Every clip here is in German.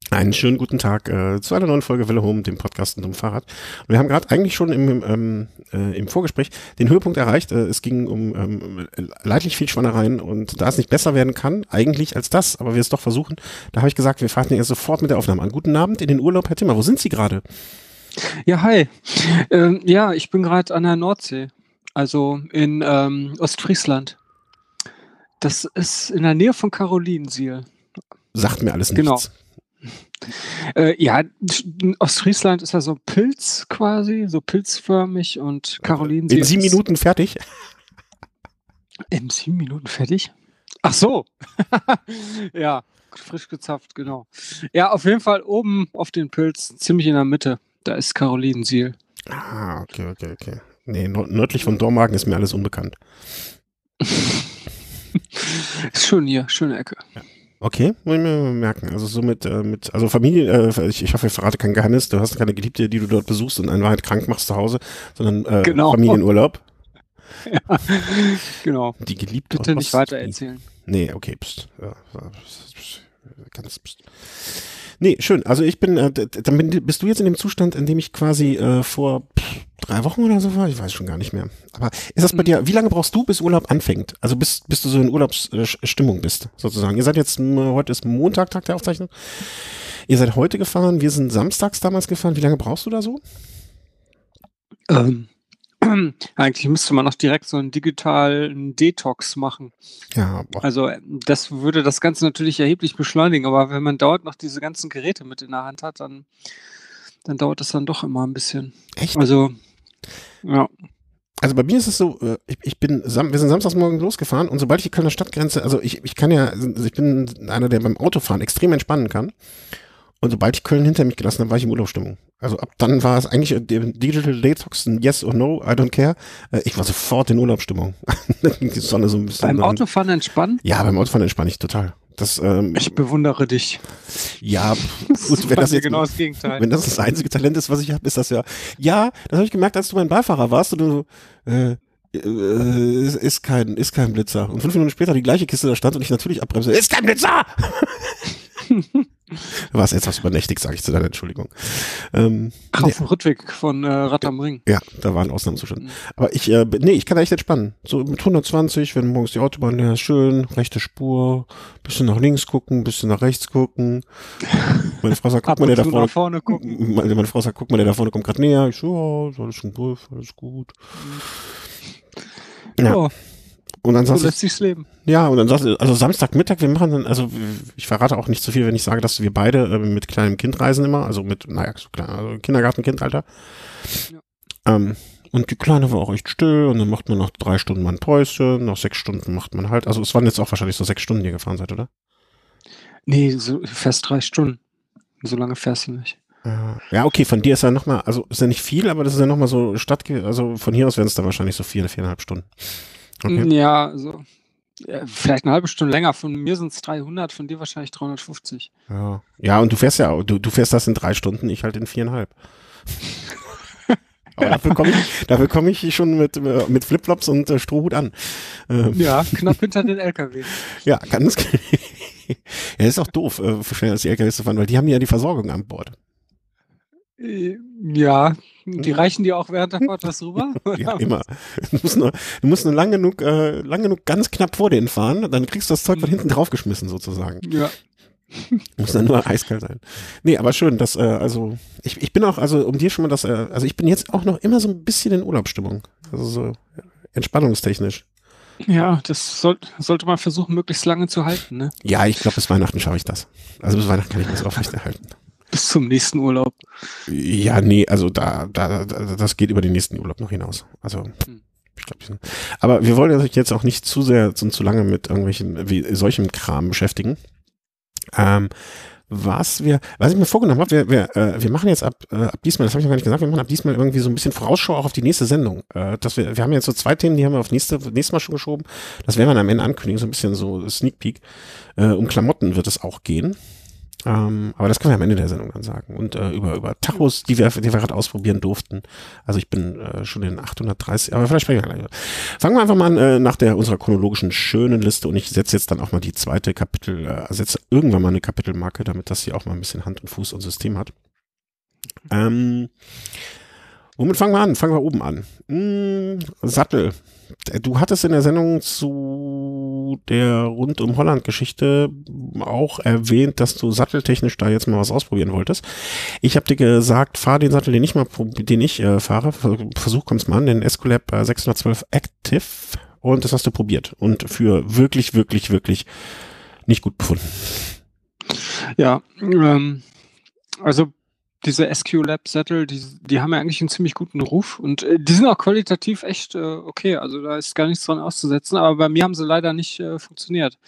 Einen schönen guten Tag zu einer neuen Folge Welle Home, dem Podcast und dem Fahrrad. Und wir haben gerade eigentlich schon im Vorgespräch den Höhepunkt erreicht. Es ging um leidlich viel Schweinereien und da es nicht besser werden kann, eigentlich als das, aber wir es doch versuchen, da habe ich gesagt, wir fangen jetzt sofort mit der Aufnahme an. Guten Abend in den Urlaub, Herr Timmer. Wo sind Sie gerade? Ja, hi. Ja, ich bin gerade an der Nordsee, also in Ostfriesland. Das ist in der Nähe von Carolinensiel. Sagt mir alles Genau. nichts. Ja, Ostfriesland ist ja so Pilz quasi, so pilzförmig und Carolinensiel In 7 ist Minuten fertig? in 7 Minuten fertig. Ach so. Ja, frisch gezapft, genau. Ja, auf jeden Fall oben auf den Pilz, ziemlich in der Mitte, da ist Carolinensiel. Ah, okay. Nee, nördlich von Dormagen ist mir alles unbekannt. Ist schön hier, schöne Ecke. Ja. Okay, muss ich mir mal merken. Also so also Familie, ich hoffe, ich verrate kein Geheimnis, du hast keine Geliebte, die du dort besuchst und in Wahrheit krank machst zu Hause, sondern Genau. Familienurlaub. Ja, genau. Die Geliebte. Bitte nicht weiter erzählen. Nee, okay, pst. Ja, ganz pst. Nee, schön. Also ich bin, dann bist du jetzt in dem Zustand, in dem ich quasi vor 3 Wochen oder so war? Ich weiß schon gar nicht mehr. Aber ist das bei dir, wie lange brauchst du, bis Urlaub anfängt? Also bis du so in Urlaubsstimmung bist, sozusagen. Ihr seid jetzt, heute ist Montag, Tag der Aufzeichnung. Ihr seid heute gefahren, wir sind samstags damals gefahren. Wie lange brauchst du da so? Eigentlich müsste man noch direkt so einen digitalen Detox machen. Ja, boah. Also das würde das Ganze natürlich erheblich beschleunigen, aber wenn man dauernd noch diese ganzen Geräte mit in der Hand hat, dann dauert das dann doch immer ein bisschen. Echt? Also, ja. Also bei mir ist es so, wir sind samstags morgen losgefahren und sobald ich die Kölner Stadtgrenze, also ich bin einer, der beim Autofahren extrem entspannen kann. Und sobald ich Köln hinter mich gelassen habe, war ich in Urlaubsstimmung. Also ab dann war es eigentlich Digital Detox, ein Yes or No, I don't care. Ich war sofort in Urlaubsstimmung. Die Sonne so ein bisschen. Beim Autofahren entspannen? Ja, beim Autofahren entspanne ich total. Ich bewundere dich. Ja, gut, wenn das jetzt genau das Gegenteil. Wenn das einzige Talent ist, was ich habe, ist das ja. Ja, das habe ich gemerkt, als du mein Beifahrer warst und du so, ist kein Blitzer. Und 5 Minuten später die gleiche Kiste da stand und ich natürlich abbremse. Ist kein Blitzer! Du warst etwas übernächtig, sage ich zu deiner Entschuldigung. Auf dem Rückweg von Rad am Ring. Ja, da war ein Ausnahmezustand. Aber ich kann da echt entspannen. So mit 120, wenn morgens die Autobahn leer ist, schön, rechte Spur, bisschen nach links gucken, bisschen nach rechts gucken. Meine Frau sagt, guck mal, der da vorne gucken. Meine Frau sagt, guck mal, der da vorne kommt gerade näher. Ich so, ja, ist alles schon durch, alles gut. Ja. Oh. Und dann so lässt sich's leben. Ja, und dann sagst du, also Samstagmittag, wir machen dann, also ich verrate auch nicht zu viel, wenn ich sage, dass wir beide mit kleinem Kind reisen immer, also mit, naja, so klein, also Kindergartenkindalter. Ja. Und die Kleine war auch echt still und dann macht man nach 3 Stunden mal ein Päuschen, nach 6 Stunden macht man halt, also es waren jetzt auch wahrscheinlich so 6 Stunden, die ihr gefahren seid, oder? Nee, so fast 3 Stunden. So lange fährst du nicht. Ja, okay, von dir ist ja nochmal, also ist ja nicht viel, aber das ist ja nochmal so also von hier aus wären es dann wahrscheinlich so 4,5 Stunden. Okay. Ja, also vielleicht eine halbe Stunde länger. Von mir sind es 300, von dir wahrscheinlich 350. Ja, und du fährst ja auch, du fährst das in 3 Stunden, ich halt in 4,5. Aber dafür komme ich schon mit Flipflops und Strohhut an. Ja, knapp hinter den LKW. Ja, ganz. Ja, ist auch doof, schnell als die LKWs zu fahren, weil die haben ja die Versorgung an Bord. Ja, die reichen dir auch während der Fahrt was rüber? Ja, immer. Du musst nur lang genug ganz knapp vor denen fahren, dann kriegst du das Zeug von hinten draufgeschmissen sozusagen. Ja. Muss dann nur eiskalt sein. Nee, aber schön, dass, also, ich bin auch, also um dir schon mal das, also ich bin jetzt auch noch immer so ein bisschen in Urlaubsstimmung. Also so entspannungstechnisch. Ja, das sollte man versuchen, möglichst lange zu halten, ne? Ja, ich glaube, bis Weihnachten schaffe ich das. Also bis Weihnachten kann ich das aufrechterhalten. Bis zum nächsten Urlaub. Ja, nee, also das geht über den nächsten Urlaub noch hinaus. Also, ich glaube, aber wir wollen uns jetzt auch nicht zu sehr und zu lange mit irgendwelchen, wie solchem Kram beschäftigen. Was ich mir vorgenommen habe, wir machen jetzt ab diesmal, das habe ich noch gar nicht gesagt, wir machen ab diesmal irgendwie so ein bisschen Vorausschau auch auf die nächste Sendung. Wir haben jetzt so 2 Themen, die haben wir auf nächstes Mal schon geschoben. Das werden wir dann am Ende ankündigen, so ein bisschen so Sneak Peek. Um Klamotten wird es auch gehen. Aber das können wir am Ende der Sendung dann sagen. Und über Tachos, die wir gerade ausprobieren durften. Also ich bin schon in 830, aber vielleicht sprechen wir gleich. Fangen wir einfach mal an nach unserer chronologischen schönen Liste und ich setze jetzt dann auch mal die zweite setze irgendwann mal eine Kapitelmarke, damit das hier auch mal ein bisschen Hand und Fuß und System hat. Womit fangen wir an? Fangen wir oben an. Sattel. Du hattest in der Sendung zu der Rund-um-Holland-Geschichte auch erwähnt, dass du satteltechnisch da jetzt mal was ausprobieren wolltest. Ich habe dir gesagt, fahr den Sattel, den ich fahre. Versuch, kommst mal an, den Escolab 612 Active. Und das hast du probiert. Und für wirklich, wirklich, wirklich nicht gut befunden. Ja, also diese SQ-Lab-Sättel, die haben ja eigentlich einen ziemlich guten Ruf und die sind auch qualitativ echt okay. Also da ist gar nichts dran auszusetzen, aber bei mir haben sie leider nicht funktioniert.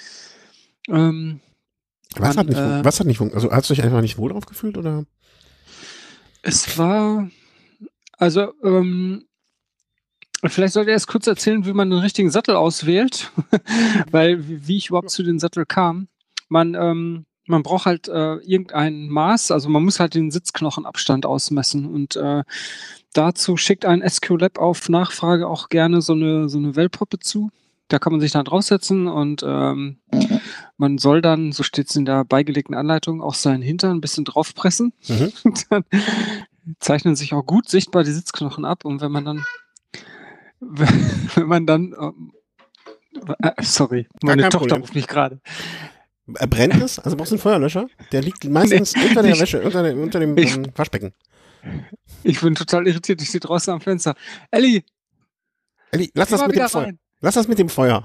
Was hat nicht funktioniert? Also hast du dich einfach nicht wohl drauf gefühlt, oder? Es war, also vielleicht sollte ich erst kurz erzählen, wie man den richtigen Sattel auswählt, weil wie ich überhaupt zu den Sattel kam. Man braucht halt irgendein Maß, also man muss halt den Sitzknochenabstand ausmessen und dazu schickt ein SQ-Lab auf Nachfrage auch gerne so eine Wellpoppe zu. Da kann man sich dann draufsetzen und man soll dann, so steht es in der beigelegten Anleitung, auch seinen Hintern ein bisschen draufpressen. Mhm. Und dann zeichnen sich auch gut sichtbar die Sitzknochen ab und wenn man dann sorry, meine Tochter ruft mich gerade. Brennt es? Also brauchst du einen Feuerlöscher? Der liegt meistens unter der Wäsche, unter dem Waschbecken. Ich bin total irritiert, ich stehe draußen am Fenster. Elli, lass das mit dem Feuer. Rein. Lass das mit dem Feuer.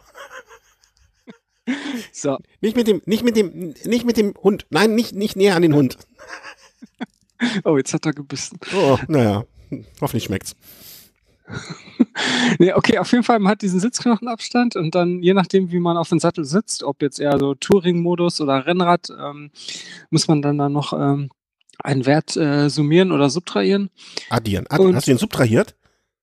So. Nicht mit dem Hund. Nein, nicht näher an den Hund. Oh, jetzt hat er gebissen. Oh, naja. Hoffentlich schmeckt's. Nee, okay, auf jeden Fall, man hat diesen Sitzknochenabstand und dann, je nachdem, wie man auf dem Sattel sitzt, ob jetzt eher so Touring-Modus oder Rennrad, muss man dann noch einen Wert summieren oder subtrahieren. Addieren. Hast du den subtrahiert?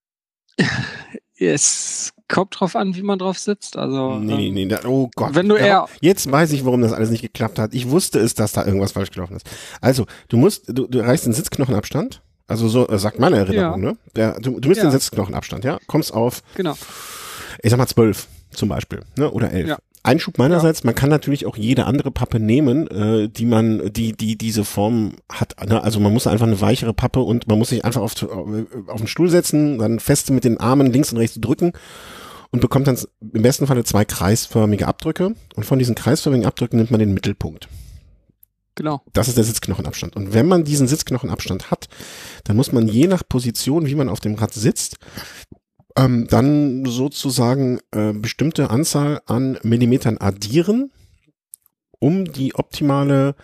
Es kommt drauf an, wie man drauf sitzt. Also, nee, oh Gott. Wenn du jetzt weiß ich, warum das alles nicht geklappt hat. Ich wusste es, dass da irgendwas falsch gelaufen ist. Also, du reichst den Sitzknochenabstand. Also so sagt meine Erinnerung, ja. Ne? Du misst den Sitzknochenabstand, ja? Kommst auf, genau. Ich sag mal 12 zum Beispiel, ne? Oder 11. Ja. Einschub meinerseits, man kann natürlich auch jede andere Pappe nehmen, die diese Form hat. Ne? Also man muss einfach eine weichere Pappe und man muss sich einfach auf den Stuhl setzen, dann fest mit den Armen links und rechts drücken und bekommt dann im besten Falle 2 kreisförmige Abdrücke. Und von diesen kreisförmigen Abdrücken nimmt man den Mittelpunkt. Genau. Das ist der Sitzknochenabstand. Und wenn man diesen Sitzknochenabstand hat, dann muss man je nach Position, wie man auf dem Rad sitzt, dann sozusagen bestimmte Anzahl an Millimetern addieren, um die optimale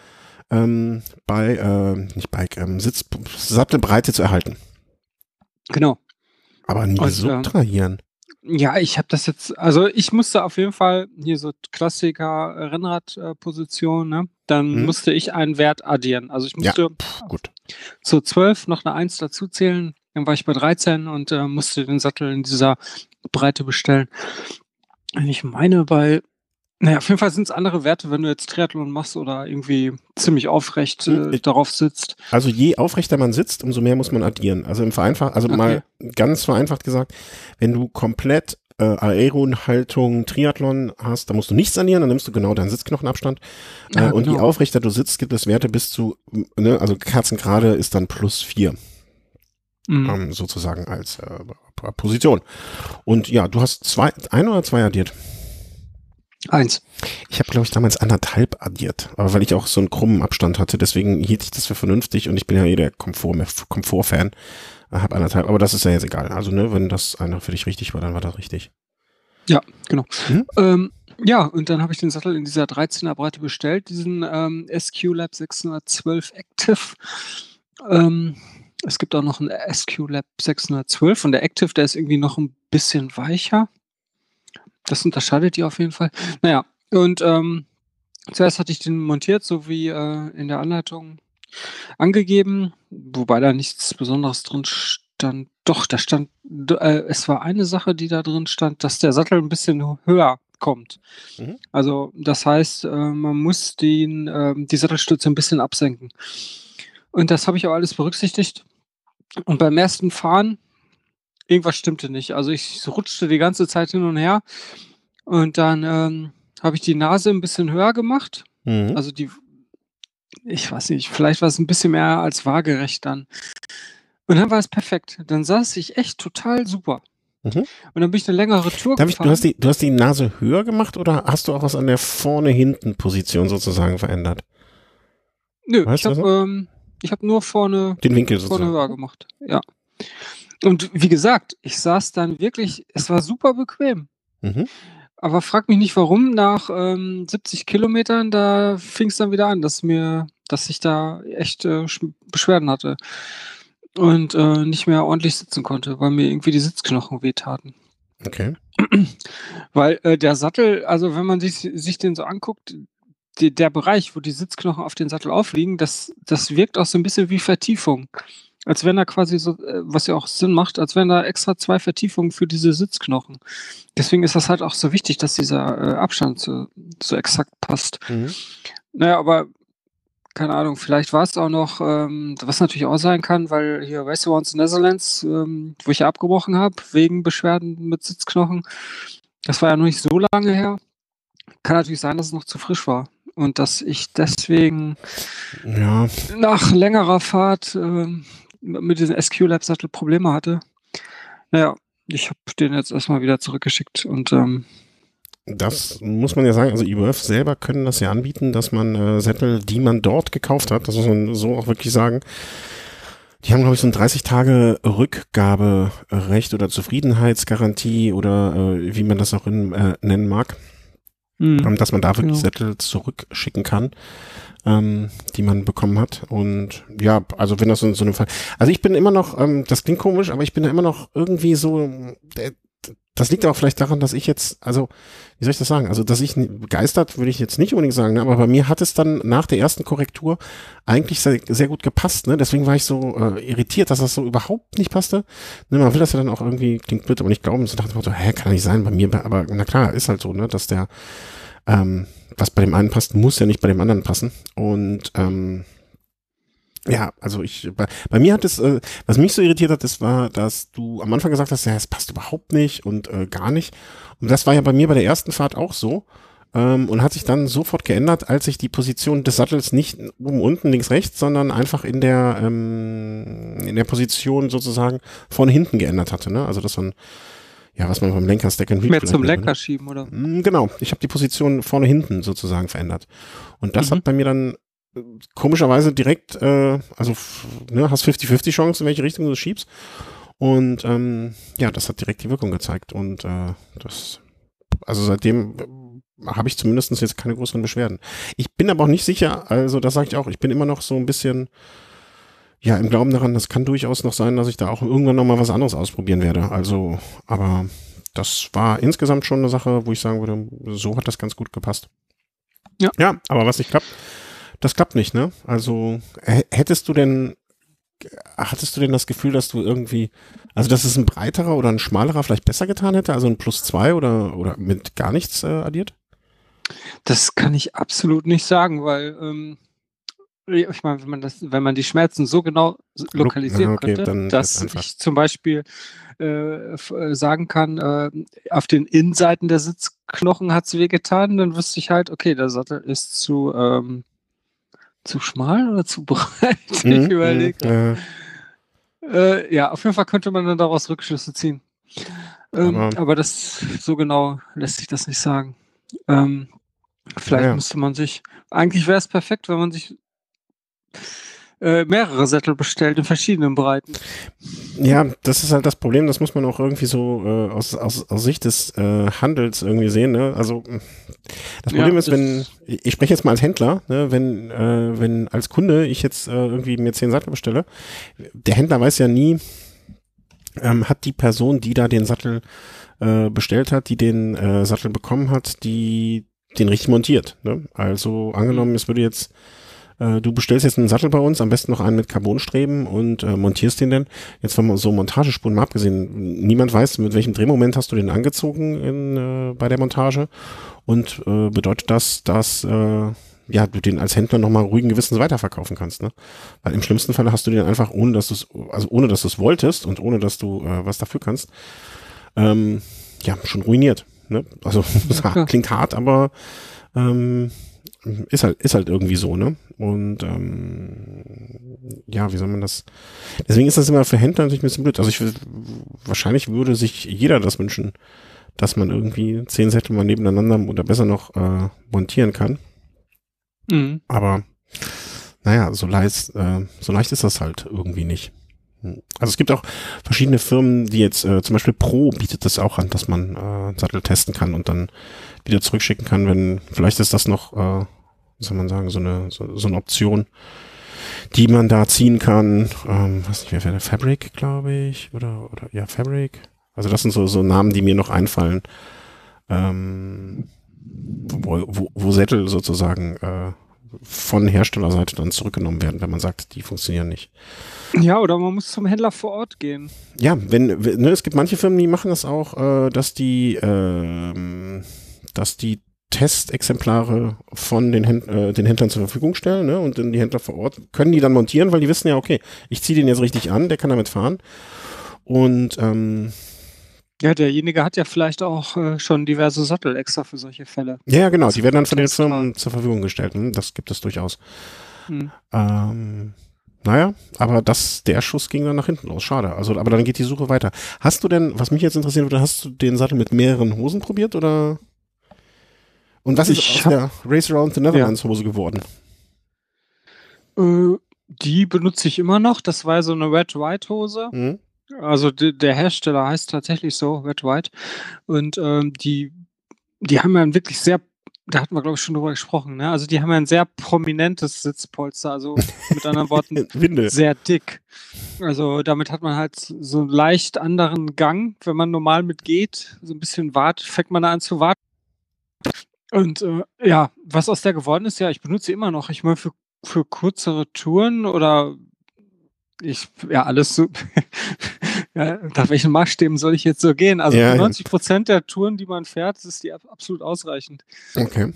Sattelbreite zu erhalten. Genau. Aber nie subtrahieren. Ja, ich habe das jetzt, also ich musste auf jeden Fall hier so Klassiker Rennradposition, ne? Dann musste ich einen Wert addieren. Also ich musste zu 12 noch eine 1 dazu zählen, dann war ich bei 13 und musste den Sattel in dieser Breite bestellen. Ich meine auf jeden Fall sind es andere Werte, wenn du jetzt Triathlon machst oder irgendwie ziemlich aufrecht darauf sitzt. Also je aufrechter man sitzt, umso mehr muss man addieren. Also mal ganz vereinfacht gesagt, wenn du komplett Aerohaltung Triathlon hast, da musst du nichts addieren, dann nimmst du genau deinen Sitzknochenabstand. Und je aufrechter du sitzt, gibt es Werte bis zu, ne, also kerzengerade ist dann +4. Sozusagen als Position. Und ja, du hast 1 oder 2 addiert? 1. Ich habe, glaube ich, damals 1,5 addiert, aber weil ich auch so einen krummen Abstand hatte, deswegen hielt ich das für vernünftig und ich bin ja der Komfort-Fan, habe 1,5, aber das ist ja jetzt egal. Also, ne, wenn das einer für dich richtig war, dann war das richtig. Ja, genau. Ja, und dann habe ich den Sattel in dieser 13er Breite bestellt, diesen SQ-Lab 612 Active. Es gibt auch noch einen SQ-Lab 612 und der Active, der ist irgendwie noch ein bisschen weicher. Das unterscheidet die auf jeden Fall. Naja, und zuerst hatte ich den montiert, so wie in der Anleitung angegeben, wobei da nichts Besonderes drin stand. Doch, da stand, es war eine Sache, die da drin stand, dass der Sattel ein bisschen höher kommt. Mhm. Also das heißt, man muss die Sattelstütze ein bisschen absenken. Und das habe ich auch alles berücksichtigt. Und beim ersten Fahren, irgendwas stimmte nicht. Also ich rutschte die ganze Zeit hin und her und dann habe ich die Nase ein bisschen höher gemacht. Mhm. Also ich weiß nicht, vielleicht war es ein bisschen mehr als waagerecht dann. Und dann war es perfekt. Dann saß ich echt total super. Mhm. Und dann bin ich eine längere Tour Du gefahren. hast die Nase höher gemacht oder hast du auch was an der Vorne-Hinten-Position sozusagen verändert? Nö, Weißt du das? ich habe nur vorne Den Winkel vorne sozusagen. höher gemacht. Ja. Und wie gesagt, ich saß dann wirklich, es war super bequem. Mhm. Aber frag mich nicht warum, nach 70 Kilometern, da fing es dann wieder an, dass ich da echt Beschwerden hatte und nicht mehr ordentlich sitzen konnte, weil mir irgendwie die Sitzknochen wehtaten. Okay. Weil der Sattel, also wenn man sich den so anguckt, der Bereich, wo die Sitzknochen auf den Sattel aufliegen, das wirkt auch so ein bisschen wie Vertiefung. Als wenn da quasi so, was ja auch Sinn macht, als wenn da extra 2 Vertiefungen für diese Sitzknochen. Deswegen ist das halt auch so wichtig, dass dieser Abstand so exakt passt. Mhm. Naja, aber keine Ahnung, vielleicht war es auch noch, was natürlich auch sein kann, weil hier Race Around the Netherlands, wo ich ja abgebrochen habe, wegen Beschwerden mit Sitzknochen, das war ja noch nicht so lange her. Kann natürlich sein, dass es noch zu frisch war und dass ich deswegen Ja. nach längerer Fahrt mit diesem SQ-Lab-Sattel Probleme hatte. Naja, ich habe den jetzt erstmal wieder zurückgeschickt und Das muss man ja sagen, also IWF selber können das ja anbieten, dass man Sättel, die man dort gekauft hat, das muss man so auch wirklich sagen, die haben, glaube ich, so ein 30 Tage Rückgaberecht oder Zufriedenheitsgarantie oder wie man das auch nennen mag, dass man da wirklich genau. Sättel zurückschicken kann, die man bekommen hat. Und ja, also wenn das in so einem Fall, also ich bin immer noch, das klingt komisch, aber ich bin da immer noch irgendwie so, das liegt aber vielleicht daran, dass ich jetzt, also, wie soll ich das sagen? Also, dass ich begeistert, würde ich jetzt nicht unbedingt sagen, ne? Aber bei mir hat es dann nach der ersten Korrektur eigentlich sehr, sehr gut gepasst, ne? Deswegen war ich so irritiert, dass das so überhaupt nicht passte. Ne, man will das ja dann auch irgendwie, klingt blöd, aber nicht glauben. So dachte ich so, kann nicht sein bei mir, aber na klar, ist halt so, ne? Dass der, was bei dem einen passt, muss ja nicht bei dem anderen passen. Und ja, also bei mir hat es, was mich so irritiert hat, das war, dass du am Anfang gesagt hast, ja, es passt überhaupt nicht und gar nicht. Und das war ja bei mir bei der ersten Fahrt auch so und hat sich dann sofort geändert, als ich die Position des Sattels nicht oben, unten, links, rechts, sondern einfach in der Position sozusagen vorne, hinten geändert hatte. Ne? Also das was man beim Lenker Stack and Reach Mehr zum nennt, Lenker ne? schieben, oder? Genau, ich habe die Position vorne, hinten sozusagen verändert. Und das hat bei mir dann komischerweise direkt, hast 50-50 Chance, in welche Richtung du schiebst. Und das hat direkt die Wirkung gezeigt. Und also seitdem habe ich zumindest jetzt keine größeren Beschwerden. Ich bin aber auch nicht sicher, also das sage ich auch, ich bin immer noch so ein bisschen, ja, im Glauben daran, das kann durchaus noch sein, dass ich da auch irgendwann noch mal was anderes ausprobieren werde. Also, aber das war insgesamt schon eine Sache, wo ich sagen würde, so hat das ganz gut gepasst. Ja, aber was nicht klappt, das klappt nicht, ne? Also hattest du denn das Gefühl, dass du irgendwie, also dass es ein breiterer oder ein schmalerer vielleicht besser getan hätte, also ein +2 oder mit gar nichts addiert? Das kann ich absolut nicht sagen, weil ich meine, wenn man die Schmerzen so genau lokalisieren okay, könnte, dann dass einfach. ich zum Beispiel sagen kann, auf den Innenseiten der Sitzknochen hat es wehgetan, dann wüsste ich halt, okay, der Sattel ist zu schmal oder zu breit? Ich überlege. Ja, auf jeden Fall könnte man dann daraus Rückschlüsse ziehen. Aber das so genau lässt sich das nicht sagen. Vielleicht müsste man sich, eigentlich wäre es perfekt, wenn man sich mehrere Sättel bestellt in verschiedenen Breiten. Ja, das ist halt das Problem, das muss man auch irgendwie so aus Sicht des Handels irgendwie sehen. Ne? Also das Problem ist, wenn, ich spreche jetzt mal als Händler, ne? Wenn als Kunde ich jetzt irgendwie mir 10 Sattel bestelle, der Händler weiß ja nie, hat die Person, die da den Sattel bestellt hat, die den Sattel bekommen hat, die den richtig montiert. Ne? Also angenommen, es würde jetzt du bestellst jetzt einen Sattel bei uns, am besten noch einen mit Carbonstreben und montierst den dann. Jetzt von so Montagespuren mal abgesehen, niemand weiß, mit welchem Drehmoment hast du den angezogen bei der Montage und bedeutet das, dass ja, du den als Händler nochmal ruhigen Gewissens weiterverkaufen kannst, ne? Weil im schlimmsten Fall hast du den einfach, ohne dass du es wolltest und ohne dass du was dafür kannst, ja, schon ruiniert, ne? Also klingt hart, aber ist halt irgendwie so, ne? Und ja, wie soll man das? Deswegen ist das immer für Händler natürlich ein bisschen blöd. Also wahrscheinlich würde sich jeder das wünschen, dass man irgendwie 10 Sättel mal nebeneinander oder besser noch montieren kann. Mhm. Aber naja, so leicht ist das halt irgendwie nicht. Also es gibt auch verschiedene Firmen, die jetzt, zum Beispiel Pro bietet das auch an, dass man Sattel testen kann und dann wieder zurückschicken kann, wenn, vielleicht ist das noch, wie soll man sagen, so eine Option, die man da ziehen kann. Weiß nicht, wer wäre der? Fabric, glaube ich, oder ja, Fabric. Also das sind so Namen, die mir noch einfallen, wo Sättel sozusagen von Herstellerseite dann zurückgenommen werden, wenn man sagt, die funktionieren nicht. Ja, oder man muss zum Händler vor Ort gehen. Ja, ne, es gibt manche Firmen, die machen das auch, dass die Testexemplare von den Händlern zur Verfügung stellen, ne, und dann die Händler vor Ort können die dann montieren, weil die wissen ja, okay, ich ziehe den jetzt richtig an, der kann damit fahren und ja, derjenige hat ja vielleicht auch schon diverse Sattel extra für solche Fälle. ja, genau, die werden dann von den Firmen zur Verfügung gestellt. Das gibt es durchaus. Naja, aber der Schuss ging dann nach hinten los. Schade. Also, aber dann geht die Suche weiter. Hast du denn, was mich jetzt interessieren würde, hast du den Sattel mit mehreren Hosen probiert oder? Und was ist aus der Race Around the Netherlands Hose geworden? Die benutze ich immer noch. Das war so eine Red-White-Hose. Mhm. Also der Hersteller heißt tatsächlich so, Red White. Und die haben ja wirklich sehr, da hatten wir glaube ich schon drüber gesprochen, ne? Also die haben ja ein sehr prominentes Sitzpolster, also mit anderen Worten sehr dick. Also damit hat man halt so einen leicht anderen Gang, wenn man normal mitgeht, so ein bisschen fängt man da an zu warten. Und ja, was aus der geworden ist, ja, ich benutze sie immer noch. Ich meine, für kürzere Touren oder alles so. Ja, nach welchen Maßstäben soll ich jetzt so gehen? Also für 90% der Touren, die man fährt, ist die absolut ausreichend. Okay.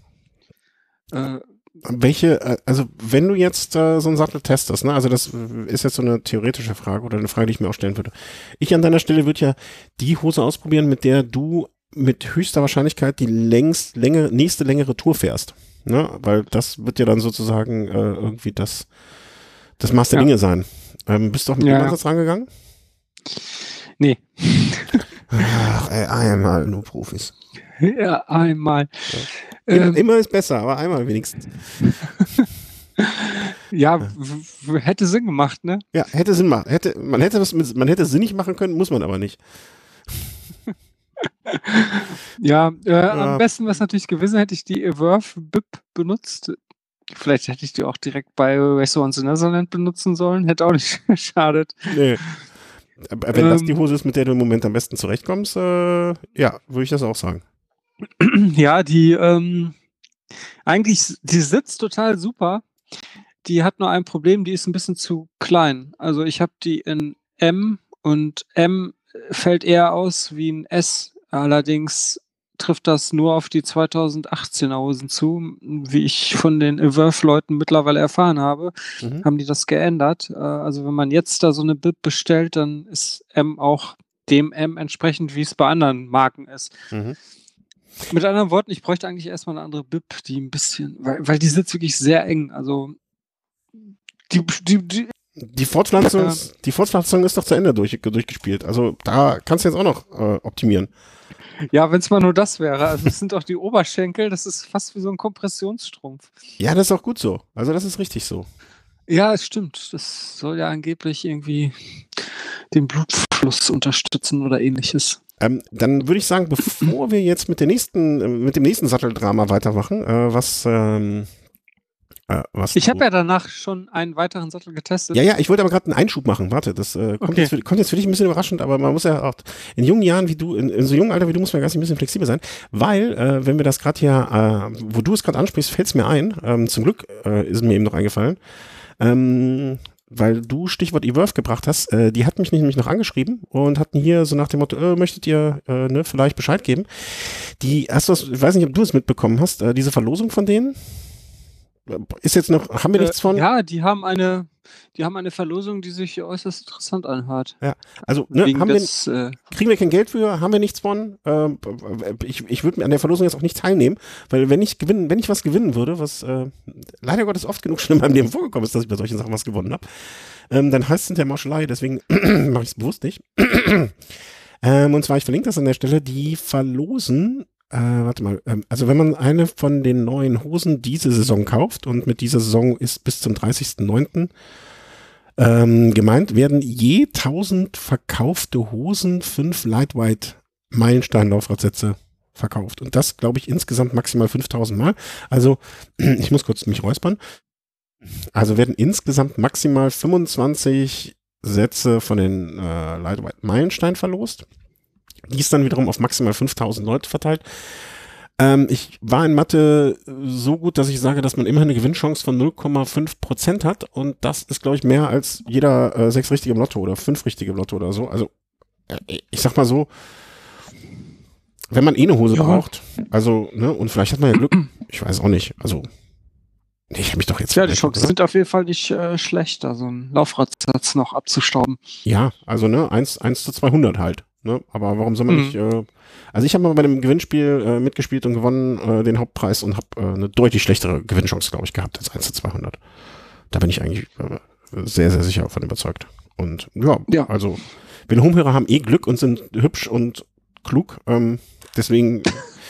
Also wenn du jetzt so einen Sattel testest, ne, also das ist jetzt so eine theoretische Frage oder eine Frage, die ich mir auch stellen würde. Ich an deiner Stelle würde ja die Hose ausprobieren, mit der du mit höchster Wahrscheinlichkeit die nächste längere Tour fährst. Ne? Weil das wird ja dann sozusagen irgendwie das Maß der Dinge sein. Bist du auch mit dem Ansatz rangegangen? Nee. Ach, ey, einmal nur Profis. Ja, einmal. Ja. Immer ist besser, aber einmal wenigstens. Ja, hätte Sinn gemacht, ne? Ja, hätte Sinn gemacht. Man hätte sinnig machen können, muss man aber nicht. Ja, am besten wäre es natürlich gewesen, hätte ich die Averve Bib benutzt. Vielleicht hätte ich die auch direkt bei Race Around the Netherlands benutzen sollen. Hätte auch nicht geschadet. Nee. Wenn das die Hose ist, mit der du im Moment am besten zurechtkommst, ja, würde ich das auch sagen. Ja, die sitzt total super. Die hat nur ein Problem, die ist ein bisschen zu klein. Also ich habe die in M und M fällt eher aus wie ein S. Allerdings trifft das nur auf die 2018er Hosen zu. Wie ich von den Averve-Leuten mittlerweile erfahren habe, haben die das geändert. Also wenn man jetzt da so eine Bib bestellt, dann ist M auch dem M entsprechend, wie es bei anderen Marken ist. Mit anderen Worten, ich bräuchte eigentlich erstmal eine andere Bib, die ein bisschen, weil die sitzt wirklich sehr eng. Also die Fortpflanzung ist doch zu Ende durchgespielt. Also da kannst du jetzt auch noch optimieren. Ja, wenn es mal nur das wäre. Also es sind auch die Oberschenkel, das ist fast wie so ein Kompressionsstrumpf. Ja, das ist auch gut so. Also das ist richtig so. Ja, es stimmt. Das soll ja angeblich irgendwie den Blutfluss unterstützen oder ähnliches. Dann würde ich sagen, bevor wir jetzt mit dem nächsten Satteldrama weitermachen, was Ich habe ja danach schon einen weiteren Sattel getestet. Ja, ich wollte aber gerade einen Einschub machen. Warte, das kommt jetzt für dich ein bisschen überraschend, aber man muss ja auch in jungen Jahren wie du, in so jungen Alter wie du, muss man ganz ein bisschen flexibel sein, weil, wenn wir das gerade hier, wo du es gerade ansprichst, fällt es mir ein, zum Glück ist mir eben noch eingefallen, weil du Stichwort eWorth gebracht hast, die hat mich nämlich noch angeschrieben und hatten hier so nach dem Motto, möchtet ihr vielleicht Bescheid geben? Ich weiß nicht, ob du es mitbekommen hast, diese Verlosung von denen? Ist jetzt noch, haben wir nichts von? Ja, die haben eine Verlosung, die sich äußerst interessant anhört. Ja, also kriegen wir kein Geld für, haben wir nichts von. Ich würde an der Verlosung jetzt auch nicht teilnehmen, weil wenn ich was gewinnen würde, was leider Gottes oft genug schon in meinem Leben vorgekommen ist, dass ich bei solchen Sachen was gewonnen habe, dann heißt es hinterher Mauschelei, deswegen mache ich es bewusst nicht. Und zwar, ich verlinke das an der Stelle, die verlosen also wenn man eine von den neuen Hosen diese Saison kauft und mit dieser Saison ist bis zum 30.09. Gemeint, werden je 1000 verkaufte Hosen 5 Lightweight Meilenstein-Laufradsätze verkauft. Und das, glaube ich, insgesamt maximal 5000 Mal. Also, ich muss kurz mich räuspern. Also werden insgesamt maximal 25 Sätze von den Lightweight Meilenstein verlost. Die ist dann wiederum auf maximal 5000 Leute verteilt. Ich war in Mathe so gut, dass ich sage, dass man immer eine Gewinnchance von 0,5% hat. Und das ist, glaube ich, mehr als jeder 6 richtige im Lotto oder 5 richtige im Lotto oder so. Also, ich sag mal so, wenn man eine Hose braucht, also, ne, und vielleicht hat man ja Glück, ich weiß auch nicht, also, ich habe mich doch jetzt... Ja, die Chancen sind auf jeden Fall nicht schlecht, da so einen Laufradsatz noch abzustauben. Ja, also, ne, 1 zu 200 halt. Ne? Aber warum soll man nicht, also ich habe mal bei einem Gewinnspiel mitgespielt und gewonnen den Hauptpreis und habe eine deutlich schlechtere Gewinnchance, glaube ich, gehabt als 1 zu 200. Da bin ich eigentlich sehr, sehr sicher davon überzeugt. Und ja, also wir Homehörer haben Glück und sind hübsch und klug, deswegen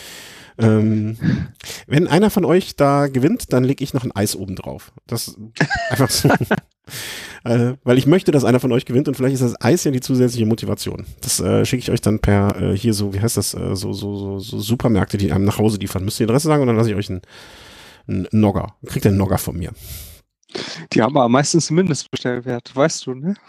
wenn einer von euch da gewinnt, dann lege ich noch ein Eis oben drauf. Das einfach so. Weil ich möchte, dass einer von euch gewinnt und vielleicht ist das Eis ja die zusätzliche Motivation. Das schicke ich euch dann per hier so, wie heißt das, so Supermärkte, die einem nach Hause liefern. Müsst ihr die Adresse sagen und dann lasse ich euch einen Nogger. Kriegt ihr einen Nogger von mir. Die haben aber meistens einen Mindestbestellwert, weißt du, ne?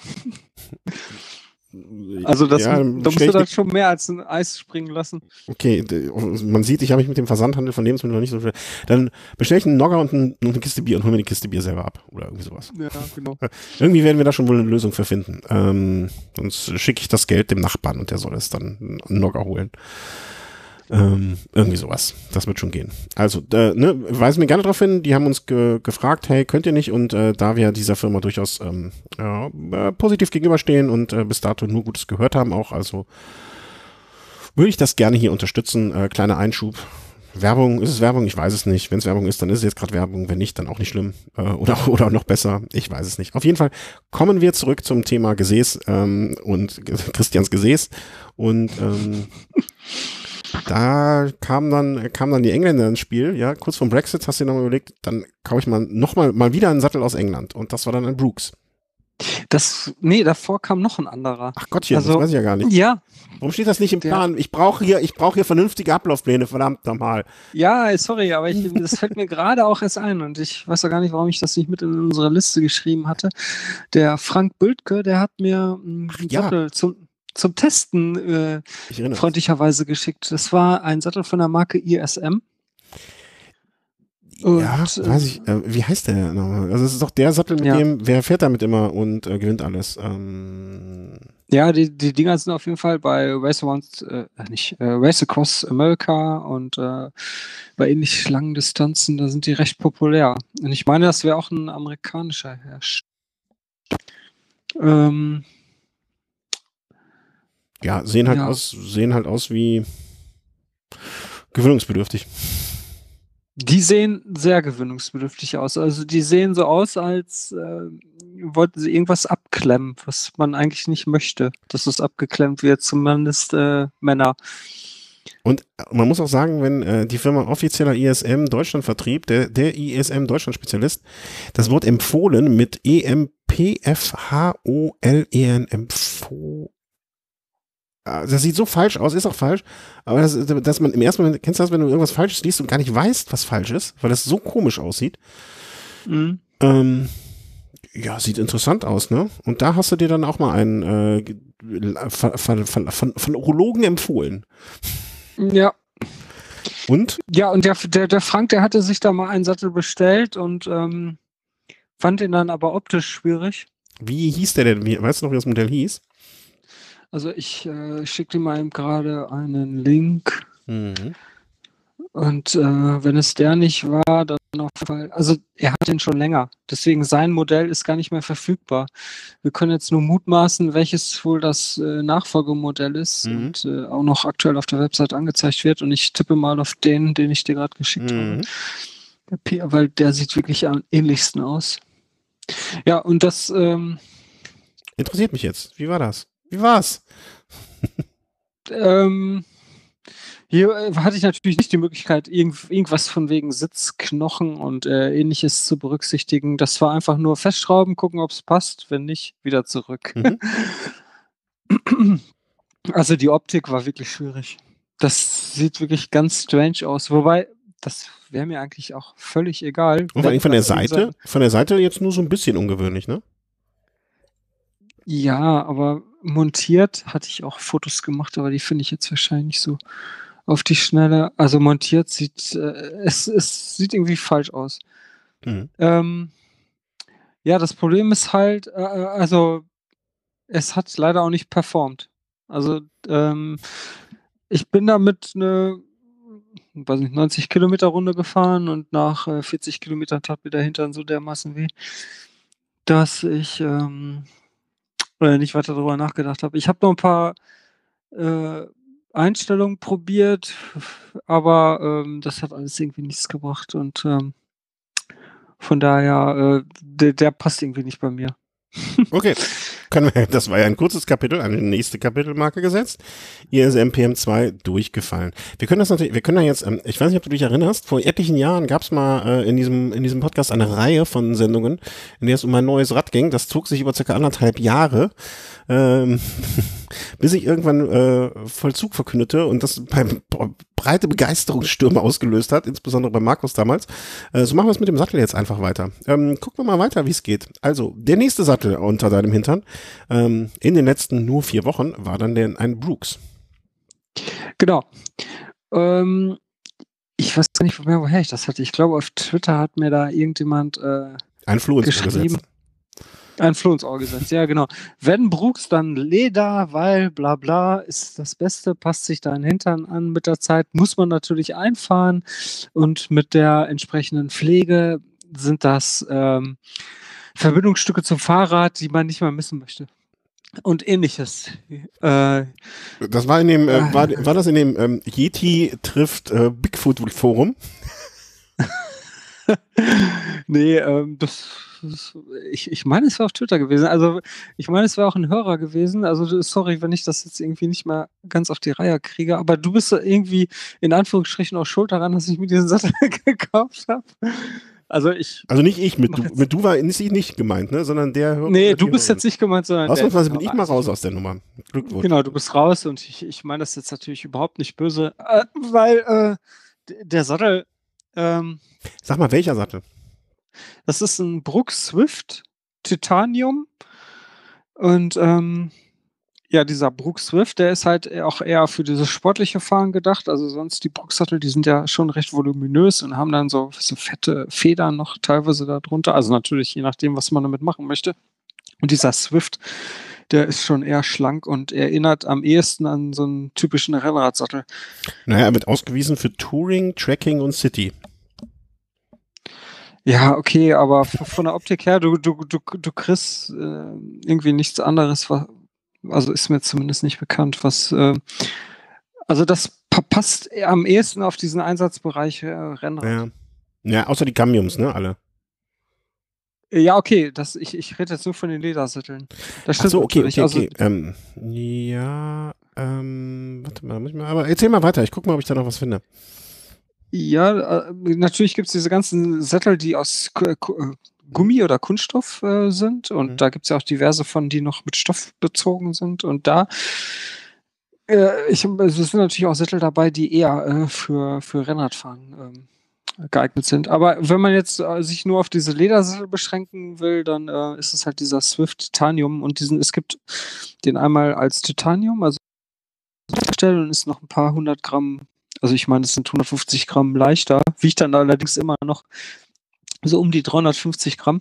Also da musst du dann schon mehr als ein Eis springen lassen. Okay, man sieht, ich habe mich mit dem Versandhandel von Lebensmitteln noch nicht so schwer. Dann bestelle ich einen Nogger und eine Kiste Bier und hol mir die Kiste Bier selber ab. Oder irgendwie sowas. Ja, genau. Irgendwie werden wir da schon wohl eine Lösung für finden. Sonst schicke ich das Geld dem Nachbarn und der soll es dann einen Nogger holen. Irgendwie sowas. Das wird schon gehen. Also, weisen wir gerne darauf hin. Die haben uns gefragt, hey, könnt ihr nicht? Und da wir dieser Firma durchaus positiv gegenüberstehen und bis dato nur Gutes gehört haben auch, also würde ich das gerne hier unterstützen. Kleiner Einschub. Werbung, ist es Werbung? Ich weiß es nicht. Wenn es Werbung ist, dann ist es jetzt gerade Werbung. Wenn nicht, dann auch nicht schlimm. Oder noch besser. Ich weiß es nicht. Auf jeden Fall kommen wir zurück zum Thema Gesäß und Christians Gesäß. Und da kam dann die Engländer ins Spiel, ja, kurz vorm Brexit hast du dir nochmal überlegt, dann kaufe ich mal wieder einen Sattel aus England und das war dann ein Brooks. Davor kam noch ein anderer. Ach Gottchen, das weiß ich ja gar nicht. Ja. Warum steht das nicht im Plan? Ich brauche hier vernünftige Ablaufpläne, verdammt nochmal. Ja, sorry, aber das fällt mir gerade auch erst ein und ich weiß auch gar nicht, warum ich das nicht mit in unsere Liste geschrieben hatte. Der Frank Bültke, der hat mir einen Sattel zum Testen freundlicherweise geschickt. Das war ein Sattel von der Marke ISM. Und, weiß ich, wie heißt der nochmal? Also es ist doch der Sattel, mit dem, wer fährt damit immer und gewinnt alles? Ja, die Dinger sind auf jeden Fall bei Race Across America und bei ähnlich langen Distanzen, da sind die recht populär. Und ich meine, das wäre auch ein amerikanischer Hersteller. Ja, sehen halt aus wie gewöhnungsbedürftig. Die sehen sehr gewöhnungsbedürftig aus. Also die sehen so aus, als wollten sie irgendwas abklemmen, was man eigentlich nicht möchte, dass es abgeklemmt wird, zumindest Männer. Und man muss auch sagen, wenn die Firma offizieller ISM Deutschland Vertrieb, der ISM Deutschland Spezialist, das Wort empfohlen mit EMPFHOLEN empfohlen. Das sieht so falsch aus, ist auch falsch, aber dass man im ersten Moment, kennst du das, wenn du irgendwas Falsches liest und gar nicht weißt, was falsch ist, weil das so komisch aussieht? Mhm. Ja, sieht interessant aus, ne? Und da hast du dir dann auch mal einen von Urologen empfohlen. Ja. Und? Ja, und der Frank, der hatte sich da mal einen Sattel bestellt und fand den dann aber optisch schwierig. Wie hieß der denn? Weißt du noch, wie das Modell hieß? Also ich schicke dir mal eben gerade einen Link. Mhm. Und wenn es der nicht war, dann auf jeden Fall. Also er hat den schon länger. Deswegen sein Modell ist gar nicht mehr verfügbar. Wir können jetzt nur mutmaßen, welches wohl das Nachfolgemodell ist und auch noch aktuell auf der Website angezeigt wird. Und ich tippe mal auf den ich dir gerade geschickt habe. Weil der sieht wirklich am ähnlichsten aus. Ja, und das interessiert mich jetzt. Wie war das? Wie war's? Hier hatte ich natürlich nicht die Möglichkeit, irgendwas von wegen Sitzknochen und ähnliches zu berücksichtigen. Das war einfach nur festschrauben, gucken, ob es passt. Wenn nicht, wieder zurück. Also die Optik war wirklich schwierig. Das sieht wirklich ganz strange aus. Wobei, das wäre mir eigentlich auch völlig egal. Und vor allem von der Seite jetzt nur so ein bisschen ungewöhnlich, ne? Ja, aber montiert hatte ich auch Fotos gemacht, aber die finde ich jetzt wahrscheinlich so auf die Schnelle. Also montiert sieht, es sieht irgendwie falsch aus. Ja, das Problem ist halt, also es hat leider auch nicht performt. Also ich bin damit eine, weiß nicht, 90 Kilometer Runde gefahren und nach 40 Kilometern tat mir der Hintern so dermaßen weh, dass ich nicht weiter darüber nachgedacht habe. Ich habe noch ein paar Einstellungen probiert, aber das hat alles irgendwie nichts gebracht und von daher, der passt irgendwie nicht bei mir. Okay, das war ja ein kurzes Kapitel, eine nächste Kapitelmarke gesetzt. Ihr ist MPM2 durchgefallen. Wir können da jetzt, ich weiß nicht, ob du dich erinnerst, vor etlichen Jahren gab es mal in diesem Podcast eine Reihe von Sendungen, in der es um ein neues Rad ging. Das zog sich über circa 1,5 Jahre, bis ich irgendwann Vollzug verkündete und das breite Begeisterungsstürme ausgelöst hat, insbesondere bei Markus damals. So machen wir es mit dem Sattel jetzt einfach weiter. Gucken wir mal weiter, wie es geht. Also, der nächste Sattel unter deinem Hintern, in den letzten nur 4 Wochen, war dann ein Brooks. Genau. Ich weiß gar nicht mehr, woher ich das hatte. Ich glaube, auf Twitter hat mir da irgendjemand ein Floh ins Ohr gesetzt. Ein Floh ins Ohr gesetzt, ja genau. Wenn Brooks, dann Leder, weil bla bla ist das Beste, passt sich dein Hintern an mit der Zeit, muss man natürlich einfahren und mit der entsprechenden Pflege sind das Verbindungsstücke zum Fahrrad, die man nicht mal missen möchte. Und ähnliches. Das war in dem, war das in dem Yeti trifft Bigfoot Forum? Nee, ich meine, es war auf Twitter gewesen. Also, ich meine, es war auch ein Hörer gewesen. Also, sorry, wenn ich das jetzt irgendwie nicht mal ganz auf die Reihe kriege. Aber du bist irgendwie in Anführungsstrichen auch schuld daran, dass ich mir diesen Sattel gekauft habe. Also nicht ich, mit du war nicht gemeint, ne, sondern der Hörer. Nee, du bist jetzt nicht gemeint, sondern ausnahmsweise bin ich mal raus aus der Nummer. Glückwunsch. Genau, du bist raus und ich meine das jetzt natürlich überhaupt nicht böse, weil der Sattel. Sag mal, welcher Sattel? Das ist ein Brooks Swift Titanium und ja, dieser Brooks Swift, der ist halt auch eher für dieses sportliche Fahren gedacht. Also sonst die Brooks-Sattel, die sind ja schon recht voluminös und haben dann so fette Federn noch teilweise darunter. Also natürlich je nachdem, was man damit machen möchte. Und dieser Swift, der ist schon eher schlank und erinnert am ehesten an so einen typischen Rennradsattel. Naja, er wird ausgewiesen für Touring, Trekking und City. Ja, okay, aber von der Optik her, du kriegst irgendwie nichts anderes, also ist mir zumindest nicht bekannt, was, also das passt am ehesten auf diesen Einsatzbereich Rennrad. Ja, außer die Camiums, ne, alle. Ja, okay, ich rede jetzt nur von den Ledersitteln. Das stimmt. Ach so, okay. Also, warte mal, aber erzähl mal weiter, ich guck mal, ob ich da noch was finde. Ja, natürlich gibt es diese ganzen Sättel, die aus Gummi oder Kunststoff sind und da gibt es ja auch diverse von, die noch mit Stoff bezogen sind und da es sind natürlich auch Sättel dabei, die eher für Rennradfahren geeignet sind. Aber wenn man jetzt sich nur auf diese Ledersessel beschränken will, dann ist es halt dieser Swift Titanium und es gibt den einmal als Titanium, also und ist noch ein paar 100 Gramm, also ich meine, es sind 150 Gramm leichter, wiegt dann allerdings immer noch so um die 350 Gramm.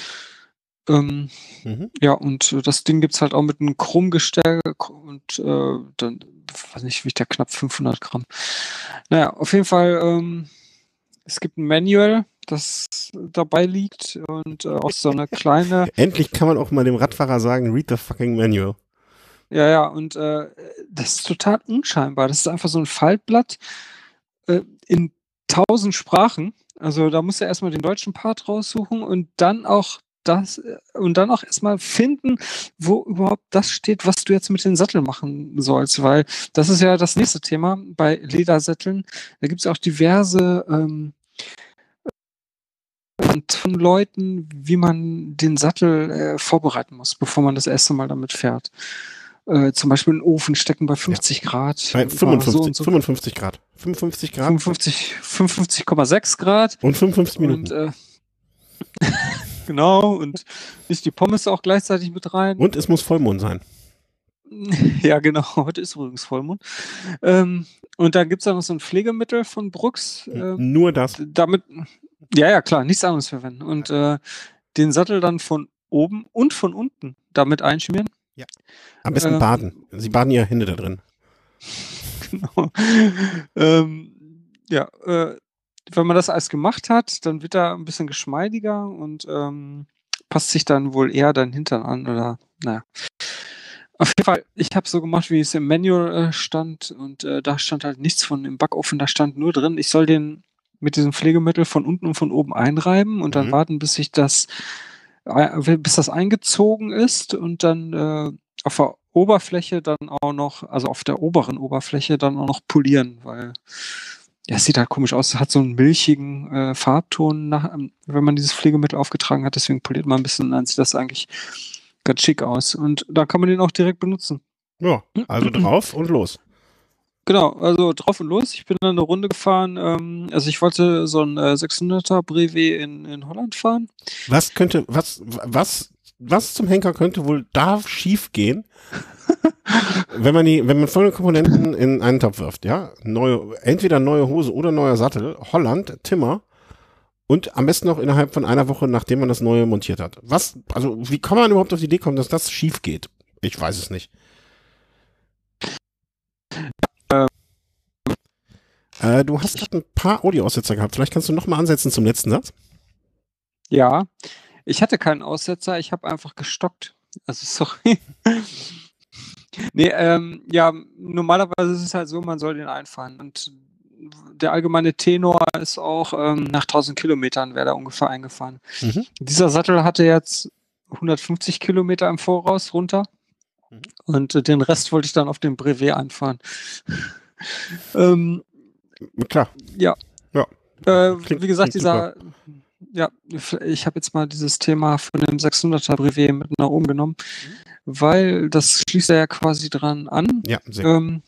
Ja, und das Ding gibt's halt auch mit einem Chromgestell und dann, weiß nicht, wiegt der knapp 500 Gramm. Naja, auf jeden Fall, es gibt ein Manual, das dabei liegt und auch so eine kleine... Endlich kann man auch mal dem Radfahrer sagen, read the fucking manual. Ja, und das ist total unscheinbar. Das ist einfach so ein Faltblatt in 1000 Sprachen. Also da musst du erstmal den deutschen Part raussuchen und dann auch erstmal finden, wo überhaupt das steht, was du jetzt mit den Satteln machen sollst, weil das ist ja das nächste Thema bei Ledersätteln. Da gibt es auch diverse von Leuten, wie man den Sattel vorbereiten muss, bevor man das erste Mal damit fährt. Zum Beispiel einen Ofen stecken bei 50 Grad. Bei 55 Grad. 55 Grad. 55,6 Grad. Und 55 Minuten. Und, genau, und nicht die Pommes auch gleichzeitig mit rein. Und es muss Vollmond sein. Ja, genau. Heute ist übrigens Vollmond. Und dann gibt es noch so ein Pflegemittel von Brooks. Nur das? Damit, ja, klar, nichts anderes verwenden. Und den Sattel dann von oben und von unten damit einschmieren. Ja. Am besten baden. Sie baden ihre Hände da drin. Genau. Ja, wenn man das alles gemacht hat, dann wird er ein bisschen geschmeidiger und passt sich dann wohl eher dein Hintern an oder, naja. Auf jeden Fall, ich habe so gemacht, wie es im Manual stand und da stand halt nichts von im Backofen, da stand nur drin, ich soll den mit diesem Pflegemittel von unten und von oben einreiben und dann warten, bis das eingezogen ist und dann auf der Oberfläche dann auch noch, also auf der oberen Oberfläche dann auch noch polieren, weil ja, es sieht halt komisch aus, es hat so einen milchigen Farbton, wenn man dieses Pflegemittel aufgetragen hat, deswegen poliert man ein bisschen, dann sieht das eigentlich ganz schick aus und da kann man den auch direkt benutzen. Ja, also drauf und los. Genau, also drauf und los. Ich bin dann eine Runde gefahren. Also ich wollte so ein 600er Brevet in Holland fahren. Was zum Henker könnte wohl da schief gehen, wenn man folgende Komponenten in einen Topf wirft, ja? Entweder neue Hose oder neuer Sattel, Holland, Timmer und am besten noch innerhalb von einer Woche, nachdem man das neue montiert hat. Wie kann man überhaupt auf die Idee kommen, dass das schief geht? Ich weiß es nicht. Du hast gerade ein paar Audioaussetzer gehabt. Vielleicht kannst du noch mal ansetzen zum letzten Satz. Ja, ich hatte keinen Aussetzer. Ich habe einfach gestockt. Also sorry. Nee, ja, normalerweise ist es halt so, man soll den einfahren. Und der allgemeine Tenor ist auch, nach 1000 Kilometern wäre da ungefähr eingefahren. Dieser Sattel hatte jetzt 150 Kilometer im Voraus runter. Und den Rest wollte ich dann auf dem Brevet einfahren. Klar. Ja. Wie gesagt, ich habe jetzt mal dieses Thema von dem 600er Brevet mit nach oben genommen, weil das schließt ja quasi dran an. Ja, sehr.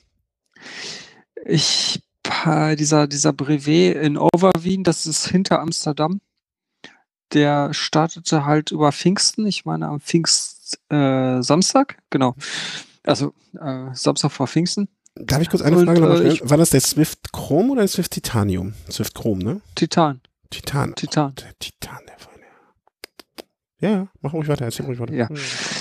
Dieser Brevet in Overveen, das ist hinter Amsterdam, der startete halt über Pfingsten, ich meine am Samstag, genau. Also Samstag vor Pfingsten. Darf ich kurz eine Frage noch stellen? War das der Swift Chrom oder der Swift Titanium? Swift Chrom, ne? Titan. Der Titan, der Feine. Ja, mach ruhig weiter, erzähl ruhig weiter. Ja.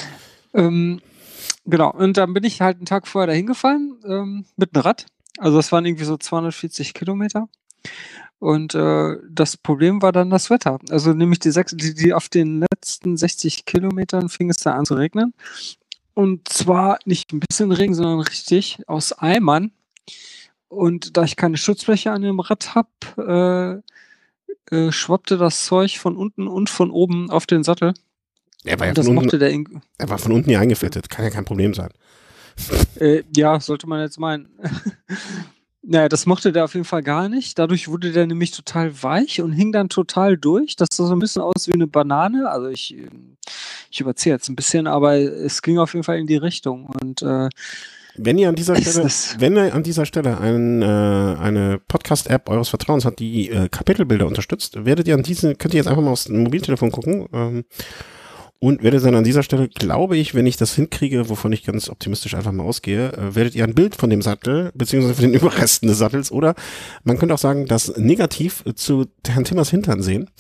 Genau, und dann bin ich halt einen Tag vorher dahin gefahren, mit einem Rad. Also das waren irgendwie so 240 Kilometer. Und das Problem war dann das Wetter. Also nämlich die auf den letzten 60 Kilometern fing es da an zu regnen. Und zwar nicht ein bisschen Regen, sondern richtig aus Eimern. Und da ich keine Schutzbleche an dem Rad habe, schwappte das Zeug von unten und von oben auf den Sattel. Er war von unten hier eingefettet. Kann ja kein Problem sein. Ja, sollte man jetzt meinen. Naja, das mochte der auf jeden Fall gar nicht. Dadurch wurde der nämlich total weich und hing dann total durch. Das sah so ein bisschen aus wie eine Banane. Also ich überziehe jetzt ein bisschen, aber es ging auf jeden Fall in die Richtung. Und Wenn ihr an dieser Stelle eine Podcast-App eures Vertrauens hat, die Kapitelbilder unterstützt, könnt ihr jetzt einfach mal aufs Mobiltelefon gucken und werdet dann an dieser Stelle, glaube ich, wenn ich das hinkriege, wovon ich ganz optimistisch einfach mal ausgehe, werdet ihr ein Bild von dem Sattel, beziehungsweise von den Überresten des Sattels, oder man könnte auch sagen, das Negativ zu Herrn Timmers Hintern sehen.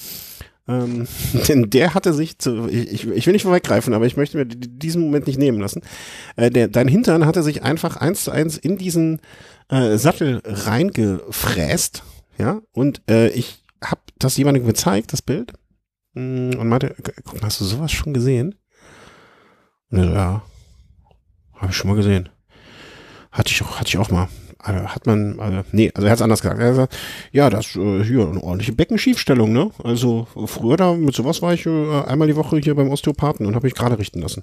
Denn der hatte sich ich will nicht vorweggreifen, aber ich möchte mir diesen Moment nicht nehmen lassen. Dein Hintern hatte sich einfach 1:1 in diesen Sattel reingefräst, ja, und ich habe das jemandem gezeigt, das Bild, und meinte, guck mal, hast du sowas schon gesehen? Und er so, ja, habe ich schon mal gesehen. Hatte ich auch mal. Also er hat es anders gesagt. Er hat gesagt, ja, das hier eine ordentliche Beckenschiefstellung, ne? Also früher mit sowas war ich einmal die Woche hier beim Osteopathen und habe mich gerade richten lassen.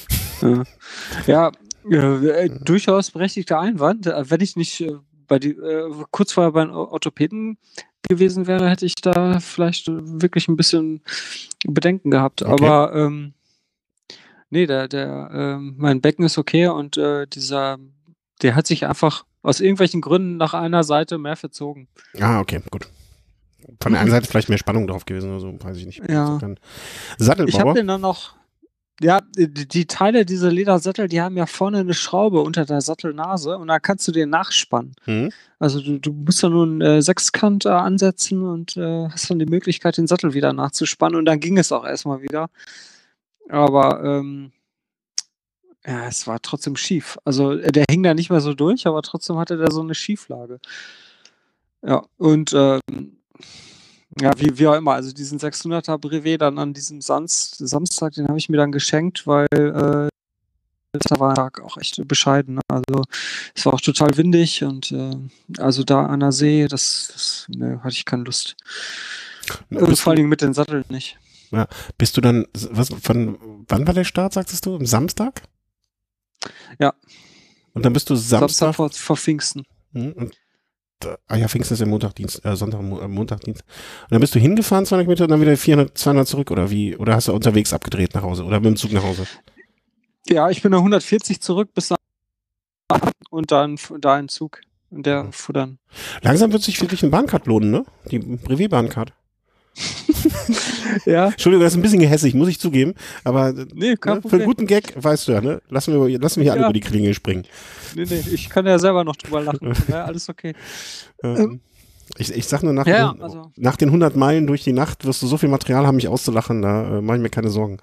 Ja, durchaus berechtigter Einwand. Wenn ich nicht kurz vorher beim Orthopäden gewesen wäre, hätte ich da vielleicht wirklich ein bisschen Bedenken gehabt. Okay. Aber nee, mein Becken ist okay und der hat sich einfach aus irgendwelchen Gründen nach einer Seite mehr verzogen. Ah, okay, gut. Von der einen Seite vielleicht mehr Spannung drauf gewesen oder so, weiß ich nicht. Ja. Sattelbauer. Ich habe den dann noch, ja, die Teile dieser Ledersattel, die haben ja vorne eine Schraube unter der Sattelnase und da kannst du den nachspannen. Also du musst da nur einen Sechskant ansetzen und hast dann die Möglichkeit, den Sattel wieder nachzuspannen und dann ging es auch erstmal wieder. Aber ja, es war trotzdem schief. Also der hing da nicht mehr so durch, aber trotzdem hatte der so eine Schieflage. Ja, und ja, wie auch immer, also diesen 600er Brevet dann an diesem Samstag, den habe ich mir dann geschenkt, weil da war der Tag auch echt bescheiden. Also es war auch total windig und also da an der See, ne, hatte ich keine Lust. Vor allen Dingen mit den Satteln nicht. Ja, bist du dann, wann war der Start, sagtest du? Am Samstag? Ja. Und dann bist du Samstag vor Pfingsten. Ja, Pfingsten ist ja Sonntag, Montagdienst. Und dann bist du hingefahren 200 Kilometer und dann wieder 200 zurück oder wie? Oder hast du unterwegs abgedreht nach Hause oder mit dem Zug nach Hause? Ja, ich bin da 140 zurück bis nach und dann da in Zug. Und der fuhr dann. Langsam wird sich wirklich ein Bahncard lohnen, ne? Die Brevet-Bahncard. Ja. Entschuldigung, das ist ein bisschen gehässig, muss ich zugeben, aber nee, für einen guten Gag, weißt du ja, ne? Lassen wir hier alle über die Klingel springen. Nee, ich kann ja selber noch drüber lachen. Ja, alles okay. Ich sag nur, nach den 100 Meilen durch die Nacht wirst du so viel Material haben, mich auszulachen, da mache ich mir keine Sorgen.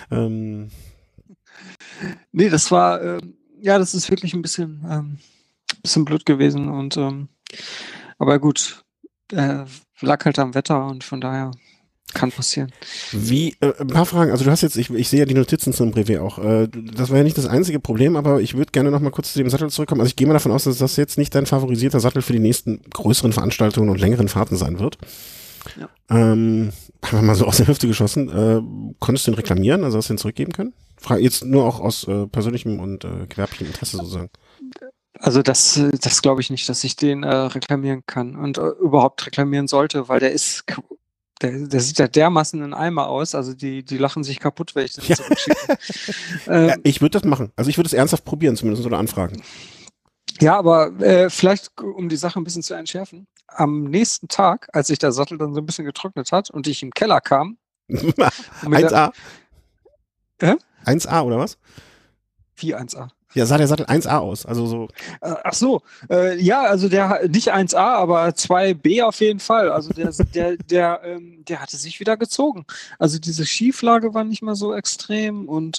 Nee, das war, das ist wirklich ein bisschen blöd gewesen und aber gut, lag halt am Wetter und von daher kann passieren. Ein paar Fragen, also du hast jetzt, ich sehe ja die Notizen zum Brevet auch, das war ja nicht das einzige Problem, aber ich würde gerne noch mal kurz zu dem Sattel zurückkommen. Also ich gehe mal davon aus, dass das jetzt nicht dein favorisierter Sattel für die nächsten größeren Veranstaltungen und längeren Fahrten sein wird. Ja. Einfach mal so aus der Hüfte geschossen. Konntest du ihn reklamieren, also hast du ihn zurückgeben können? Jetzt nur auch aus persönlichem und gewerblichem Interesse sozusagen. Also das glaube ich nicht, dass ich den reklamieren kann und überhaupt reklamieren sollte, weil der sieht ja dermaßen in Eimer aus, also die lachen sich kaputt, wenn ich das zurückschicke. Ja, ich würde das machen, also ich würde es ernsthaft probieren zumindest oder anfragen. Ja, aber vielleicht, um die Sache ein bisschen zu entschärfen, am nächsten Tag, als sich der Sattel dann so ein bisschen getrocknet hat und ich im Keller kam. 1A? 1A oder was? Wie 1A? Ja, sah der Sattel 1A aus, also so. Ach so, ja, also der nicht 1A, aber 2B auf jeden Fall. Also der hatte sich wieder gezogen. Also diese Schieflage war nicht mehr so extrem und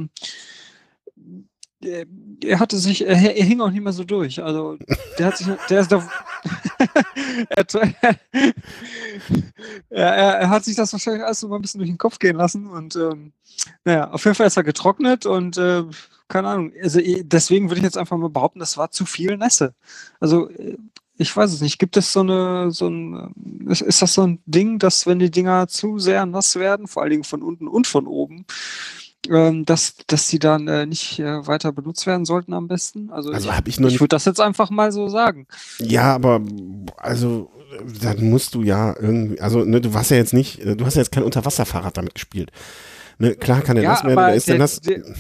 er hing auch nicht mehr so durch. Also er hat sich das wahrscheinlich alles so mal ein bisschen durch den Kopf gehen lassen und naja, auf jeden Fall ist er getrocknet und keine Ahnung, also deswegen würde ich jetzt einfach mal behaupten, das war zu viel Nässe. Also ich weiß es nicht, gibt es ist das so ein Ding, dass wenn die Dinger zu sehr nass werden, vor allen Dingen von unten und von oben, dass die dann nicht weiter benutzt werden sollten am besten? Also ich würde das jetzt einfach mal so sagen. Ja, aber also dann musst du ja irgendwie, also ne, du hast ja jetzt kein Unterwasserfahrrad damit gespielt. Ne, klar kann der nass werden, da ist der nass.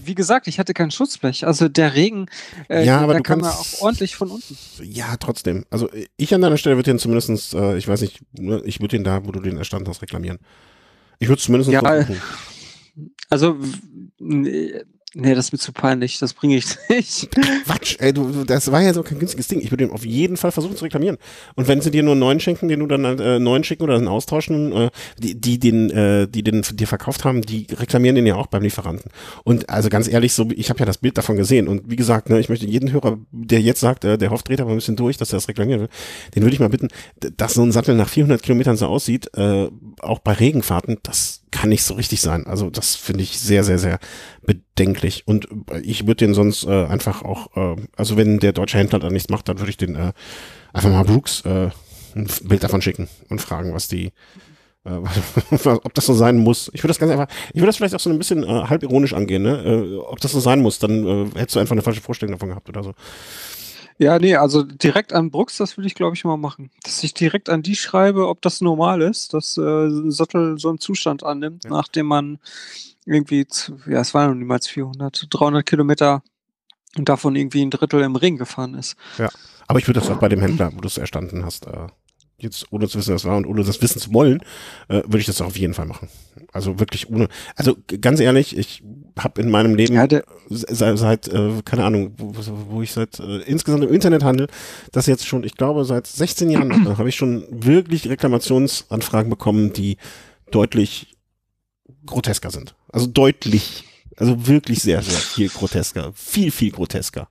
wie gesagt, ich hatte kein Schutzblech. Also der Regen, Ja, aber da du kam ja kannst, auch ordentlich von unten. ja, trotzdem. Also ich an deiner Stelle würde den zumindestens, ich weiß nicht, ne, ich würde den da, wo du den erstanden hast, reklamieren. Ich würde es zumindest Ja, versuchen. also, nee, das ist mir zu peinlich, das bringe ich nicht. Quatsch, ey, das war ja so kein günstiges Ding. Ich würde den auf jeden Fall versuchen zu reklamieren. Und wenn sie dir nur einen neuen schenken, den du dann neuen schicken oder einen austauschen, die den dir verkauft haben, die reklamieren den ja auch beim Lieferanten. Und also ganz ehrlich, so ich habe ja das Bild davon gesehen und wie gesagt, ne, ich möchte jeden Hörer, der jetzt sagt, der hofft, dreht aber ein bisschen durch, dass er das reklamieren will, den würde ich mal bitten, dass so ein Sattel nach 400 Kilometern so aussieht, auch bei Regenfahrten, das kann nicht so richtig sein. Also das finde ich sehr, sehr, sehr bedenklich. Und ich würde den sonst einfach auch, also wenn der deutsche Händler da nichts macht, dann würde ich den einfach mal Brooks ein Bild davon schicken und fragen, was die, ob das so sein muss. Ich würde das ganz einfach, ich würde das vielleicht auch so ein bisschen halb ironisch angehen, ne? Ob das so sein muss, dann hättest du einfach eine falsche Vorstellung davon gehabt oder so. Ja, nee, also direkt an Brooks, das würde ich, glaube ich, mal machen. Dass ich direkt an die schreibe, ob das normal ist, dass ein Sattel so einen Zustand annimmt, Ja. nachdem man irgendwie, ja, es waren noch niemals 400, 300 Kilometer und davon irgendwie ein Drittel im Regen gefahren ist. Ja. Aber ich würde das auch bei dem Händler, wo du es erstanden hast, jetzt ohne zu wissen, was war und ohne das wissen zu wollen, würde ich das auch auf jeden Fall machen. Also wirklich ohne, also ganz ehrlich, ich habe in meinem Leben Ja, seit keine Ahnung, wo ich seit insgesamt im Internethandel, das jetzt schon, ich glaube seit 16 Jahren habe ich schon wirklich Reklamationsanfragen bekommen, die deutlich grotesker sind. Also deutlich, also wirklich sehr, sehr viel grotesker, viel, viel grotesker.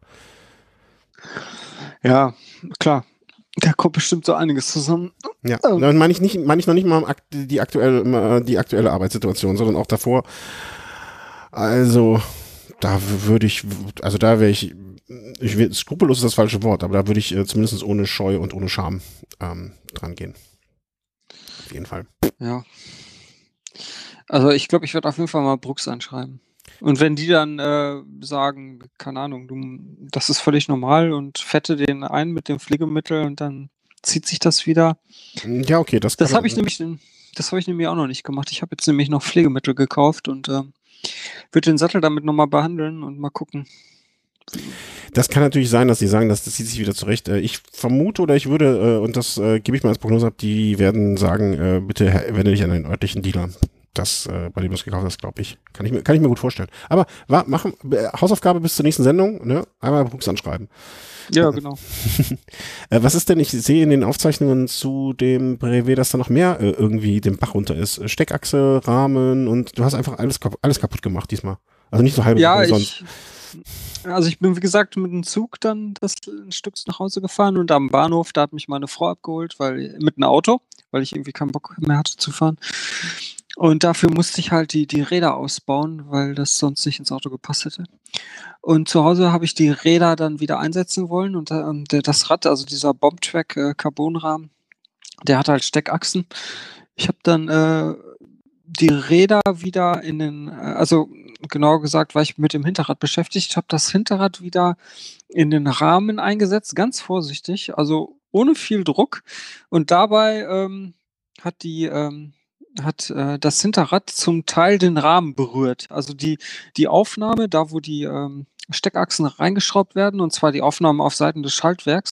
ja, klar. Da kommt bestimmt so einiges zusammen. Ja, dann meine ich noch nicht mal die aktuelle Arbeitssituation, sondern auch davor. Also, da würde ich, also da wäre skrupellos ist das falsche Wort, aber da würde ich zumindest ohne Scheu und ohne Scham dran gehen. Auf jeden Fall. Ja. Also ich glaube, ich werde auf jeden Fall mal Brooks anschreiben. Und wenn die dann sagen, keine Ahnung, das ist völlig normal und fette den ein mit dem Pflegemittel und dann zieht sich das wieder. Ja, okay, das habe ich nämlich auch noch nicht gemacht. Ich habe jetzt nämlich noch Pflegemittel gekauft und würde den Sattel damit nochmal behandeln und mal gucken. Das kann natürlich sein, dass sie sagen, das zieht sich wieder zurecht. Ich vermute oder ich würde, und das gebe ich mal als Prognose ab, die werden sagen, bitte wende dich an den örtlichen Dealer. Das, bei dem du es gekauft hast, glaube ich. Kann ich mir gut vorstellen. Aber Hausaufgabe bis zur nächsten Sendung, ne? Einmal Brooks anschreiben. Ja, genau. Was ist denn, ich sehe in den Aufzeichnungen zu dem Brevet, dass da noch mehr irgendwie den Bach runter ist. Steckachse, Rahmen und du hast einfach alles kaputt gemacht diesmal. Also nicht so halbe Ja, sonst. Ich bin, wie gesagt, mit dem Zug dann ein Stück nach Hause gefahren und am Bahnhof, da hat mich meine Frau abgeholt, mit einem Auto, weil ich irgendwie keinen Bock mehr hatte zu fahren. Und dafür musste ich halt die Räder ausbauen, weil das sonst nicht ins Auto gepasst hätte. Und zu Hause habe ich die Räder dann wieder einsetzen wollen und das Rad, also dieser Bombtrack Carbonrahmen, der hat halt Steckachsen. Ich habe dann die Räder wieder also genauer gesagt, war ich mit dem Hinterrad beschäftigt, habe das Hinterrad wieder in den Rahmen eingesetzt, ganz vorsichtig, also ohne viel Druck. Und dabei hat das Hinterrad zum Teil den Rahmen berührt. Also die Aufnahme, da wo die Steckachsen reingeschraubt werden, und zwar die Aufnahme auf Seiten des Schaltwerks,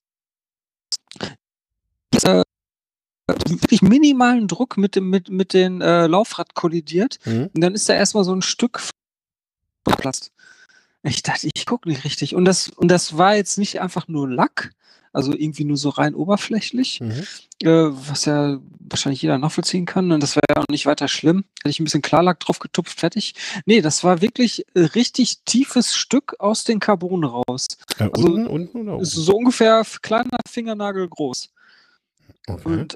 wirklich minimalen Druck mit den Laufrad kollidiert. Und dann ist da erstmal so ein Stück verplatzt. Ich dachte, ich gucke nicht richtig. Und das war jetzt nicht einfach nur Lack, also irgendwie nur so rein oberflächlich, was ja wahrscheinlich jeder nachvollziehen kann. Und das wäre ja auch nicht weiter schlimm. Hätte ich ein bisschen Klarlack drauf getupft, fertig. Nee, das war wirklich richtig tiefes Stück aus den Carbon raus. Also Unten oder oben? so ungefähr kleiner Fingernagel groß. Okay. Und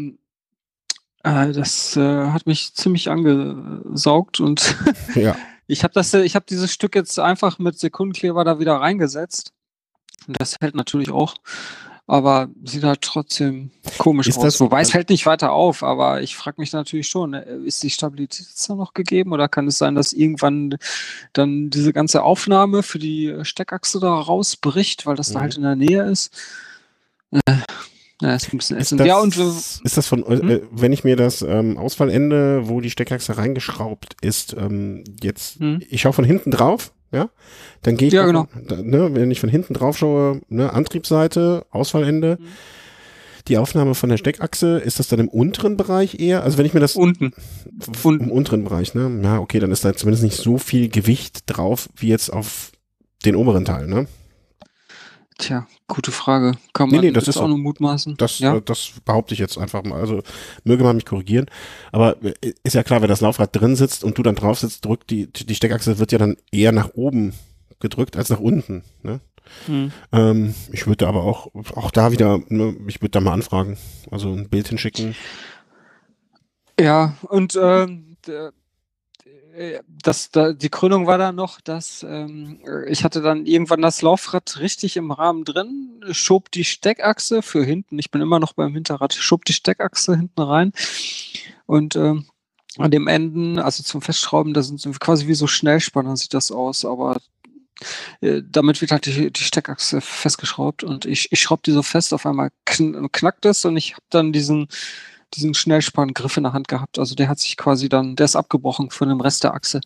das hat mich ziemlich angesaugt und ja. Ich habe dieses Stück jetzt einfach mit Sekundenkleber da wieder reingesetzt. Und das hält natürlich auch, aber sieht halt trotzdem komisch aus. Wobei es hält nicht weiter auf, aber ich frage mich natürlich schon, ist die Stabilität jetzt noch gegeben oder kann es sein, dass irgendwann dann diese ganze Aufnahme für die Steckachse da rausbricht, weil das da halt in der Nähe ist? Ja, ist ein bisschen ätzend. Ist das von, wenn ich mir das Ausfallende, wo die Steckachse reingeschraubt ist, jetzt, ich schaue von hinten drauf, ja, dann gehe ich, Ja, genau. wenn ich von hinten drauf schaue, ne, Antriebsseite, Ausfallende, die Aufnahme von der Steckachse, ist das dann im unteren Bereich eher? Also wenn ich mir das Unten. im unteren Bereich, ne? Ja, okay, dann ist da zumindest nicht so viel Gewicht drauf, wie jetzt auf den oberen Teil, ne? Tja, gute Frage. Kann man Das ist auch nur mutmaßen. Das, Ja? das behaupte ich jetzt einfach mal. Also möge man mich korrigieren. Aber ist ja klar, wenn das Laufrad drin sitzt und du dann drauf sitzt, drückt die Steckachse wird ja dann eher nach oben gedrückt als nach unten. Ne? Ich würde aber auch da wieder, ne, ich würde da mal anfragen. Also ein Bild hinschicken. Ja, und die Krönung war dann noch, dass ich hatte dann irgendwann das Laufrad richtig im Rahmen drin, schob die Steckachse für hinten, ich bin immer noch beim Hinterrad, schob die Steckachse hinten rein und an dem Enden, also zum Festschrauben, da sind quasi wie so Schnellspanner, sieht das aus, aber damit wird halt die Steckachse festgeschraubt und ich schraube die so fest, auf einmal knackt es und ich habe dann diesen Schnellspanngriff in der Hand gehabt. Also der hat sich quasi der ist abgebrochen von dem Rest der Achse.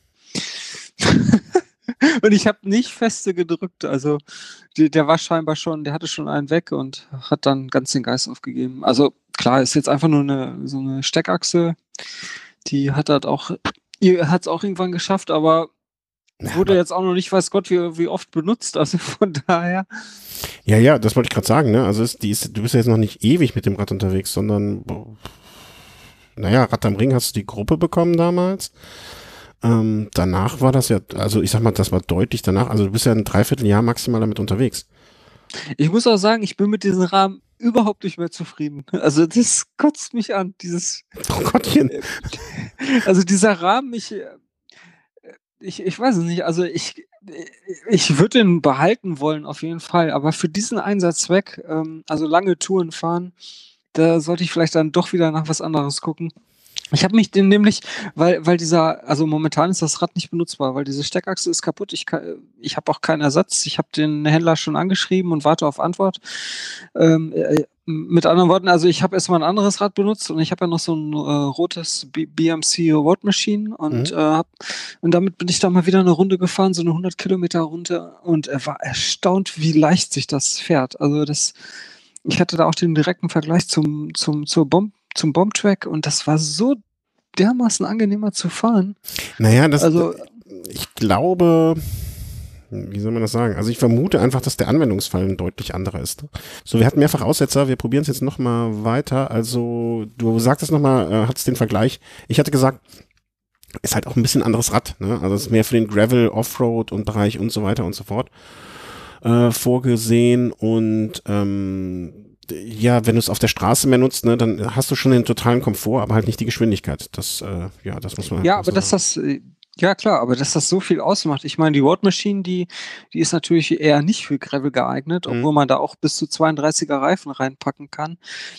Und ich habe nicht feste gedrückt. Also der war scheinbar der hatte schon einen weg und hat dann ganz den Geist aufgegeben. Also klar, ist jetzt einfach nur so eine Steckachse. Die hat es auch irgendwann geschafft, aber wurde jetzt auch noch nicht, weiß Gott, wie oft benutzt. Also von daher. Ja, das wollte ich gerade sagen, ne? Also du bist ja jetzt noch nicht ewig mit dem Rad unterwegs, sondern naja, Rad am Ring hast du die Gruppe bekommen damals. Danach war das ja, also ich sag mal, das war deutlich danach, also du bist ja ein Dreivierteljahr maximal damit unterwegs. Ich muss auch sagen, ich bin mit diesem Rahmen überhaupt nicht mehr zufrieden. Also das kotzt mich an, dieses Oh Gottchen. Also dieser Rahmen, ich weiß es nicht, also ich würde den behalten wollen auf jeden Fall, aber für diesen Einsatzzweck, also lange Touren fahren, da sollte ich vielleicht dann doch wieder nach was anderes gucken. Ich habe mich nämlich, weil also momentan ist das Rad nicht benutzbar, weil diese Steckachse ist kaputt. Ich habe auch keinen Ersatz. Ich habe den Händler schon angeschrieben und warte auf Antwort. Mit anderen Worten, also ich habe erstmal ein anderes Rad benutzt und ich habe ja noch so ein rotes BMC Road Machine und damit bin ich da mal wieder eine Runde gefahren, so eine 100 Kilometer Runde und er war erstaunt, wie leicht sich das fährt. Also ich hatte da auch den direkten Vergleich zum Bombtrack und das war so dermaßen angenehmer zu fahren. Naja, ich glaube, wie soll man das sagen? Also ich vermute einfach, dass der Anwendungsfall ein deutlich anderer ist. So, wir hatten mehrfach Aussetzer, wir probieren es jetzt nochmal weiter. Also du sagtest nochmal, hattest den Vergleich. Ich hatte gesagt, ist halt auch ein bisschen anderes Rad, ne? Also es ist mehr für den Gravel, Offroad und Bereich und so weiter und so fort vorgesehen und ja, wenn du es auf der Straße mehr nutzt, ne, dann hast du schon den totalen Komfort, aber halt nicht die Geschwindigkeit. Das muss man. Ja, aber ja klar, aber dass das so viel ausmacht. Ich meine, die Road Machine, die ist natürlich eher nicht für Gravel geeignet, obwohl man da auch bis zu 32er Reifen reinpacken kann.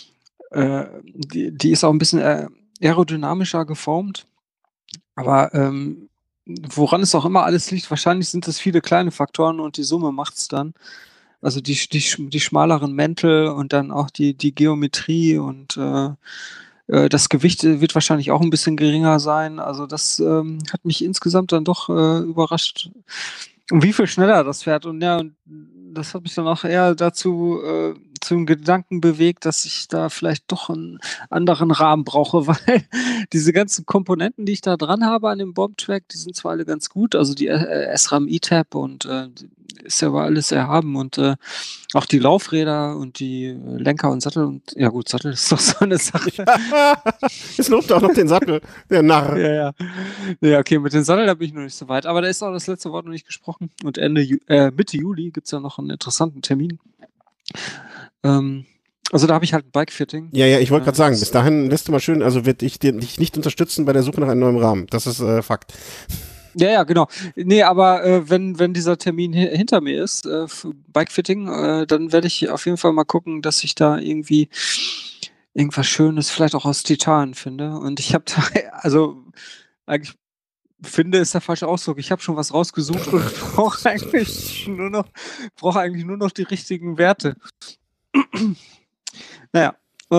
Die ist auch ein bisschen aerodynamischer geformt. Aber woran es auch immer alles liegt, wahrscheinlich sind es viele kleine Faktoren und die Summe macht's dann. Also die schmaleren Mäntel und dann auch die Geometrie und das Gewicht wird wahrscheinlich auch ein bisschen geringer sein. Also das hat mich insgesamt dann doch überrascht, wie viel schneller das fährt. Und ja, und das hat mich dann auch eher dazu zum Gedanken bewegt, dass ich da vielleicht doch einen anderen Rahmen brauche, weil diese ganzen Komponenten, die ich da dran habe an dem Bombtrack, die sind zwar alle ganz gut, also die SRAM E-Tab und ist ja aber alles erhaben und auch die Laufräder und die Lenker und Sattel und ja gut, Sattel ist doch so eine Sache. Jetzt lobt auch noch den Sattel, der Narr. Ja, okay, mit dem Sattel, da bin ich noch nicht so weit, aber da ist auch das letzte Wort noch nicht gesprochen und Mitte Juli gibt's ja noch einen interessanten Termin. Also da habe ich halt ein Bike-Fitting. Ja, ich wollte gerade sagen, bis dahin lässt du mal schön, also werde ich dich nicht unterstützen bei der Suche nach einem neuen Rahmen. Das ist Fakt. Ja, genau. Nee, aber wenn dieser Termin hinter mir ist, für Bike-Fitting, dann werde ich auf jeden Fall mal gucken, dass ich da irgendwie irgendwas Schönes, vielleicht auch aus Titan finde. Und ich habe da, also eigentlich finde ist der falsche Ausdruck. Ich habe schon was rausgesucht und brauche eigentlich nur noch die richtigen Werte. Naja,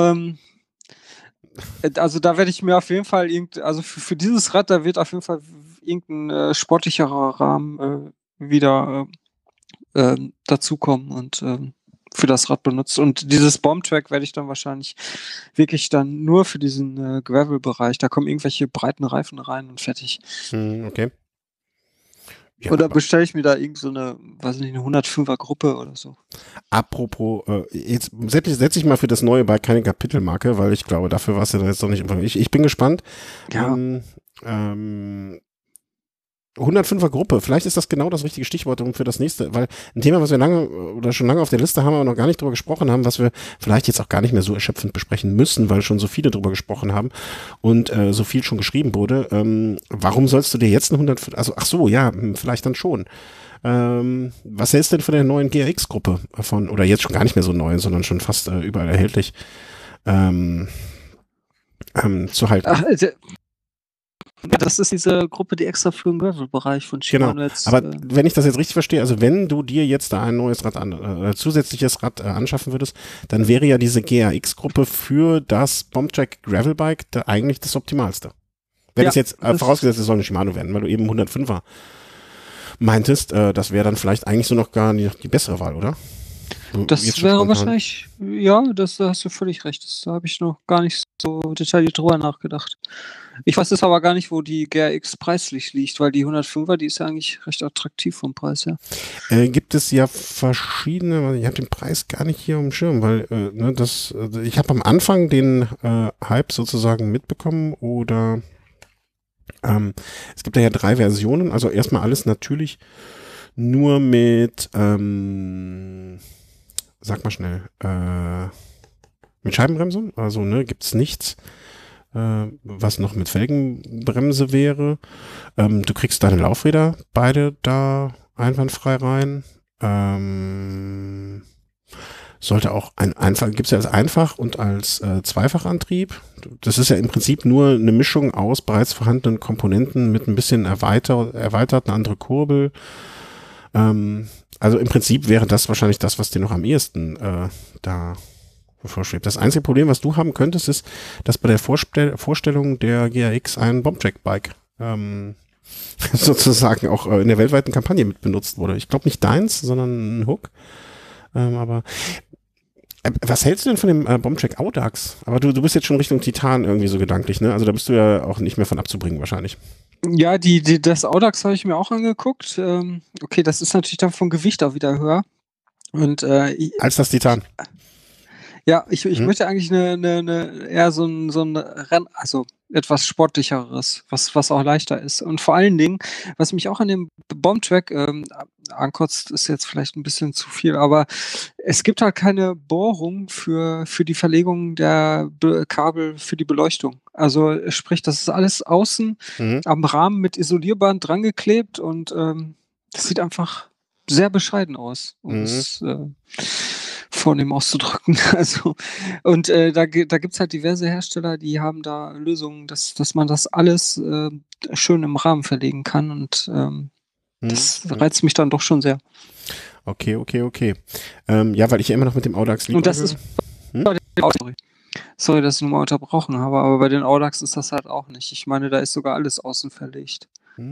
also da werde ich mir auf jeden Fall also für dieses Rad, da wird auf jeden Fall irgendein sportlicherer Rahmen wieder dazukommen und für das Rad benutzt. Und dieses Bombtrack werde ich dann wahrscheinlich wirklich dann nur für diesen Gravel-Bereich. Da kommen irgendwelche breiten Reifen rein und fertig. Okay. Ja, oder bestelle ich mir da irgend so eine, weiß nicht, eine 105er Gruppe oder so. Apropos, jetzt setz ich mal für das neue Bike keine Kapitelmarke, weil ich glaube, dafür warst du da jetzt noch nicht. Ich bin gespannt. Ja. 105er Gruppe, vielleicht ist das genau das richtige Stichwort für das nächste, weil ein Thema, was wir schon lange auf der Liste haben, aber noch gar nicht drüber gesprochen haben, was wir vielleicht jetzt auch gar nicht mehr so erschöpfend besprechen müssen, weil schon so viele drüber gesprochen haben und so viel schon geschrieben wurde. Warum sollst du dir jetzt eine 105, also ach so, ja, vielleicht dann schon. Was hältst du denn von der neuen GRX-Gruppe oder jetzt schon gar nicht mehr so neu, sondern schon fast überall erhältlich zu halten? Ach, das ist diese Gruppe, die extra für den Gravel-Bereich von Shimano genau. jetzt. Aber wenn ich das jetzt richtig verstehe, also wenn du dir jetzt da ein neues Rad zusätzliches Rad anschaffen würdest, dann wäre ja diese GRX-Gruppe für das Bombtrack Gravelbike eigentlich das Optimalste. Wenn es jetzt vorausgesetzt, es soll eine Shimano werden, weil du eben 105er meintest, das wäre dann vielleicht eigentlich so noch gar nicht die bessere Wahl, oder? Das wäre wahrscheinlich, ja, da hast du völlig recht. Da habe ich noch gar nicht so detailliert drüber nachgedacht. Ich weiß jetzt aber gar nicht, wo die GRX preislich liegt, weil die 105er, die ist ja eigentlich recht attraktiv vom Preis her. Gibt es ja verschiedene, ich habe den Preis gar nicht hier auf dem Schirm, weil ich habe am Anfang den Hype sozusagen mitbekommen oder es gibt ja 3 Versionen, also erstmal alles natürlich nur mit sag mal schnell, mit Scheibenbremse, also gibt's nichts, was noch mit Felgenbremse wäre. Du kriegst deine Laufräder beide da einwandfrei rein. Sollte auch gibt's ja als Einfach- und als Zweifachantrieb. Das ist ja im Prinzip nur eine Mischung aus bereits vorhandenen Komponenten mit ein bisschen erweitert, eine andere Kurbel. Also im Prinzip wäre das wahrscheinlich das, was dir noch am ehesten da bevorschwebt. Das einzige Problem, was du haben könntest, ist, dass bei der Vorstellung der GRX ein Bombtrack-Bike sozusagen auch in der weltweiten Kampagne mit benutzt wurde. Ich glaube nicht deins, sondern ein Hook. Aber was hältst du denn von dem Bombtrack Audax? Aber du bist jetzt schon Richtung Titan irgendwie so gedanklich, ne? Also da bist du ja auch nicht mehr von abzubringen wahrscheinlich. Ja, das Audax habe ich mir auch angeguckt. Okay, das ist natürlich dann vom Gewicht auch wieder höher. Und als das Titan. Ja, ich möchte eigentlich eher so ein Rennen, also etwas sportlicheres, was auch leichter ist. Und vor allen Dingen, was mich auch an dem Bombtrack ankotzt, ist jetzt vielleicht ein bisschen zu viel, aber es gibt halt keine Bohrung für die Verlegung der Kabel für die Beleuchtung. Also sprich, das ist alles außen am Rahmen mit Isolierband drangeklebt und das sieht einfach sehr bescheiden aus, um es vornehm auszudrücken. Also, und da gibt's halt diverse Hersteller, die haben da Lösungen, dass man das alles schön im Rahmen verlegen kann und das reizt mich dann doch schon sehr. Okay. Ja, weil ich ja immer noch mit dem Audax liebe. Und das ist sorry, dass ich nochmal unterbrochen habe, aber bei den Audax ist das halt auch nicht. Ich meine, da ist sogar alles außen verlegt.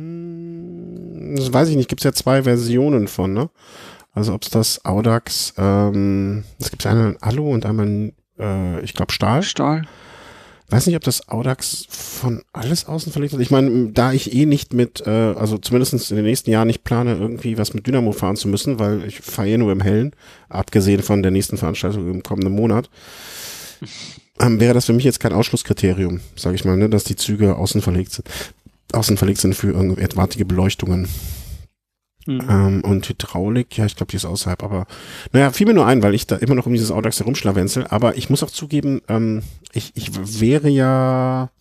Das weiß ich nicht, gibt es ja 2 Versionen von, ne? Also ob es das Audax, es gibt einmal Alu und einmal, ich glaube Stahl. Weiß nicht, ob das Audax von alles außen verlegt ist. Ich meine, da ich nicht mit, also zumindest in den nächsten Jahren nicht plane, irgendwie was mit Dynamo fahren zu müssen, weil ich fahre nur im Hellen, abgesehen von der nächsten Veranstaltung im kommenden Monat, wäre das für mich jetzt kein Ausschlusskriterium, sage ich mal, ne, dass die Züge außen verlegt sind für etwaige Beleuchtungen. Und Hydraulik, ja, ich glaube, die ist außerhalb, aber naja, fiel mir nur ein, weil ich da immer noch um dieses Audax herumschlawenzel, aber ich muss auch zugeben, ich wäre ja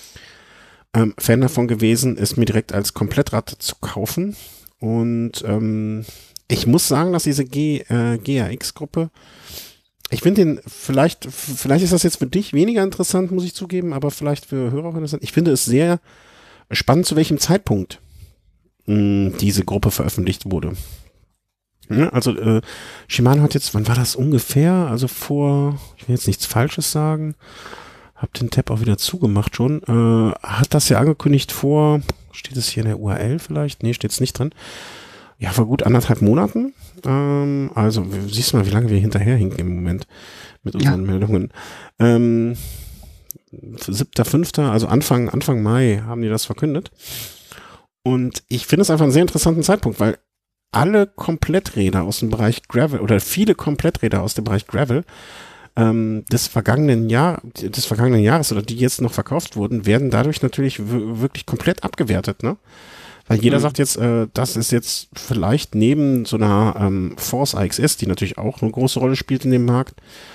Fan davon gewesen, es mir direkt als Komplettrad zu kaufen und ich muss sagen, dass diese GRX-Gruppe, ich finde den, vielleicht ist das jetzt für dich weniger interessant, muss ich zugeben, aber vielleicht für Hörer auch interessant. Ich finde es sehr spannend, zu welchem Zeitpunkt diese Gruppe veröffentlicht wurde. Ja, also Shimano hat jetzt, wann war das ungefähr? Also ich will jetzt nichts Falsches sagen, hab den Tab auch wieder zugemacht schon, hat das ja angekündigt steht es hier in der URL vielleicht? Nee, steht es nicht drin. Ja, vor gut 1,5 Monaten. Also, siehst du mal, wie lange wir hinterherhinken im Moment mit unseren Meldungen. 7.5., also Anfang Mai haben die das verkündet. Und ich finde es einfach einen sehr interessanten Zeitpunkt, weil alle Kompletträder aus dem Bereich Gravel oder viele Kompletträder aus dem Bereich Gravel des vergangenen Jahres oder die jetzt noch verkauft wurden, werden dadurch natürlich wirklich komplett abgewertet, ne? Weil jeder sagt jetzt, das ist jetzt vielleicht neben so einer Force AXS, die natürlich auch eine große Rolle spielt in dem Markt,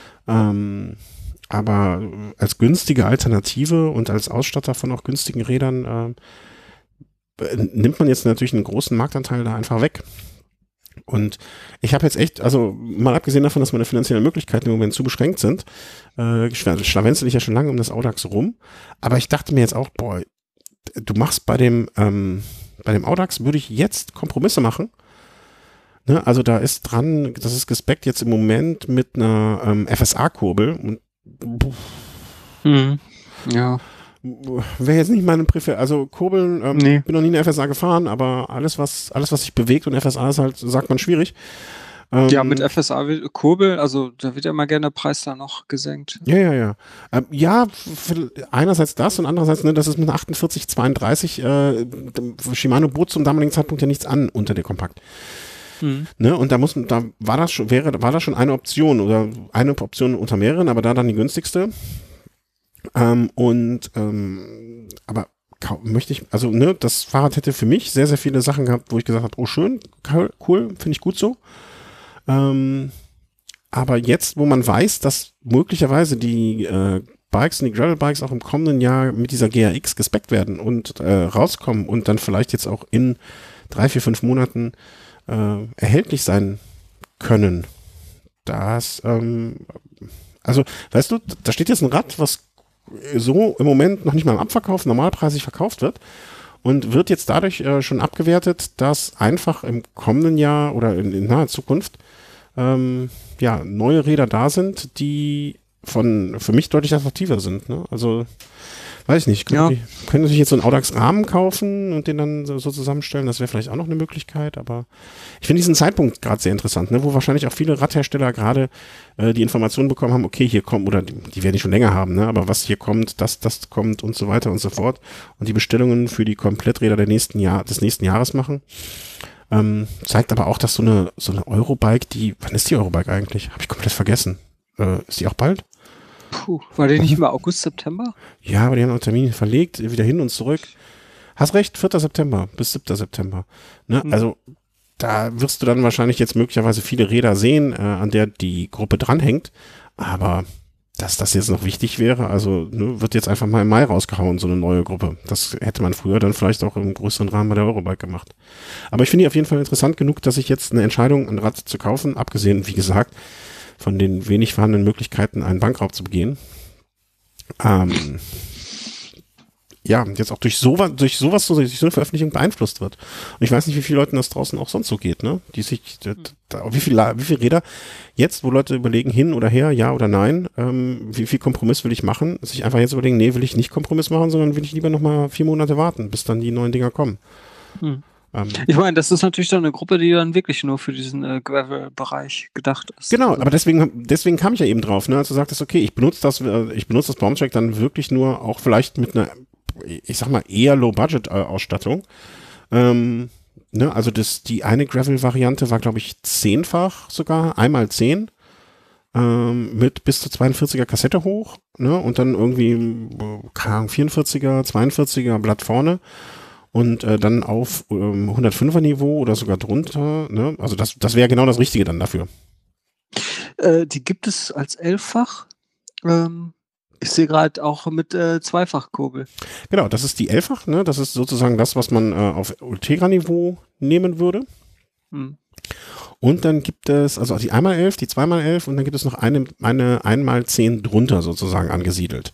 aber als günstige Alternative und als Ausstatter von auch günstigen Rädern nimmt man jetzt natürlich einen großen Marktanteil da einfach weg. Und ich habe jetzt echt, also mal abgesehen davon, dass meine finanziellen Möglichkeiten im Moment zu beschränkt sind, schlawenzel ich ja schon lange um das Audax rum, aber ich dachte mir jetzt auch, boah, du machst bei dem Audax würde ich jetzt Kompromisse machen. Ne? Also da ist dran, das ist gespeckt jetzt im Moment mit einer FSA-Kurbel. Ja. Wäre jetzt nicht meine Präferenz. Also Kurbeln, Nee. bin noch nie in der FSA gefahren, aber alles was sich bewegt und FSA ist halt, sagt man, schwierig. Ja, mit FSA Kurbel, also da wird ja immer gerne der Preis da noch gesenkt. Ja. Einerseits das und andererseits, ne, das ist mit einer 4832, Shimano bot zum damaligen Zeitpunkt ja nichts an unter der Kompakt. Ne, und war das schon eine Option oder eine Option unter mehreren, aber da dann die günstigste. Aber möchte ich, also ne, das Fahrrad hätte für mich sehr, sehr viele Sachen gehabt, wo ich gesagt habe, oh schön, cool, finde ich gut so. Aber jetzt, wo man weiß, dass möglicherweise die Bikes und die Gravel-Bikes auch im kommenden Jahr mit dieser GRX gespeckt werden und rauskommen und dann vielleicht jetzt auch in 3, 4, 5 Monaten erhältlich sein können, also, weißt du, da steht jetzt ein Rad, was so im Moment noch nicht mal im Abverkauf normalpreisig verkauft wird und wird jetzt dadurch schon abgewertet, dass einfach im kommenden Jahr oder in naher Zukunft neue Räder da sind, die für mich deutlich attraktiver sind. Ne? Also, weiß ich nicht, können sich jetzt so einen Audax-Rahmen kaufen und den dann so zusammenstellen, das wäre vielleicht auch noch eine Möglichkeit, aber ich finde diesen Zeitpunkt gerade sehr interessant, ne? Wo wahrscheinlich auch viele Radhersteller gerade die Informationen bekommen haben, okay, hier kommt, oder die werden die schon länger haben, ne? Aber was hier kommt, das kommt und so weiter und so fort und die Bestellungen für die Kompletträder des nächsten Jahres machen. Zeigt aber auch, dass so eine Eurobike, wann ist die Eurobike eigentlich? Habe ich komplett vergessen. Ist die auch bald? Puh, war die nicht mehr August, September? Ja, aber die haben auch Termine verlegt, wieder hin und zurück. Hast recht, 4. September bis 7. September. Ne? Also da wirst du dann wahrscheinlich jetzt möglicherweise viele Räder sehen, an der die Gruppe dranhängt. Aber dass das jetzt noch wichtig wäre, also ne, wird jetzt einfach mal im Mai rausgehauen, so eine neue Gruppe. Das hätte man früher dann vielleicht auch im größeren Rahmen bei der Eurobike gemacht. Aber ich finde die auf jeden Fall interessant genug, dass ich jetzt eine Entscheidung, ein Rad zu kaufen, abgesehen, wie gesagt, von den wenig vorhandenen Möglichkeiten, einen Bankraub zu begehen. Jetzt auch durch so eine Veröffentlichung beeinflusst wird. Und ich weiß nicht, wie viele Leuten das draußen auch sonst so geht, ne? Wie viele Räder jetzt, wo Leute überlegen, hin oder her, ja oder nein, wie viel Kompromiss will ich machen, sich einfach jetzt überlegen, nee, will ich nicht Kompromiss machen, sondern will ich lieber nochmal 4 Monate warten, bis dann die neuen Dinger kommen. Ich meine, das ist natürlich dann eine Gruppe, die dann wirklich nur für diesen Gravel-Bereich gedacht ist. Genau, aber deswegen kam ich ja eben drauf, ne, als du sagtest, okay, ich benutze das Bombtrack dann wirklich nur auch vielleicht mit einer, ich sag mal, eher Low-Budget-Ausstattung. Ne, also die eine Gravel-Variante war, glaube ich, 10-fach sogar, einmal 10, mit bis zu 42er Kassette hoch, ne, und dann irgendwie, keine Ahnung, 44er, 42er Blatt vorne. Und dann auf 105er Niveau oder sogar drunter. Ne? Also das wäre genau das Richtige dann dafür. Die gibt es als 11-fach. Ich sehe gerade auch mit Zweifachkurbel. Genau, das ist die 11-fach. Ne? Das ist sozusagen das, was man auf Ultegra-Niveau nehmen würde. Und dann gibt es also die 1x11, die 2x11 und dann gibt es noch eine 1x10 drunter sozusagen angesiedelt.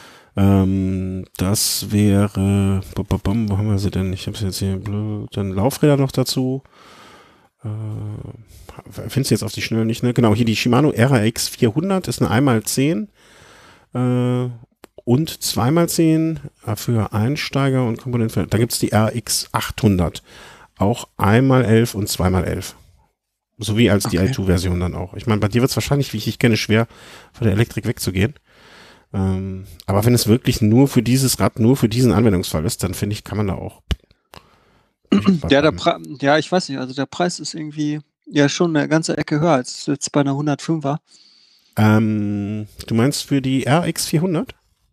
Das wäre, wo haben wir sie denn? Ich habe sie jetzt hier, dann Laufräder noch dazu. Findest du jetzt auf die Schnelle nicht, ne? Genau, hier die Shimano RAX 400 ist eine 1x10 und 2x10 für Einsteiger und Komponenten. Da gibt es die RX 800 auch 1x11 und 2x11. Sowie als die Okay. i2-Version dann auch. Ich meine, bei dir wird es wahrscheinlich, wie ich dich kenne, schwer, von der Elektrik wegzugehen. Aber wenn es wirklich nur für dieses Rad, nur für diesen Anwendungsfall ist, dann finde ich, kann man da auch. Ja, ich weiß nicht, also der Preis ist irgendwie ja schon eine ganze Ecke höher als jetzt bei einer 105er. Du meinst für die RX 400?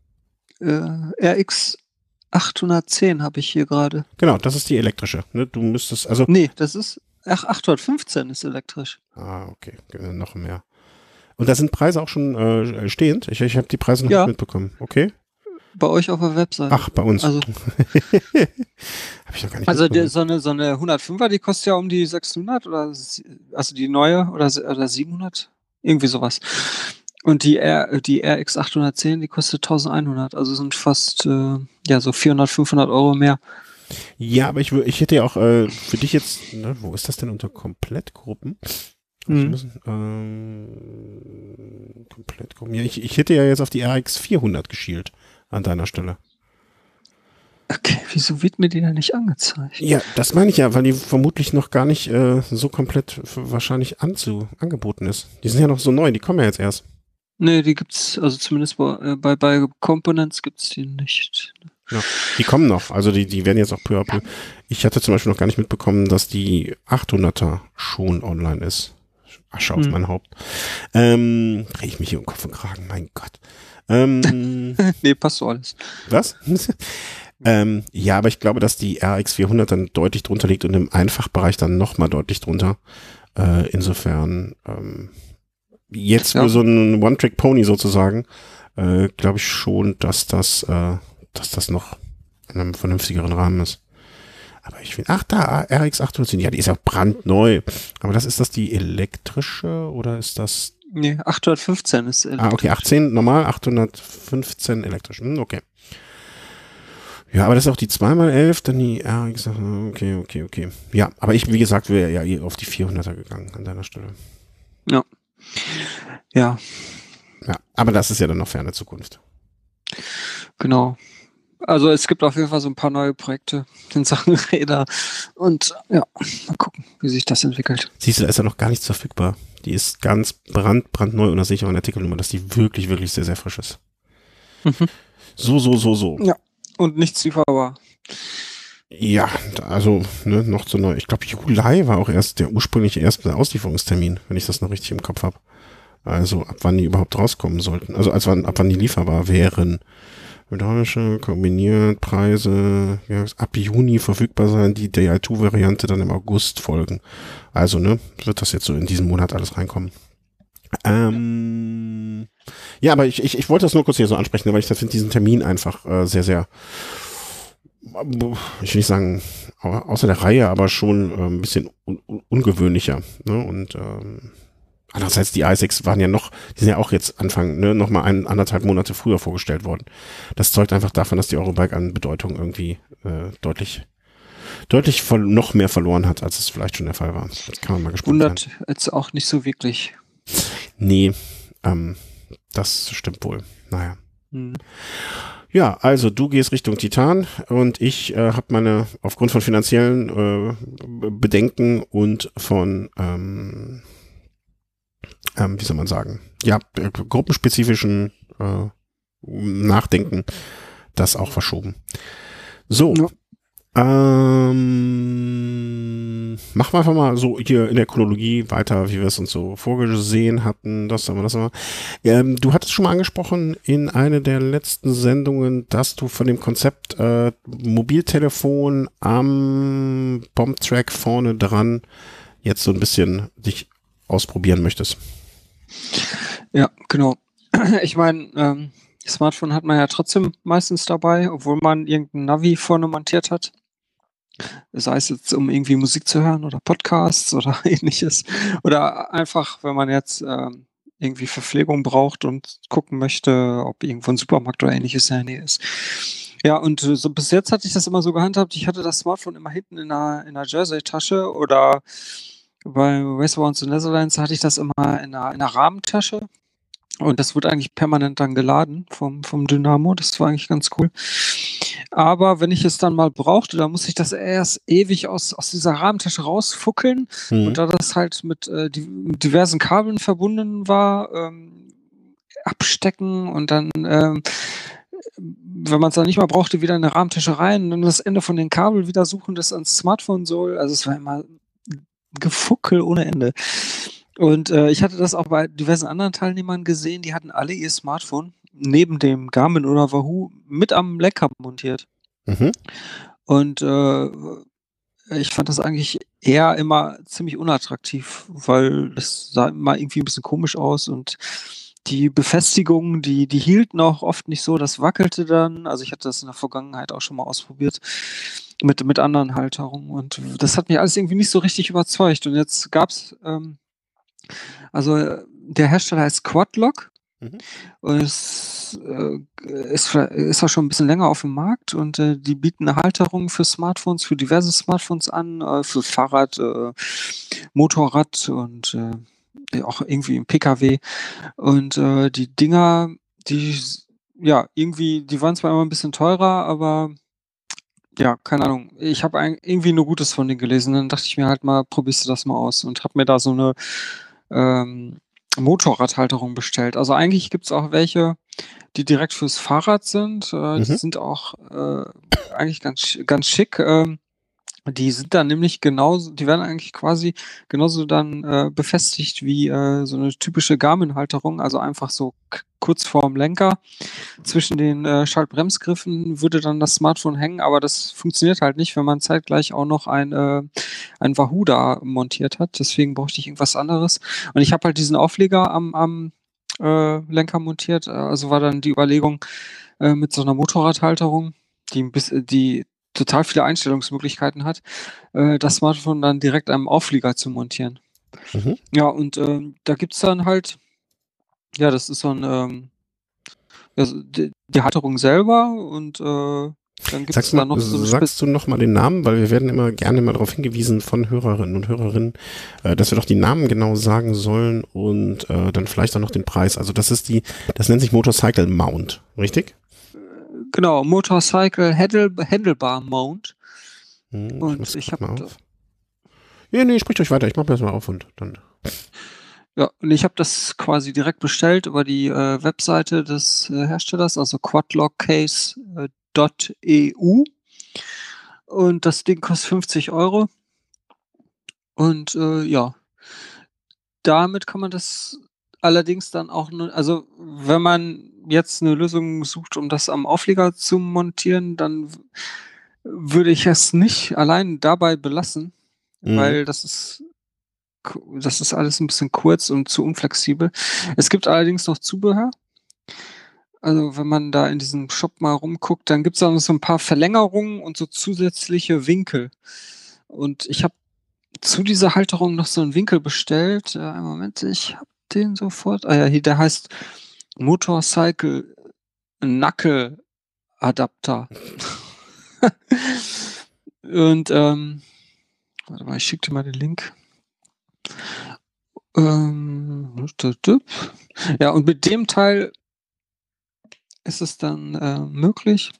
RX 810 habe ich hier gerade. Genau, das ist die elektrische. Ne? Du müsstest, also. Nee, das ist, 815 ist elektrisch. Okay, noch mehr. Und da sind Preise auch schon stehend. Ich habe die Preise noch Ja. nicht mitbekommen. Okay. Bei euch auf der Webseite. Ach, bei uns. Also, Habe ich noch gar nicht mitbekommen. so eine 105er, die kostet ja um die 600 oder, also die neue oder 700? Irgendwie sowas. Und die RX 810, die kostet 1100. Also sind fast, so 400, 500 Euro mehr. Ja, aber ich hätte ja auch für dich jetzt, ne, wo ist das denn unter Komplettgruppen? Komplettgruppen. Ja, ich hätte ja jetzt auf die RX 400 geschielt an deiner Stelle. Okay, wieso wird mir die denn nicht angezeigt? Ja, das meine ich ja, weil die vermutlich noch gar nicht so komplett wahrscheinlich angeboten ist. Die sind ja noch so neu, die kommen ja jetzt erst. Nee, die gibt's, also zumindest bei Components gibt's die nicht. Ja, die kommen noch, also die werden jetzt auch peu à peu. Ich hatte zum Beispiel noch gar nicht mitbekommen, dass die 800er schon online ist. Asche auf mein Haupt. Dreh ich mich hier um Kopf und Kragen, mein Gott. Nee, passt so alles. Was? Ja, aber ich glaube, dass die RX 400 dann deutlich drunter liegt und im Einfachbereich dann nochmal deutlich drunter. Insofern, jetzt für so einen One-Trick-Pony sozusagen, glaube ich schon, dass das noch in einem vernünftigeren Rahmen ist. Aber ich finde, da, RX 810, ja, die ist ja brandneu. Aber ist das die elektrische oder ist das? Nee, 815 ist elektrisch. Okay, 18 normal, 815 elektrisch. Okay. Ja, aber das ist auch die 2x11, dann die RX, okay. Ja, aber ich, wie gesagt, wäre ja auf die 400er gegangen an deiner Stelle. Ja. Ja. Ja, aber das ist ja dann noch ferne Zukunft. Genau. Also es gibt auf jeden Fall so ein paar neue Projekte in Sachen Räder und ja, mal gucken, wie sich das entwickelt. Siehst du, da ist ja noch gar nichts verfügbar. Die ist ganz brandneu und da sehe ich auch in der Artikelnummer, dass die wirklich, wirklich sehr, sehr frisch ist. Mhm. So. Ja, und nichts lieferbar. Ja, also noch zu neu. Ich glaube, Juli war auch erst der ursprüngliche erste Auslieferungstermin, wenn ich das noch richtig im Kopf habe. Also ab wann die überhaupt rauskommen sollten. Also ab wann die lieferbar wären. Hydraulische, kombiniert, Preise, ja, ab Juni verfügbar sein, die i2-Variante dann im August folgen. Also, wird das jetzt so in diesem Monat alles reinkommen. Ja, aber ich wollte das nur kurz hier so ansprechen, weil ich finde diesen Termin einfach sehr, sehr, ich will nicht sagen, außer der Reihe, aber schon ein bisschen ungewöhnlicher. Ne? Und andererseits, die i6 waren ja die sind ja auch jetzt Anfang, noch mal 1,5 Monate früher vorgestellt worden. Das zeugt einfach davon, dass die Eurobike an Bedeutung irgendwie deutlich noch mehr verloren hat, als es vielleicht schon der Fall war. Das kann man mal gespannt sein. Wundert jetzt auch nicht so wirklich. Nee, das stimmt wohl. Naja. Ja, also du gehst Richtung Titan und ich habe aufgrund von finanziellen Bedenken und von wie soll man sagen, ja, gruppenspezifischen Nachdenken, das auch verschoben. So, Ja. machen wir einfach mal so hier in der Chronologie weiter, wie wir es uns so vorgesehen hatten. Du hattest schon mal angesprochen in einer der letzten Sendungen, dass du von dem Konzept Mobiltelefon am Bombtrack vorne dran jetzt so ein bisschen dich ausprobieren möchtest. Ja, genau. Ich meine, Smartphone hat man ja trotzdem meistens dabei, obwohl man irgendein Navi vorne montiert hat. Sei es jetzt, um irgendwie Musik zu hören oder Podcasts oder ähnliches. Oder einfach, wenn man jetzt irgendwie Verpflegung braucht und gucken möchte, ob irgendwo ein Supermarkt oder ähnliches in der Nähe ist. Ja, und so bis jetzt hatte ich das immer so gehandhabt, ich hatte das Smartphone immer hinten in einer Jersey-Tasche oder bei Racearound the Netherlands hatte ich das immer in einer Rahmentasche. Und das wurde eigentlich permanent dann geladen vom Dynamo. Das war eigentlich ganz cool. Aber wenn ich es dann mal brauchte, dann muss ich das erst ewig aus dieser Rahmentasche rausfuckeln. Und da das halt mit diversen Kabeln verbunden war, abstecken und dann, wenn man es dann nicht mehr brauchte, wieder in eine Rahmentasche rein und dann das Ende von den Kabel wieder suchen, das ans Smartphone soll. Also es war immer Gefuckel ohne Ende. Und ich hatte das auch bei diversen anderen Teilnehmern gesehen, die hatten alle ihr Smartphone neben dem Garmin oder Wahoo mit am Lenker montiert. Mhm. Und ich fand das eigentlich eher immer ziemlich unattraktiv, weil das sah immer irgendwie ein bisschen komisch aus und die Befestigungen, die hielten auch oft nicht so, das wackelte dann. Also ich hatte das in der Vergangenheit auch schon mal ausprobiert mit anderen Halterungen und das hat mich alles irgendwie nicht so richtig überzeugt. Und jetzt gab's, also der Hersteller heißt Quadlock. Mhm. Und es ist auch schon ein bisschen länger auf dem Markt und die bieten eine Halterung für Smartphones, für diverse Smartphones an, für Fahrrad, Motorrad und auch irgendwie im PKW. Und die Dinger, ja, irgendwie, die waren zwar immer ein bisschen teurer, aber ja, keine Ahnung. Ich habe irgendwie nur Gutes von denen gelesen. Dann dachte ich mir halt mal, probierst du das mal aus und habe mir da so eine Motorradhalterung bestellt. Also eigentlich gibt's auch welche, die direkt fürs Fahrrad sind. Die sind auch eigentlich ganz schick. Die sind dann nämlich genauso, die werden eigentlich quasi genauso dann befestigt wie so eine typische Garmin-Halterung, also einfach so kurz vorm Lenker. Zwischen den Schaltbremsgriffen würde dann das Smartphone hängen, aber das funktioniert halt nicht, wenn man zeitgleich auch noch ein Wahoo da montiert hat. Deswegen brauchte ich irgendwas anderes. Und ich habe halt diesen Aufleger am Lenker montiert. Also war dann die Überlegung mit so einer Motorradhalterung, die total viele Einstellungsmöglichkeiten hat, das Smartphone dann direkt am Auflieger zu montieren. Mhm. Ja, und da gibt's dann halt, ja, das ist so ein, also die Halterung selber und dann gibt es da noch so eine Sagst du noch mal den Namen, weil wir werden immer gerne mal darauf hingewiesen von Hörerinnen und Hörerinnen, dass wir doch die Namen genau sagen sollen und dann vielleicht auch noch den Preis. Also das nennt sich Motorcycle Mount, richtig? Genau, Motorcycle Handlebar Mount. Und ich habe ja, nee, spricht euch weiter. Ich mache mir das mal auf und dann. Ja, und ich habe das quasi direkt bestellt über die Webseite des Herstellers, also quadlockcase.eu. Und das Ding kostet 50 Euro. Und ja, damit kann man das allerdings dann auch, also wenn man jetzt eine Lösung sucht, um das am Auflieger zu montieren, dann würde ich es nicht allein dabei belassen, weil das ist alles ein bisschen kurz und zu unflexibel. Es gibt allerdings noch Zubehör. Also wenn man da in diesem Shop mal rumguckt, dann gibt's da noch so ein paar Verlängerungen und so zusätzliche Winkel. Und ich habe zu dieser Halterung noch so einen Winkel bestellt. Einen Moment, ich habe den sofort. Ah ja, hier, der heißt Motorcycle Knuckle Adapter. Und warte mal, ich schicke dir mal den Link. Ja, und mit dem Teil ist es dann möglich,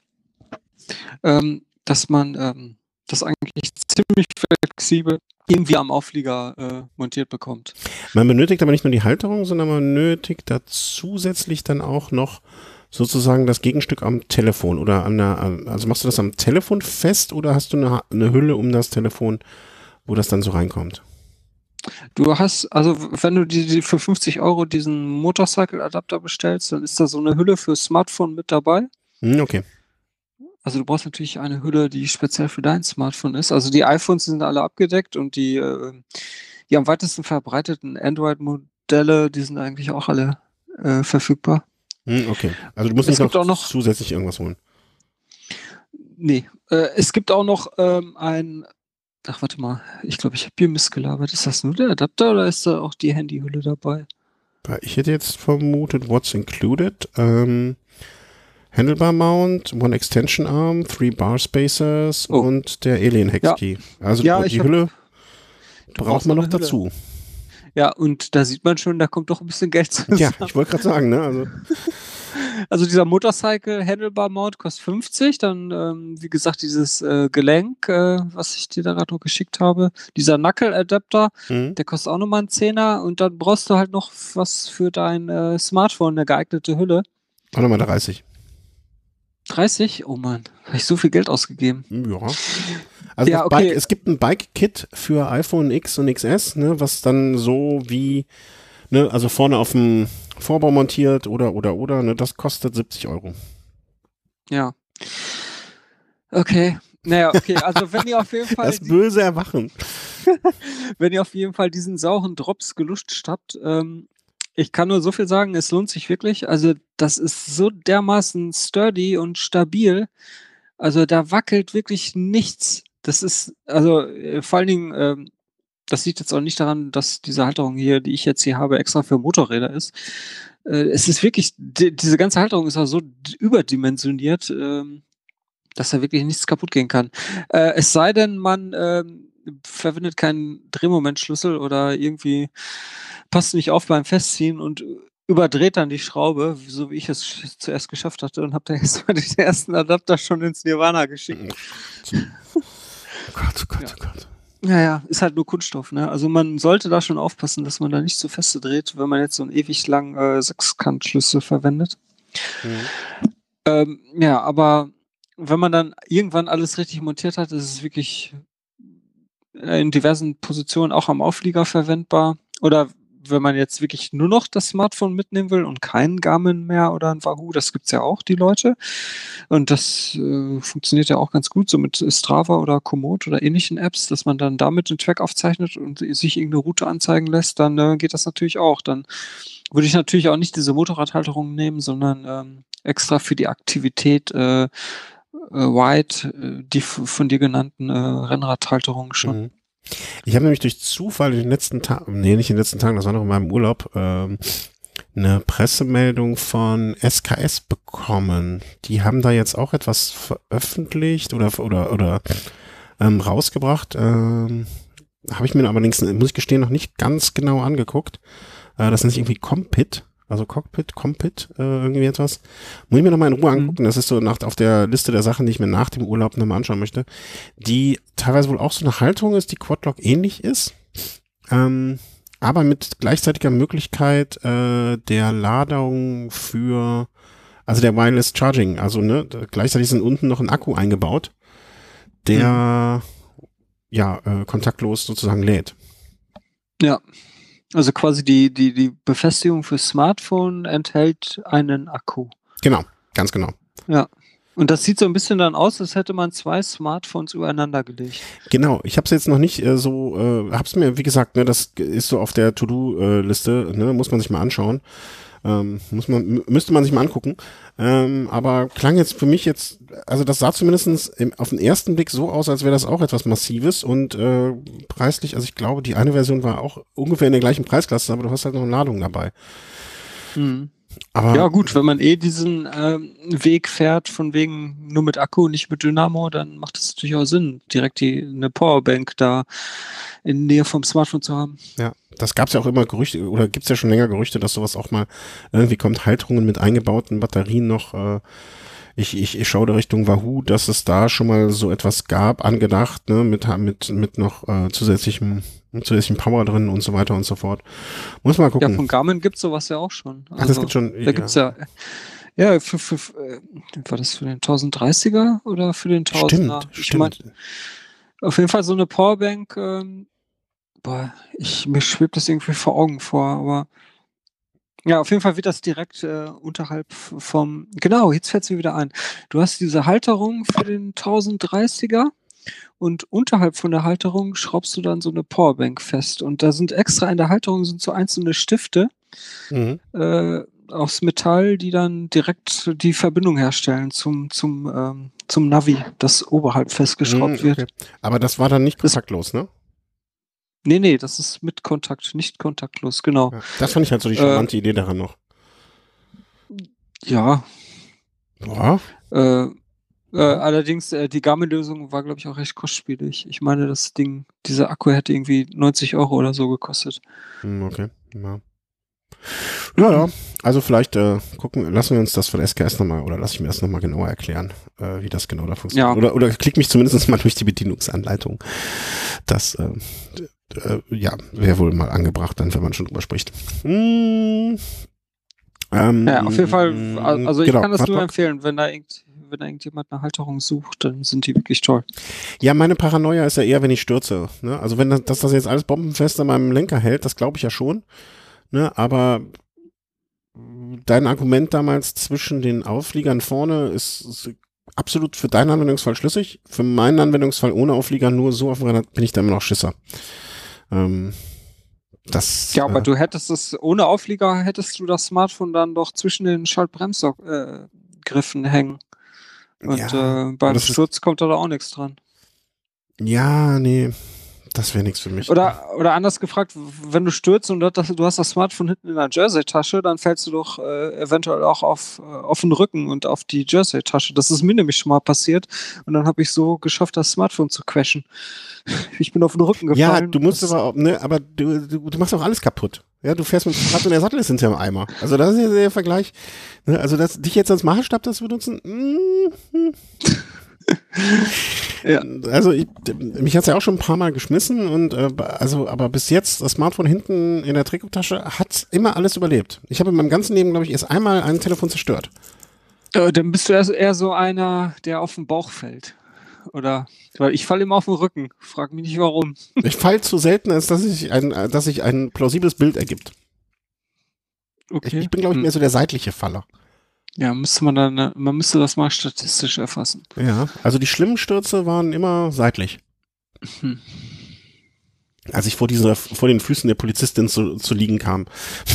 dass man das eigentlich ziemlich flexibel irgendwie am Auflieger montiert bekommt. Man benötigt aber nicht nur die Halterung, sondern man benötigt da zusätzlich dann auch noch sozusagen das Gegenstück am Telefon oder also machst du das am Telefon fest oder hast du eine Hülle um das Telefon, wo das dann so reinkommt? Du hast, also wenn du die für 50 Euro diesen Motorcycle-Adapter bestellst, dann ist da so eine Hülle für Smartphone mit dabei. Okay. Also du brauchst natürlich eine Hülle, die speziell für dein Smartphone ist. Also die iPhones sind alle abgedeckt und die am weitesten verbreiteten Android-Modelle, die sind eigentlich auch alle verfügbar. Okay. Also du musst nicht noch zusätzlich irgendwas holen. Nee. Es gibt auch noch ach, warte mal. Ich glaube, ich habe hier missgelabert. Ist das nur der Adapter oder ist da auch die Handyhülle dabei? Ich hätte jetzt vermutet, what's included? Handlebar Mount, One Extension Arm, 3 Bar Spacers und der Alien Hex Key. Also die Hülle braucht man noch dazu. Ja, und da sieht man schon, da kommt doch ein bisschen Geld zusammen. Ja, ich wollte gerade sagen, ne? Also Also dieser Motorcycle Handlebar Mount kostet 50, dann wie gesagt dieses Gelenk, was ich dir da gerade noch geschickt habe, dieser Knuckle Adapter, Mhm. der kostet auch nochmal einen Zehner und dann brauchst du halt noch was für dein Smartphone, eine geeignete Hülle. Auch nochmal 30. 30? Oh Mann, habe ich so viel Geld ausgegeben. Ja. Also Ja, das Bike, okay. es gibt ein Bike-Kit für iPhone X und XS, ne, was dann so wie, ne, also vorne auf dem Vorbau montiert oder, ne, das kostet 70 Euro. Ja. Okay. Naja, okay, also wenn ihr auf jeden Fall Das böse Erwachen. wenn ihr auf jeden Fall diesen sauren Drops gelutscht habt, ich kann nur so viel sagen, es lohnt sich wirklich. Also das ist so dermaßen sturdy und stabil. Also da wackelt wirklich nichts. Das ist, also vor allen Dingen, das liegt jetzt auch nicht daran, dass diese Halterung hier, die ich jetzt hier habe, extra für Motorräder ist. Es ist wirklich, diese ganze Halterung ist auch so überdimensioniert, dass da wirklich nichts kaputt gehen kann. Es sei denn, man verwendet keinen Drehmomentschlüssel oder irgendwie passt nicht auf beim Festziehen und überdreht dann die Schraube, so wie ich es zuerst geschafft hatte und habe da erstmal den ersten Adapter schon ins Nirvana geschickt. Oh Gott, oh Gott, Ja. oh Gott. Ja, ist halt nur Kunststoff, ne? Also man sollte da schon aufpassen, dass man da nicht zu feste dreht, wenn man jetzt so einen ewig langen Sechskantschlüssel verwendet. Ja, aber wenn man dann irgendwann alles richtig montiert hat, ist es wirklich in diversen Positionen auch am Auflieger verwendbar. Oder wenn man jetzt wirklich nur noch das Smartphone mitnehmen will und keinen Garmin mehr oder ein Wahoo, das gibt's ja auch, die Leute. Und das funktioniert ja auch ganz gut, so mit Strava oder Komoot oder ähnlichen Apps, dass man dann damit den Track aufzeichnet und sich irgendeine Route anzeigen lässt, dann geht das natürlich auch. Dann würde ich natürlich auch nicht diese Motorradhalterung nehmen, sondern extra für die Aktivität White, die von dir genannten Rennradhalterungen schon. Mhm. Ich habe nämlich durch Zufall in den letzten Tagen, nee, nicht in den letzten Tagen, das war noch in meinem Urlaub, eine Pressemeldung von SKS bekommen. Die haben da jetzt auch etwas veröffentlicht oder rausgebracht. Habe ich mir allerdings, muss ich gestehen, noch nicht ganz genau angeguckt. Das nennt sich irgendwie Compit, also Compit, irgendwie etwas. Muss ich mir nochmal in Ruhe angucken. Das ist so auf der Liste der Sachen, die ich mir nach dem Urlaub nochmal anschauen möchte. Die teilweise wohl auch so eine Halterung ist, die Quadlock ähnlich ist. Aber mit gleichzeitiger Möglichkeit der Ladung für, also der Wireless Charging. Also ne, gleichzeitig sind unten noch ein Akku eingebaut, der kontaktlos sozusagen lädt. Ja, also quasi die Befestigung für Smartphone enthält einen Akku. Genau, ganz genau. Ja. Und das sieht so ein bisschen dann aus, als hätte man zwei Smartphones übereinander gelegt. Genau, ich habe es jetzt noch nicht hab's mir, wie gesagt, ne, das ist so auf der To-Do-Liste, ne, muss man sich mal anschauen. Müsste man sich mal angucken. Aber klang jetzt für mich jetzt, also das sah zumindest auf den ersten Blick so aus, als wäre das auch etwas Massives und preislich, also ich glaube, die eine Version war auch ungefähr in der gleichen Preisklasse, aber du hast halt noch eine Ladung dabei. Aber ja gut, wenn man diesen Weg fährt, von wegen nur mit Akku, nicht mit Dynamo, dann macht es natürlich auch Sinn, direkt eine Powerbank da in Nähe vom Smartphone zu haben. Ja, das gab's ja auch immer Gerüchte, oder gibt's ja schon länger Gerüchte, dass sowas auch mal irgendwie kommt, Halterungen mit eingebauten Batterien noch. Ich schaue da Richtung Wahoo, dass es da schon mal so etwas gab, angedacht, ne, mit noch zusätzlichem Power drin und so weiter und so fort. Muss mal gucken. Ja, von Garmin gibt's sowas ja auch schon. Ach, das gibt's schon. Da gibt's ja war das für den 1030er oder für den 1000er? Stimmt. Auf jeden Fall so eine Powerbank, mir schwebt das irgendwie vor Augen vor, aber ja, auf jeden Fall wird das direkt unterhalb vom, genau, jetzt fällt's mir wieder ein. Du hast diese Halterung für den 1030er und unterhalb von der Halterung schraubst du dann so eine Powerbank fest und da sind extra in der Halterung sind so einzelne Stifte aus Metall, die dann direkt die Verbindung herstellen zum Navi, das oberhalb festgeschraubt wird. Aber das war dann nicht kontaktlos, ne? Nee, das ist mit Kontakt, nicht kontaktlos, genau. Ja, das fand ich halt so die charmante Idee daran noch. Ja. Ja. Allerdings, die Garmin-Lösung war, glaube ich, auch recht kostspielig. Ich meine, das Ding, dieser Akku hätte irgendwie 90 € oder so gekostet. Okay, ja. Ja. Also vielleicht lassen wir uns das von SKS nochmal, oder lasse ich mir das nochmal genauer erklären, wie das genau da funktioniert. Ja. Oder klick mich zumindest mal durch die Bedienungsanleitung. Das wäre wohl mal angebracht, dann, wenn man schon drüber spricht. Ja, auf jeden Fall, also ich kann das nur empfehlen, wenn da irgendjemand eine Halterung sucht, dann sind die wirklich toll. Ja, meine Paranoia ist ja eher, wenn ich stürze. Ne? Also wenn das jetzt alles bombenfest an meinem Lenker hält, das glaube ich ja schon. Ne? Aber dein Argument damals zwischen den Aufliegern vorne ist absolut für deinen Anwendungsfall schlüssig. Für meinen Anwendungsfall ohne Auflieger nur so auf dem Rad bin ich da immer noch Schisser. Aber du hättest es, ohne Auflieger hättest du das Smartphone dann doch zwischen den Schaltbremsgriffen hängen. Und beim Sturz kommt da auch nichts dran. Ja, nee. Das wäre nichts für mich. Oder anders gefragt, wenn du stürzt und du hast das Smartphone hinten in der Jersey-Tasche, dann fällst du doch eventuell auch auf den Rücken und auf die Jersey-Tasche. Das ist mir nämlich schon mal passiert. Und dann habe ich so geschafft, das Smartphone zu crashen. Ich bin auf den Rücken gefallen. Ja, du musst aber du machst auch alles kaputt. Ja, du fährst mit dem Rad und der Sattel ist hinter dem Eimer. Also das ist ja der Vergleich. Ne? Also dich jetzt als Maßstab das benutzen, Ja. Also mich hat's ja auch schon ein paar Mal geschmissen und aber bis jetzt das Smartphone hinten in der Trikottasche hat immer alles überlebt. Ich habe in meinem ganzen Leben, glaube ich, erst einmal ein Telefon zerstört. Dann bist du eher so einer, der auf den Bauch fällt. Oder, weil ich falle immer auf den Rücken. Frag mich nicht warum. Ich falle zu selten, als dass sich ein plausibles Bild ergibt. Okay. Ich bin, glaube ich, mehr so der seitliche Faller. Ja, man müsste das mal statistisch erfassen. Ja, also die schlimmen Stürze waren immer seitlich. Als ich vor den Füßen der Polizistin zu liegen kam.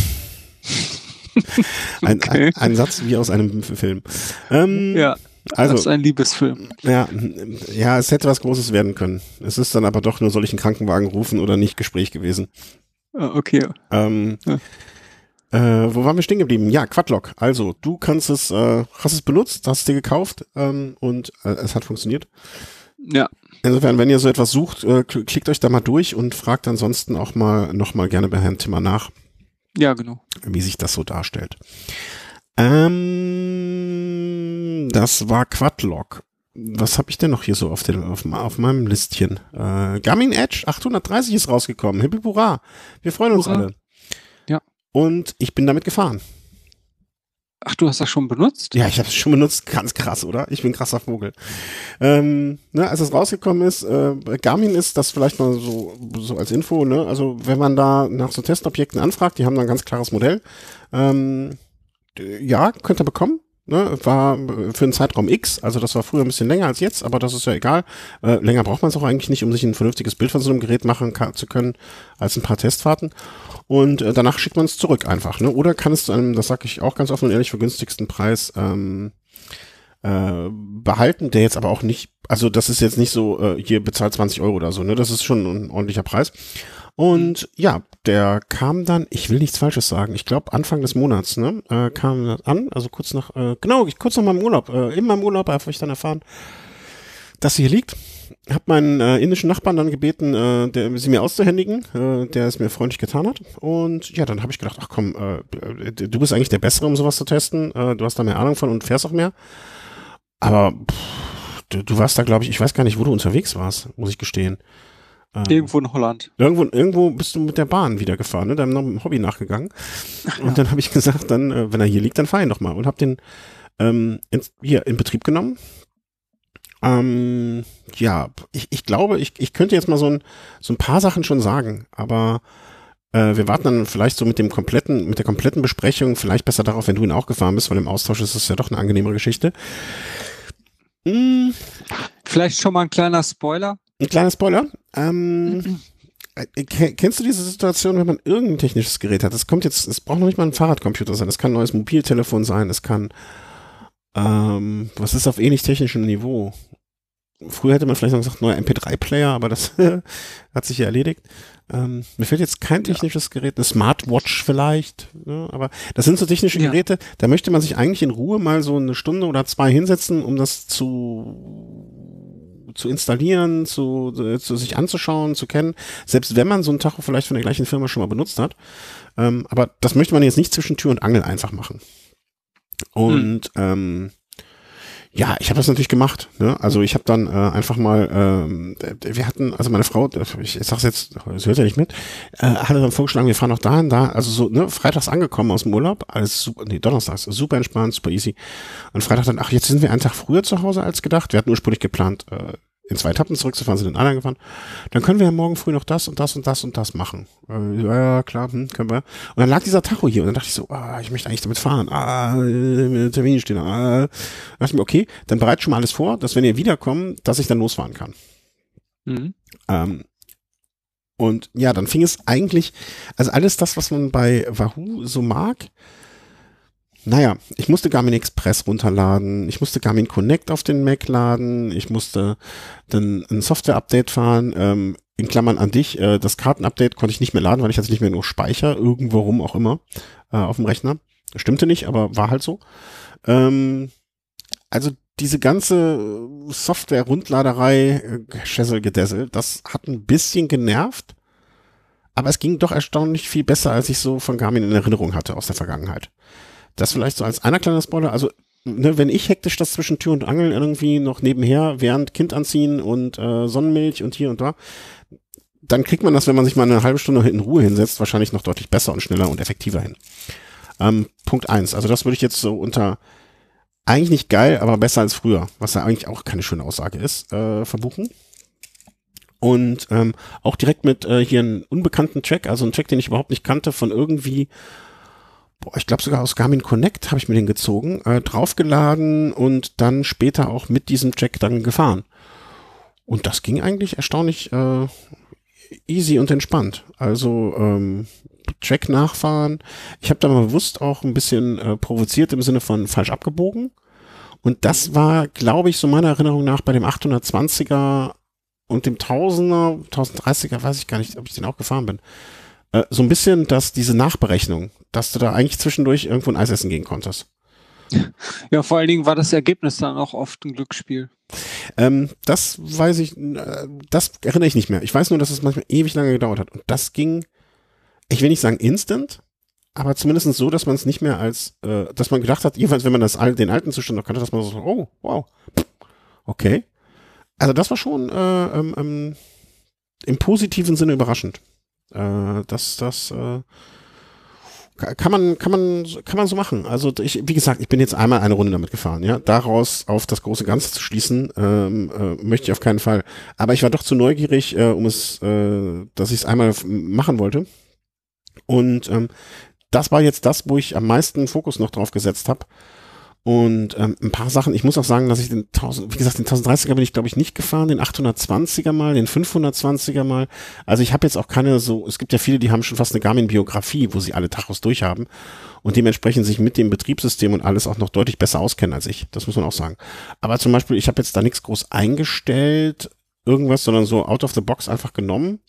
Ein Satz wie aus einem Film. Ja, also, das ist ein Liebesfilm. Ja, es hätte was Großes werden können. Es ist dann aber doch nur, soll ich einen Krankenwagen rufen oder nicht, Gespräch gewesen. Okay. Wo waren wir stehen geblieben? Ja, Quadlock. Also, du hast es benutzt, hast es dir gekauft und es hat funktioniert. Ja. Insofern, wenn ihr so etwas sucht, klickt euch da mal durch und fragt ansonsten auch nochmal gerne bei Herrn Timmer nach. Ja, genau. Wie sich das so darstellt. Das war Quadlock. Was habe ich denn noch hier so auf meinem Listchen? Garmin Edge 830 ist rausgekommen. Hippie Hurra. Wir freuen uns alle. Ja. Und ich bin damit gefahren. Ach, du hast das schon benutzt? Ja, ich habe es schon benutzt. Ganz krass, oder? Ich bin ein krasser Vogel. Als es rausgekommen ist, Garmin ist das vielleicht mal so als Info, ne? Also wenn man da nach so Testobjekten anfragt, die haben da ein ganz klares Modell. Ja, könnt ihr bekommen. Ne, war für einen Zeitraum X, also das war früher ein bisschen länger als jetzt, aber das ist ja egal. Länger braucht man es auch eigentlich nicht, um sich ein vernünftiges Bild von so einem Gerät machen zu können, als ein paar Testfahrten. Und danach schickt man es zurück einfach. Ne? Oder kann es zu einem, das sage ich auch ganz offen und ehrlich, für günstigsten Preis behalten, der jetzt aber auch nicht, also das ist jetzt nicht so, hier bezahlt 20 Euro oder so, ne? Das ist schon ein ordentlicher Preis. Und ja, der kam dann, ich will nichts Falsches sagen, ich glaube Anfang des Monats, ne, kam das an, also kurz nach meinem Urlaub, in meinem Urlaub habe ich dann erfahren, dass sie hier liegt. Hab meinen indischen Nachbarn dann gebeten, sie mir auszuhändigen, der es mir freundlich getan hat. Und ja, dann habe ich gedacht, ach komm, du bist eigentlich der Bessere, um sowas zu testen, du hast da mehr Ahnung von und fährst auch mehr. Aber du warst da, glaube ich weiß gar nicht, wo du unterwegs warst, muss ich gestehen. Irgendwo in Holland. Irgendwo bist du mit der Bahn wieder gefahren, ne? Deinem Hobby nachgegangen. Und dann habe ich gesagt, dann, wenn er hier liegt, dann fahr ihn doch mal. Und habe den hier in Betrieb genommen. Ja, ich glaube, ich könnte jetzt mal so ein paar Sachen schon sagen, aber wir warten dann vielleicht so mit der kompletten Besprechung vielleicht besser darauf, wenn du ihn auch gefahren bist, weil im Austausch ist es ja doch eine angenehmere Geschichte. Vielleicht schon mal ein kleiner Spoiler. Ein kleiner Spoiler. Kennst du diese Situation, wenn man irgendein technisches Gerät hat? Es braucht noch nicht mal ein Fahrradcomputer sein, es kann ein neues Mobiltelefon sein, es kann, was ist auf ähnlich technischem Niveau? Früher hätte man vielleicht noch gesagt, neuer MP3-Player, aber das hat sich ja erledigt. Mir fällt jetzt kein technisches Gerät, eine Smartwatch vielleicht, ne? Aber das sind so technische Geräte, da möchte man sich eigentlich in Ruhe mal so eine Stunde oder zwei hinsetzen, um das zu zu installieren, zu sich anzuschauen, zu kennen, selbst wenn man so ein Tacho vielleicht von der gleichen Firma schon mal benutzt hat. Aber das möchte man jetzt nicht zwischen Tür und Angel einfach machen. Und ja, ich habe das natürlich gemacht. Ne? Also ich habe dann einfach mal, wir hatten, also meine Frau, ich sag's jetzt, sie hört ja nicht mit, hatte dann vorgeschlagen, wir fahren noch dahin, da, also so, ne, freitags angekommen aus dem Urlaub, alles super, nee, donnerstags, super entspannt, super easy. Und Freitag dann, ach, jetzt sind wir einen Tag früher zu Hause als gedacht. Wir hatten ursprünglich geplant, in 2 Etappen zurückzufahren, sind in anderen gefahren. Dann können wir ja morgen früh noch das und das und das und das machen. Ja, klar, können wir. Und dann lag dieser Tacho hier und dann dachte ich so, ich möchte eigentlich damit fahren. Termine stehen. Dann dachte ich mir, okay, dann bereit schon mal alles vor, dass wenn ihr wiederkommt, dass ich dann losfahren kann. Und ja, dann fing es eigentlich, also alles das, was man bei Wahoo so mag. Naja, ich musste Garmin Express runterladen, ich musste Garmin Connect auf den Mac laden, ich musste dann ein Software-Update fahren, in Klammern an dich, das Karten-Update konnte ich nicht mehr laden, weil ich jetzt nicht mehr nur Speicher, irgendwo rum auch immer, auf dem Rechner. Stimmte nicht, aber war halt so. Also diese ganze Software-Rundladerei, Schässelgedässel, das hat ein bisschen genervt, aber es ging doch erstaunlich viel besser, als ich so von Garmin in Erinnerung hatte aus der Vergangenheit. Das vielleicht so als einer kleiner Spoiler, also ne, wenn ich hektisch das zwischen Tür und Angel irgendwie noch nebenher, während Kind anziehen und Sonnenmilch und hier und da, dann kriegt man das, wenn man sich mal eine halbe Stunde in Ruhe hinsetzt, wahrscheinlich noch deutlich besser und schneller und effektiver hin. Punkt 1, also das würde ich jetzt so unter eigentlich nicht geil, aber besser als früher, was ja eigentlich auch keine schöne Aussage ist, verbuchen. Und auch direkt mit hier einem unbekannten Track, also einen Track, den ich überhaupt nicht kannte, von irgendwie ich glaube sogar aus Garmin Connect habe ich mir den gezogen, draufgeladen und dann später auch mit diesem Track dann gefahren. Und das ging eigentlich erstaunlich easy und entspannt. Also Track nachfahren. Ich habe da mal bewusst auch ein bisschen provoziert im Sinne von falsch abgebogen. Und das war, glaube ich, so meiner Erinnerung nach bei dem 820er und dem 1000er, 1030er, weiß ich gar nicht, ob ich den auch gefahren bin. So ein bisschen, dass diese Nachberechnung, dass du da eigentlich zwischendurch irgendwo ein Eis essen gehen konntest. Ja, vor allen Dingen war das Ergebnis dann auch oft ein Glücksspiel. Das weiß ich, das erinnere ich nicht mehr. Ich weiß nur, dass es manchmal ewig lange gedauert hat. Und das ging, ich will nicht sagen instant, aber zumindest so, dass man es nicht mehr als, dass man gedacht hat, jedenfalls wenn man den alten Zustand noch kannte, dass man so, oh, wow, okay. Also das war schon im positiven Sinne überraschend. Das kann man so machen. Also wie gesagt, ich bin jetzt einmal eine Runde damit gefahren, ja. Daraus auf das große Ganze zu schließen, möchte ich auf keinen Fall. Aber ich war doch zu neugierig, dass ich es einmal machen wollte. Und das war jetzt das, wo ich am meisten Fokus noch drauf gesetzt habe. Und ein paar Sachen, ich muss auch sagen, dass ich den 1030er bin ich glaube ich nicht gefahren, den 820er mal, den 520er mal. Also ich habe jetzt auch keine so, es gibt ja viele, die haben schon fast eine Garmin-Biografie, wo sie alle Tachos durchhaben und dementsprechend sich mit dem Betriebssystem und alles auch noch deutlich besser auskennen als ich. Das muss man auch sagen. Aber zum Beispiel, ich habe jetzt da nichts groß eingestellt, irgendwas, sondern so out of the box einfach genommen.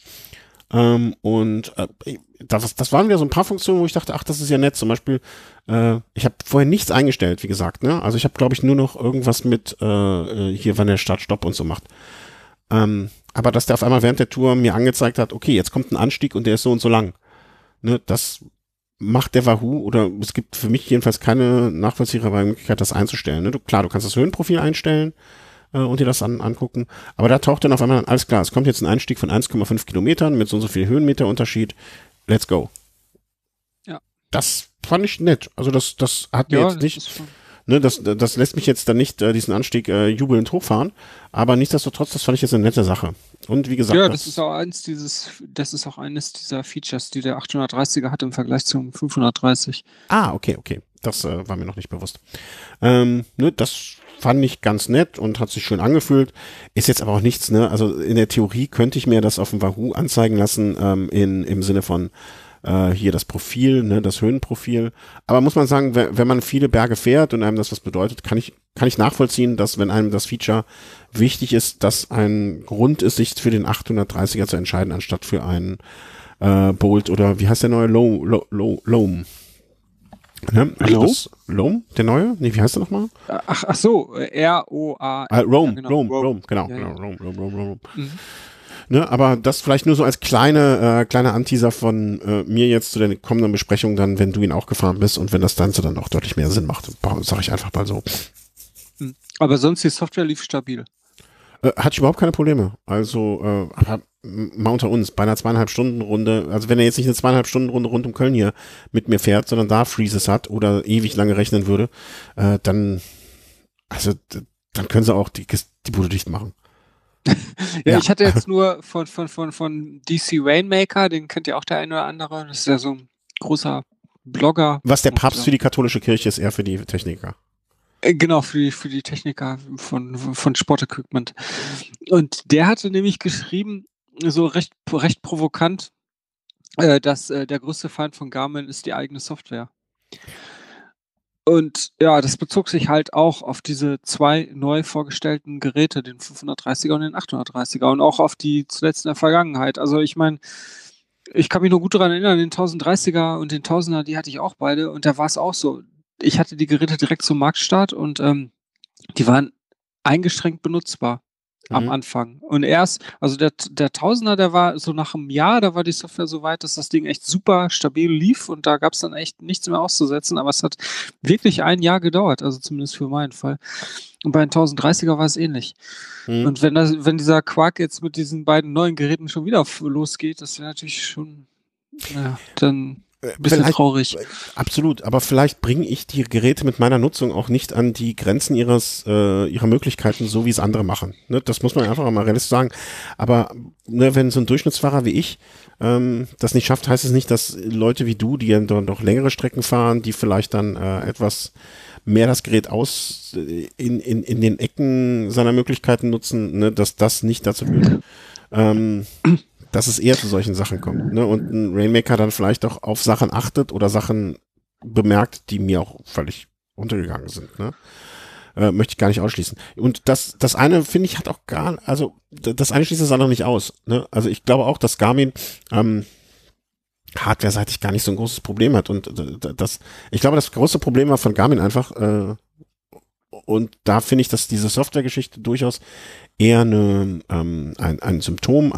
Das waren wieder so ein paar Funktionen, wo ich dachte, ach, das ist ja nett. Zum Beispiel, ich habe vorher nichts eingestellt, wie gesagt, ne? Also ich habe, glaube ich, nur noch irgendwas mit hier, wann der Start, Stopp und so macht. Aber dass der auf einmal während der Tour mir angezeigt hat, okay, jetzt kommt ein Anstieg und der ist so und so lang. Ne? Das macht der Wahoo, oder es gibt für mich jedenfalls keine nachvollziehbare Möglichkeit, das einzustellen. Ne? Klar, du kannst das Höhenprofil einstellen und dir das angucken. Aber da taucht dann auf einmal, alles klar, es kommt jetzt ein Einstieg von 1,5 Kilometern mit so und so viel Höhenmeter Unterschied. Let's go. Ja. Das fand ich nett. Also das hat mir jetzt nicht, ne, das lässt mich jetzt dann nicht diesen Anstieg jubelnd hochfahren. Aber nichtsdestotrotz, das fand ich jetzt eine nette Sache. Und wie gesagt. Ja, das ist auch eines dieser Features, die der 830er hat im Vergleich zum 530. Ah, okay. Das war mir noch nicht bewusst. Ne, das fand ich ganz nett und hat sich schön angefühlt. Ist jetzt aber auch nichts, ne? Also in der Theorie könnte ich mir das auf dem Wahoo anzeigen lassen, im Sinne von hier das Profil, ne, das Höhenprofil. Aber muss man sagen, wenn man viele Berge fährt und einem das was bedeutet, kann ich nachvollziehen, dass wenn einem das Feature wichtig ist, dass ein Grund ist, sich für den 830er zu entscheiden, anstatt für einen Bolt oder wie heißt der neue Loam. Ne? Also Loam? Loam, der neue? Nee, wie heißt der nochmal? Ach so, R-O-A. Rome, Ja, genau. Rome, genau, Ja, genau, ja. Rome. Mhm. Ne, aber das vielleicht nur so als kleiner Anteaser von mir jetzt zu der kommenden Besprechung dann, wenn du ihn auch gefahren bist und wenn das Ganze dann auch deutlich mehr Sinn macht, sage ich einfach mal so. Mhm. Aber sonst die Software lief stabil. Hatte ich überhaupt keine Probleme. Also, aber mal unter uns, bei einer 2,5 Stunden Runde, also wenn er jetzt nicht eine 2,5 Stunden Runde rund um Köln hier mit mir fährt, sondern da Freezes hat oder ewig lange rechnen würde, dann, also, dann können sie auch die Bude dicht machen. Ja, Ja. ich hatte jetzt nur von DC Rainmaker, den kennt ja auch der eine oder andere. Das ist ja so ein großer Blogger. Was der Und, Papst für die katholische Kirche ist, er für die Techniker. genau, für die Techniker von Sportequipment. Und der hatte nämlich geschrieben, so recht provokant, dass der größte Feind von Garmin ist die eigene Software. Und ja, das bezog sich halt auch auf diese zwei neu vorgestellten Geräte, den 530er und den 830er und auch auf die zuletzt in der Vergangenheit. Also ich meine, ich kann mich nur gut daran erinnern, den 1030er und den 1000er, die hatte ich auch beide und da war es auch so. Ich hatte die Geräte direkt zum Marktstart und die waren eingeschränkt benutzbar am Mhm. Anfang. Und erst, also der Tausender, der war so nach einem Jahr, da war die Software so weit, dass das Ding echt super stabil lief und da gab es dann echt nichts mehr auszusetzen, aber es hat wirklich ein Jahr gedauert, also zumindest für meinen Fall. Und bei den 1030er war es ähnlich. Mhm. Und wenn dieser Quark jetzt mit diesen beiden neuen Geräten schon wieder losgeht, das wäre natürlich schon, naja, dann ein bisschen Vielleicht, traurig. absolut, aber vielleicht bringe ich die Geräte mit meiner Nutzung auch nicht an die Grenzen ihrer Möglichkeiten, so wie es andere machen. Ne? Das muss man einfach mal realistisch sagen. Aber ne, wenn so ein Durchschnittsfahrer wie ich das nicht schafft, heißt es nicht, dass Leute wie du, die ja dann doch längere Strecken fahren, die vielleicht dann etwas mehr das Gerät in den Ecken seiner Möglichkeiten nutzen, ne, dass das nicht dazu führt. Dass es eher zu solchen Sachen kommt. Ne? Und ein Rainmaker dann vielleicht auch auf Sachen achtet oder Sachen bemerkt, die mir auch völlig untergegangen sind. Ne? Möchte ich gar nicht ausschließen. Und das eine, finde ich, hat auch also das eine schließt das andere nicht aus. Ne? Also ich glaube auch, dass Garmin hardware-seitig gar nicht so ein großes Problem hat. Und ich glaube, das größte Problem war von Garmin einfach, und da finde ich, dass diese Software-Geschichte durchaus eher ein Symptom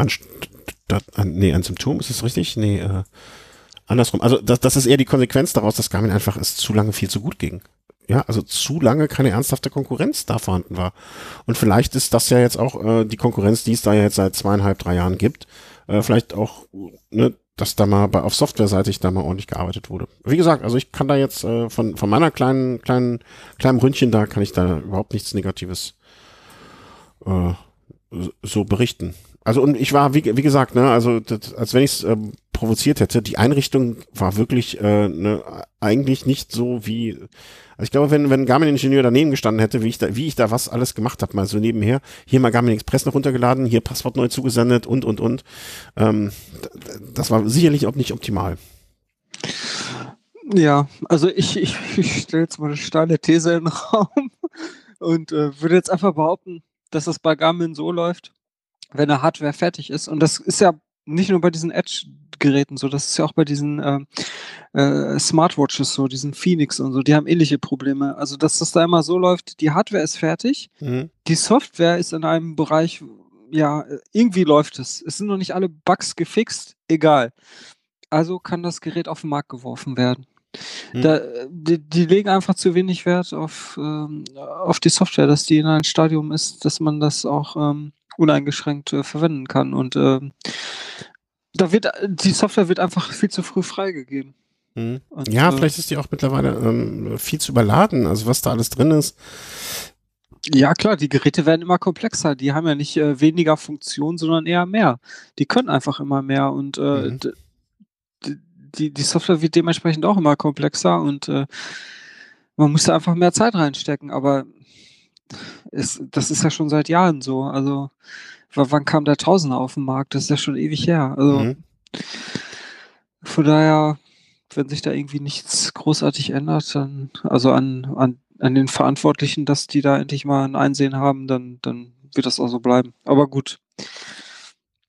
ein Symptom, ist das richtig? Nee, andersrum. Also das ist eher die Konsequenz daraus, dass Garmin einfach es zu lange viel zu gut ging. Ja, also zu lange keine ernsthafte Konkurrenz da vorhanden war. Und vielleicht ist das ja jetzt auch die Konkurrenz, die es da ja jetzt seit 2,5, 3 Jahren gibt. Vielleicht auch, ne, dass da mal auf Softwareseitig da mal ordentlich gearbeitet wurde. Wie gesagt, also ich kann da jetzt von meiner kleinen Ründchen da kann ich da überhaupt nichts Negatives so berichten. Also und ich war, wie gesagt, ne, also als wenn ich es provoziert hätte, die Einrichtung war wirklich ne, eigentlich nicht so wie, also ich glaube, wenn ein Garmin-Ingenieur daneben gestanden hätte, wie ich da was alles gemacht habe, mal so nebenher, hier mal Garmin Express noch runtergeladen, hier Passwort neu zugesendet und. Das war sicherlich auch nicht optimal. Ja, also ich stelle jetzt mal eine steile These in den Raum und würde jetzt einfach behaupten, dass das bei Garmin so läuft, wenn eine Hardware fertig ist. Und das ist ja nicht nur bei diesen Edge-Geräten so, das ist ja auch bei diesen Smartwatches so, diesen Phoenix und so, die haben ähnliche Probleme. Also, dass das da immer so läuft, die Hardware ist fertig, Mhm. die Software ist in einem Bereich, ja, irgendwie läuft es. Es sind noch nicht alle Bugs gefixt, egal. Also kann das Gerät auf den Markt geworfen werden. Mhm. Die legen einfach zu wenig Wert auf die Software, dass die in einem Stadium ist, dass man das auch uneingeschränkt verwenden kann. Und die Software wird einfach viel zu früh freigegeben. Mhm. Und, Ja, vielleicht ist die auch mittlerweile viel zu überladen, also was da alles drin ist. ja, klar, die Geräte werden immer komplexer. Die haben ja nicht weniger Funktionen, sondern eher mehr. Die können einfach immer mehr und Mhm. die Software wird dementsprechend auch immer komplexer und man muss da einfach mehr Zeit reinstecken. Aber das ist ja schon seit Jahren so. Also, wann kam der Tausender auf den Markt? Das ist ja schon ewig her. Also, Mhm. von daher, wenn sich da irgendwie nichts großartig ändert, dann, also an den Verantwortlichen, dass die da endlich mal ein Einsehen haben, dann wird das auch so bleiben. Aber gut.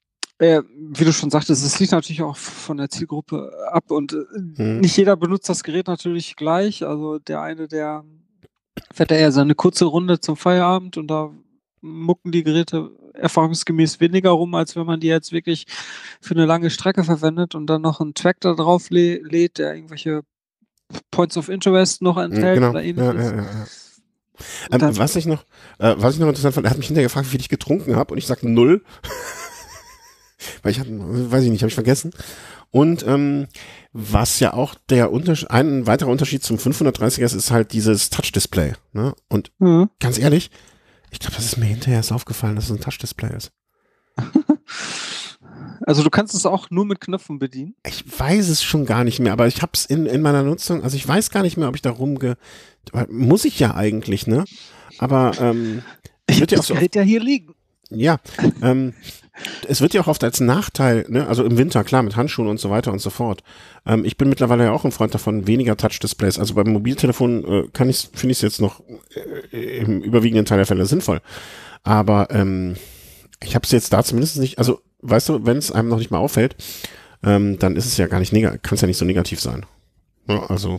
Wie du schon sagtest, es liegt natürlich auch von der Zielgruppe ab und nicht jeder benutzt das Gerät natürlich gleich. Also der eine, der fährt ja eher seine kurze Runde zum Feierabend und da mucken die Geräte erfahrungsgemäß weniger rum, als wenn man die jetzt wirklich für eine lange Strecke verwendet und dann noch einen Track da drauf lädt, der irgendwelche Points of Interest noch enthält Genau. oder ähnliches. Was ich noch interessant fand, er hat mich hinterher gefragt, wie viel ich getrunken habe und ich sagte 0. Weil weiß ich nicht, habe ich vergessen. Und was ja auch ein weiterer Unterschied zum 530er ist halt dieses Touch-Display. Ne? Und ganz ehrlich, ich glaube, das ist mir hinterher erst aufgefallen, dass es ein Touch-Display ist. Also du kannst es auch nur mit Knöpfen bedienen? Ich weiß es schon gar nicht mehr, aber ich habe es in meiner Nutzung, also ich weiß gar nicht mehr, ob ich da muss ich ja eigentlich, ne? Aber ich habe das Gerät ja hier liegen. Ja, es wird ja auch oft als Nachteil, ne, also im Winter, klar, mit Handschuhen und so weiter und so fort. Ich bin mittlerweile ja auch ein Freund davon, weniger Touch-Displays. Also beim Mobiltelefon finde ich es jetzt noch im überwiegenden Teil der Fälle sinnvoll. Aber ich habe es jetzt da zumindest nicht, also weißt du, wenn es einem noch nicht mal auffällt, dann ist es ja gar nicht kann es ja nicht so negativ sein. Ja, also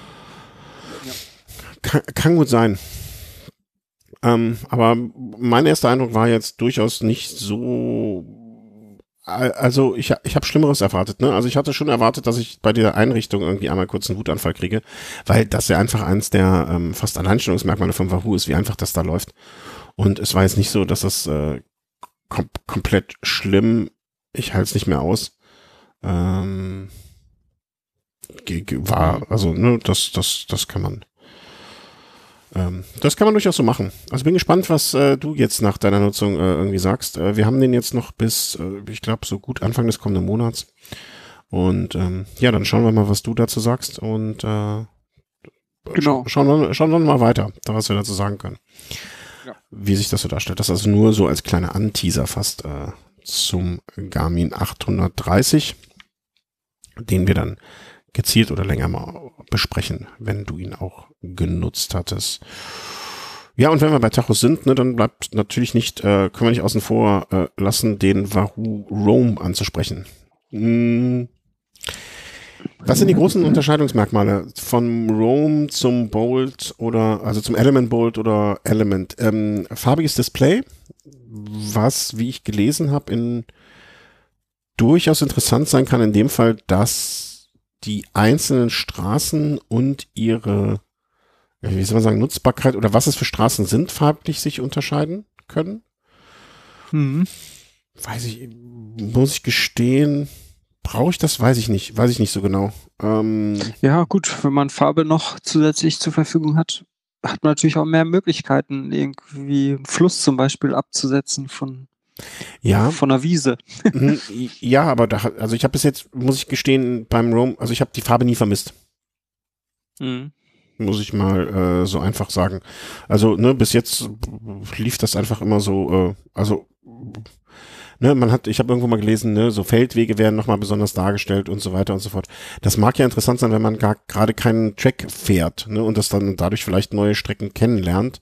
kann gut sein. Aber mein erster Eindruck war jetzt durchaus nicht so, also ich habe Schlimmeres erwartet, ne? Also ich hatte schon erwartet, dass ich bei dieser Einrichtung irgendwie einmal kurz einen Wutanfall kriege, weil das ja einfach eins der fast Alleinstellungsmerkmale von Wahoo ist, wie einfach das da läuft. Und es war jetzt nicht so, dass das komplett schlimm, ich halte es nicht mehr aus, war, also ne, das kann man durchaus so machen. Also bin gespannt, was du jetzt nach deiner Nutzung irgendwie sagst. Wir haben den jetzt noch bis, ich glaube, so gut Anfang des kommenden Monats. Und ja, dann schauen wir mal, was du dazu sagst. Und genau. Schauen wir mal weiter, was wir dazu sagen können. Ja. Wie sich das so darstellt. Das ist also nur so als kleiner Anteaser fast zum Garmin 830, den wir dann gezielt oder länger mal besprechen, wenn du ihn auch genutzt hattest. Ja, und wenn wir bei Tachos sind, ne, dann bleibt natürlich nicht, können wir nicht außen vor lassen, den Wahoo Roam anzusprechen. Was sind die großen Unterscheidungsmerkmale vom Roam zum Bolt also zum Element Bolt oder Element? Farbiges Display, was, wie ich gelesen habe, durchaus interessant sein kann in dem Fall, dass die einzelnen Straßen und ihre, wie soll man sagen, Nutzbarkeit oder was es für Straßen sind, farblich sich unterscheiden können. Weiß ich, muss ich gestehen, brauche ich das? Weiß ich nicht so genau. Ja, gut, wenn man Farbe noch zusätzlich zur Verfügung hat, hat man natürlich auch mehr Möglichkeiten, irgendwie einen Fluss zum Beispiel abzusetzen von einer Wiese. Ja, aber also ich habe bis jetzt, muss ich gestehen, beim Roam, also ich habe die Farbe nie vermisst. Muss ich mal so einfach sagen. Also, ne, bis jetzt lief das einfach immer so, also, ne, ich habe irgendwo mal gelesen, ne, so Feldwege werden nochmal besonders dargestellt und so weiter und so fort. Das mag ja interessant sein, wenn man gerade keinen Track fährt, ne, und das dann dadurch vielleicht neue Strecken kennenlernt.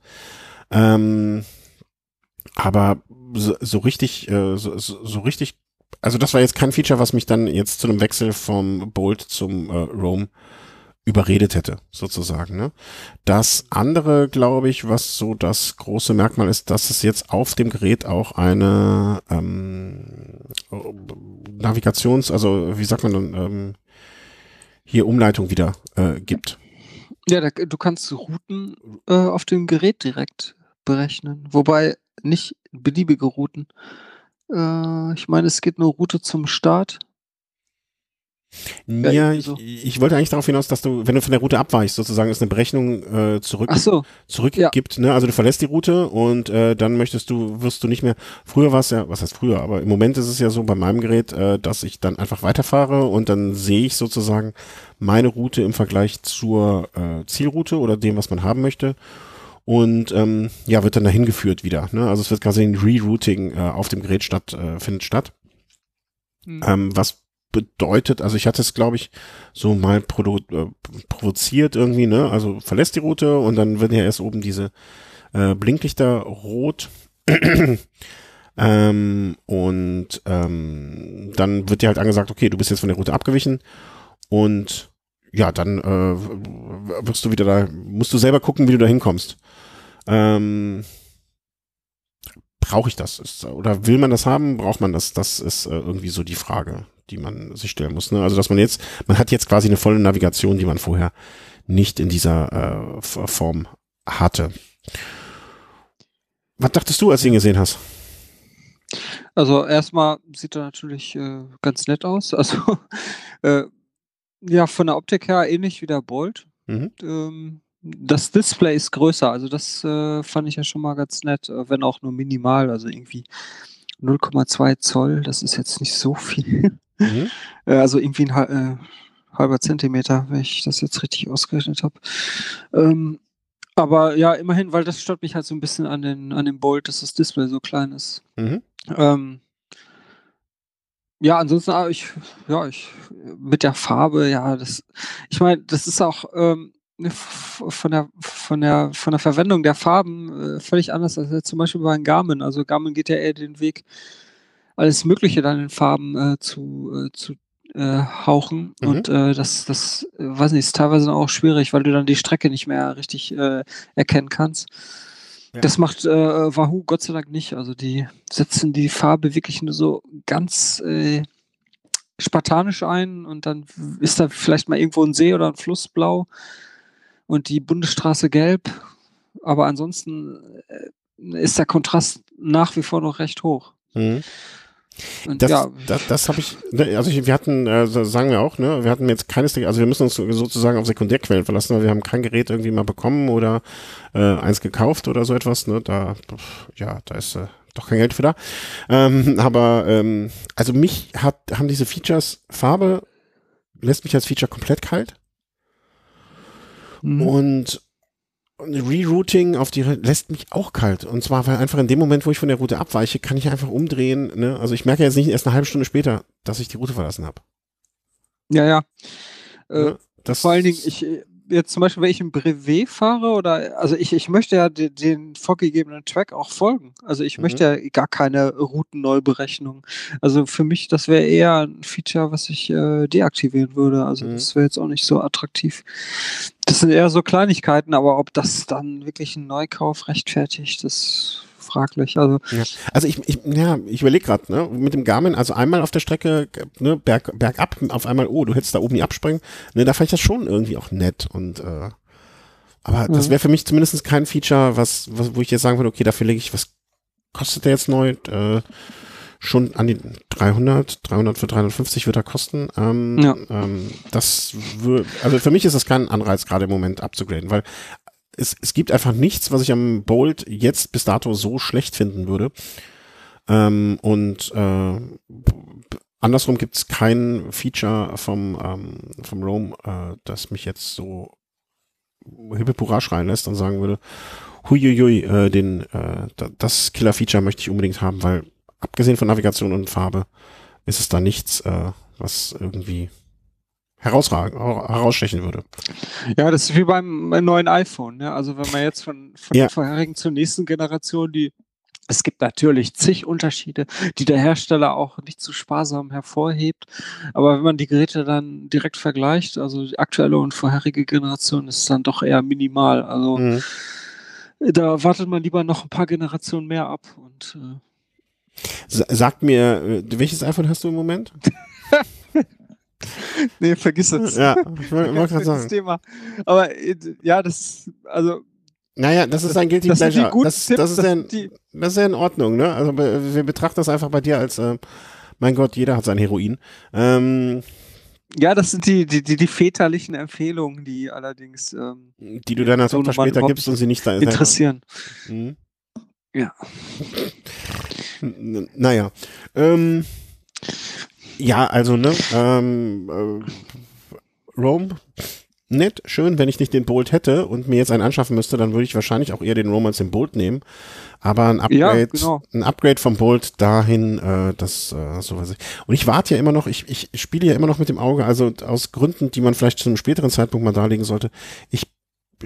Aber so richtig, also das war jetzt kein Feature, was mich dann jetzt zu einem Wechsel vom Bolt zum Roam überredet hätte, sozusagen. Ne? Das andere, glaube ich, was so das große Merkmal ist, dass es jetzt auf dem Gerät auch eine also wie sagt man dann, hier Umleitung wieder gibt. Ja, du kannst Routen auf dem Gerät direkt berechnen, wobei nicht beliebige Routen. Ich meine, es geht nur Route zum Start. Ja, ich wollte eigentlich darauf hinaus, dass du, wenn du von der Route abweichst, sozusagen es eine Berechnung zurückgibt. Ne? Also du verlässt die Route und dann wirst du nicht mehr, früher war es ja, was heißt früher, aber im Moment ist es ja so bei meinem Gerät, dass ich dann einfach weiterfahre und dann sehe ich sozusagen meine Route im Vergleich zur Zielroute oder dem, was man haben möchte. Und wird dann dahin geführt wieder. Ne? Also es wird quasi ein Rerouting auf dem Gerät findet statt. Was bedeutet, also ich hatte es, glaube ich, so mal provoziert irgendwie, ne? Also verlässt die Route und dann werden ja erst oben diese Blinklichter rot. Dann wird dir halt angesagt, okay, du bist jetzt von der Route abgewichen und ja, dann wirst du wieder da, musst du selber gucken, wie du da hinkommst. Brauche ich das? Oder will man das haben? Braucht man das? Das ist irgendwie so die Frage, die man sich stellen muss. Ne? Also, dass man hat jetzt quasi eine volle Navigation, die man vorher nicht in dieser Form hatte. Was dachtest du, als du ihn gesehen hast? Also erstmal sieht er natürlich ganz nett aus. Also ja, von der Optik her ähnlich wie der Bolt. Das Display ist größer, also das fand ich ja schon mal ganz nett, wenn auch nur minimal, also irgendwie 0,2 Zoll, das ist jetzt nicht so viel. Also irgendwie ein halber Zentimeter, wenn ich das jetzt richtig ausgerechnet habe. Aber ja, immerhin, weil das stört mich halt so ein bisschen an dem Bolt, dass das Display so klein ist. Ja, ansonsten, mit der Farbe, ja, ich meine, das ist auch von der Verwendung der Farben völlig anders als jetzt zum Beispiel bei einem Garmin. Also Garmin geht ja eher den Weg, alles Mögliche dann in Farben zu hauchen. Und das weiß nicht, ist teilweise auch schwierig, weil du dann die Strecke nicht mehr richtig erkennen kannst. Ja. Das macht Wahoo Gott sei Dank nicht. Also die setzen die Farbe wirklich nur so ganz spartanisch ein und dann ist da vielleicht mal irgendwo ein See oder ein Fluss blau und die Bundesstraße gelb. Aber ansonsten ist der Kontrast nach wie vor noch recht hoch. Und das habe ich, also wir hatten, sagen wir auch, ne, wir hatten jetzt keines, also wir müssen uns sozusagen auf Sekundärquellen verlassen, weil wir haben kein Gerät irgendwie mal bekommen oder eins gekauft oder so etwas, ne, da ist doch kein Geld für da. Also haben diese Features, Farbe lässt mich als Feature komplett kalt. Und Rerouting auf die lässt mich auch kalt. Und zwar, weil einfach in dem Moment, wo ich von der Route abweiche, kann ich einfach umdrehen. Ne? Also ich merke jetzt nicht erst eine halbe Stunde später, dass ich die Route verlassen habe. Ja. Vor allen Dingen, jetzt zum Beispiel, wenn ich im Brevet fahre also ich möchte ja den vorgegebenen Track auch folgen. Also ich möchte ja gar keine Routenneubberechnung. Also für mich, das wäre eher ein Feature, was ich deaktivieren würde. Also das wäre jetzt auch nicht so attraktiv. Das sind eher so Kleinigkeiten, aber ob das dann wirklich einen Neukauf rechtfertigt, das fraglich. Also ich überlege gerade, ne, mit dem Garmin, also einmal auf der Strecke, ne, bergab, auf einmal, du hättest da oben nie abspringen, ne, da fand ich das schon irgendwie auch nett und aber das wäre für mich zumindest kein Feature, wo ich jetzt sagen würde, okay, dafür lege ich, was kostet der jetzt neu? Schon an die 300 für 350 wird er kosten. Also für mich ist das kein Anreiz, gerade im Moment abzugraden, weil es gibt einfach nichts, was ich am Bolt jetzt bis dato so schlecht finden würde. Andersrum gibt es kein Feature vom Roam, das mich jetzt so Hippie-Pura schreien lässt und sagen würde, huiuiui, das Killer-Feature möchte ich unbedingt haben, weil abgesehen von Navigation und Farbe ist es da nichts, was irgendwie herausstechen würde. Ja, das ist wie beim neuen iPhone. Ja? Also wenn man jetzt von der vorherigen zur nächsten Generation es gibt natürlich zig Unterschiede, die der Hersteller auch nicht zu sparsam hervorhebt. Aber wenn man die Geräte dann direkt vergleicht, also die aktuelle und vorherige Generation, ist es dann doch eher minimal. Also da wartet man lieber noch ein paar Generationen mehr ab. Und Sag mir, welches iPhone hast du im Moment? Nee, vergiss es. Ja, ich wollte gerade sagen. Das Thema. Aber ja, das ist ein Guilty Pleasure. Das ist ja in Ordnung, ne? Also wir betrachten das einfach bei dir als, mein Gott, jeder hat sein Heroin. Ja, das sind die väterlichen Empfehlungen, die allerdings die du deiner Tochter später gibst und sie nicht da interessieren. Ja. Naja. Ja, also, ne, Roam, nett, schön, wenn ich nicht den Bolt hätte und mir jetzt einen anschaffen müsste, dann würde ich wahrscheinlich auch eher den Roam als den Bolt nehmen. Aber ein Upgrade vom Bolt dahin, so weiß ich. Und ich warte ja immer noch, ich spiele ja immer noch mit dem Auge, also aus Gründen, die man vielleicht zu einem späteren Zeitpunkt mal darlegen sollte. Ich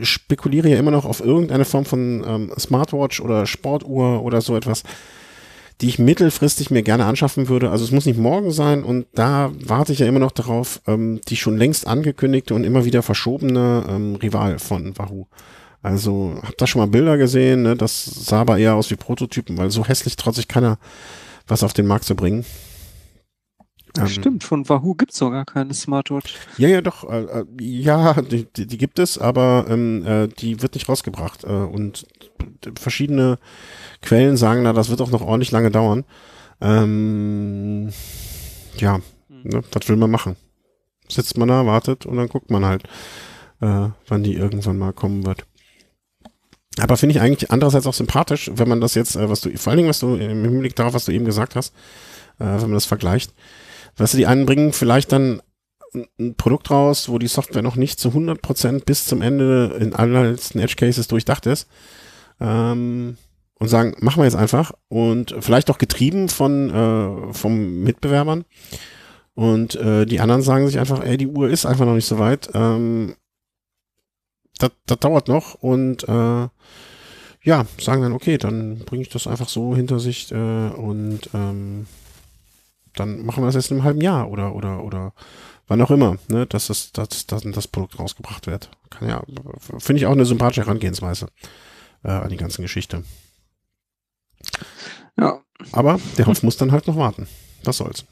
spekuliere ja immer noch auf irgendeine Form von Smartwatch oder Sportuhr oder so etwas, die ich mittelfristig mir gerne anschaffen würde. Also es muss nicht morgen sein und da warte ich ja immer noch darauf, die schon längst angekündigte und immer wieder verschobene Rival von Wahoo. Also hab da schon mal Bilder gesehen, ne? Das sah aber eher aus wie Prototypen, weil so hässlich traut sich keiner, was auf den Markt zu bringen. Stimmt, von Wahoo gibt es sogar keine Smartwatch. Ja, doch, ja, die gibt es, aber die wird nicht rausgebracht. Und verschiedene Quellen sagen, na, das wird auch noch ordentlich lange dauern. Ja, ne, was will man machen? Sitzt man da, wartet und dann guckt man halt, wann die irgendwann mal kommen wird. Aber finde ich eigentlich andererseits auch sympathisch, wenn man das jetzt, vor allen Dingen, was du im Hinblick darauf, was du eben gesagt hast, wenn man das vergleicht. Weißt du, die einen bringen vielleicht dann ein Produkt raus, wo die Software noch nicht zu 100% bis zum Ende in allerletzten Edge Cases durchdacht ist, und sagen, machen wir jetzt einfach und vielleicht auch getrieben vom Mitbewerbern und die anderen sagen sich einfach, ey, die Uhr ist einfach noch nicht so weit, das dauert noch und sagen dann, okay, dann bringe ich das einfach so hinter sich und dann machen wir das jetzt in einem halben Jahr oder wann auch immer, ne, dass das Produkt rausgebracht wird. Finde ich auch eine sympathische Herangehensweise an die ganze Geschichte. Ja. Aber der Hopf muss dann halt noch warten. Was soll's.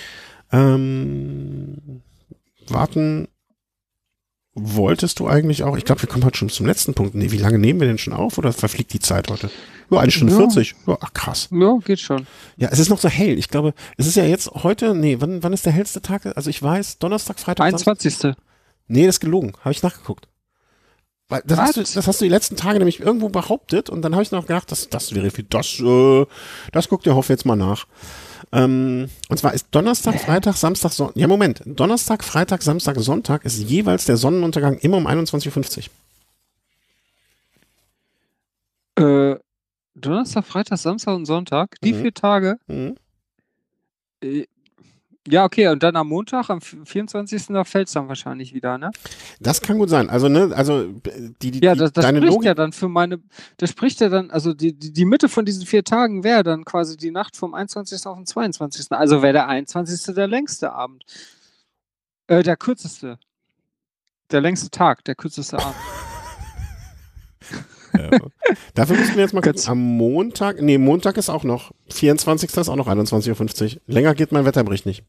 Warten wolltest du eigentlich auch? Ich glaube, wir kommen heute schon zum letzten Punkt. Nee, wie lange nehmen wir denn schon auf oder verfliegt die Zeit heute? Ja, 1 Stunde 40. Ja, ach krass. Ja, geht schon. Ja, es ist noch so hell. Ich glaube, es ist ja jetzt heute, nee, wann ist der hellste Tag? Also ich weiß, Donnerstag, Freitag, 21. Samstag. Nee, das ist gelogen. Habe ich nachgeguckt. Weil das hast du die letzten Tage nämlich irgendwo behauptet und dann habe ich noch gedacht, das guckt der Hoff jetzt mal nach. Und zwar ist Donnerstag, Freitag, Samstag, Sonntag. Ja, Moment. Donnerstag, Freitag, Samstag, Sonntag ist jeweils der Sonnenuntergang immer um 21:50 Uhr. Donnerstag, Freitag, Samstag und Sonntag, die 4 Tage. Ja, okay, und dann am Montag, am 24. da fällt es dann wahrscheinlich wieder, ne? Das kann gut sein. Also, ne, das deine spricht Logik. Ja dann für das spricht ja dann, also die Mitte von diesen 4 Tagen wäre dann quasi die Nacht vom 21. auf den 22. Also wäre der 21. der längste Abend. Der kürzeste. Der längste Tag, der kürzeste Abend. Dafür müssen wir jetzt mal gucken. Am Montag, Montag ist auch noch, 24. ist auch noch 21:50 Uhr. Länger geht mein Wetterbericht nicht.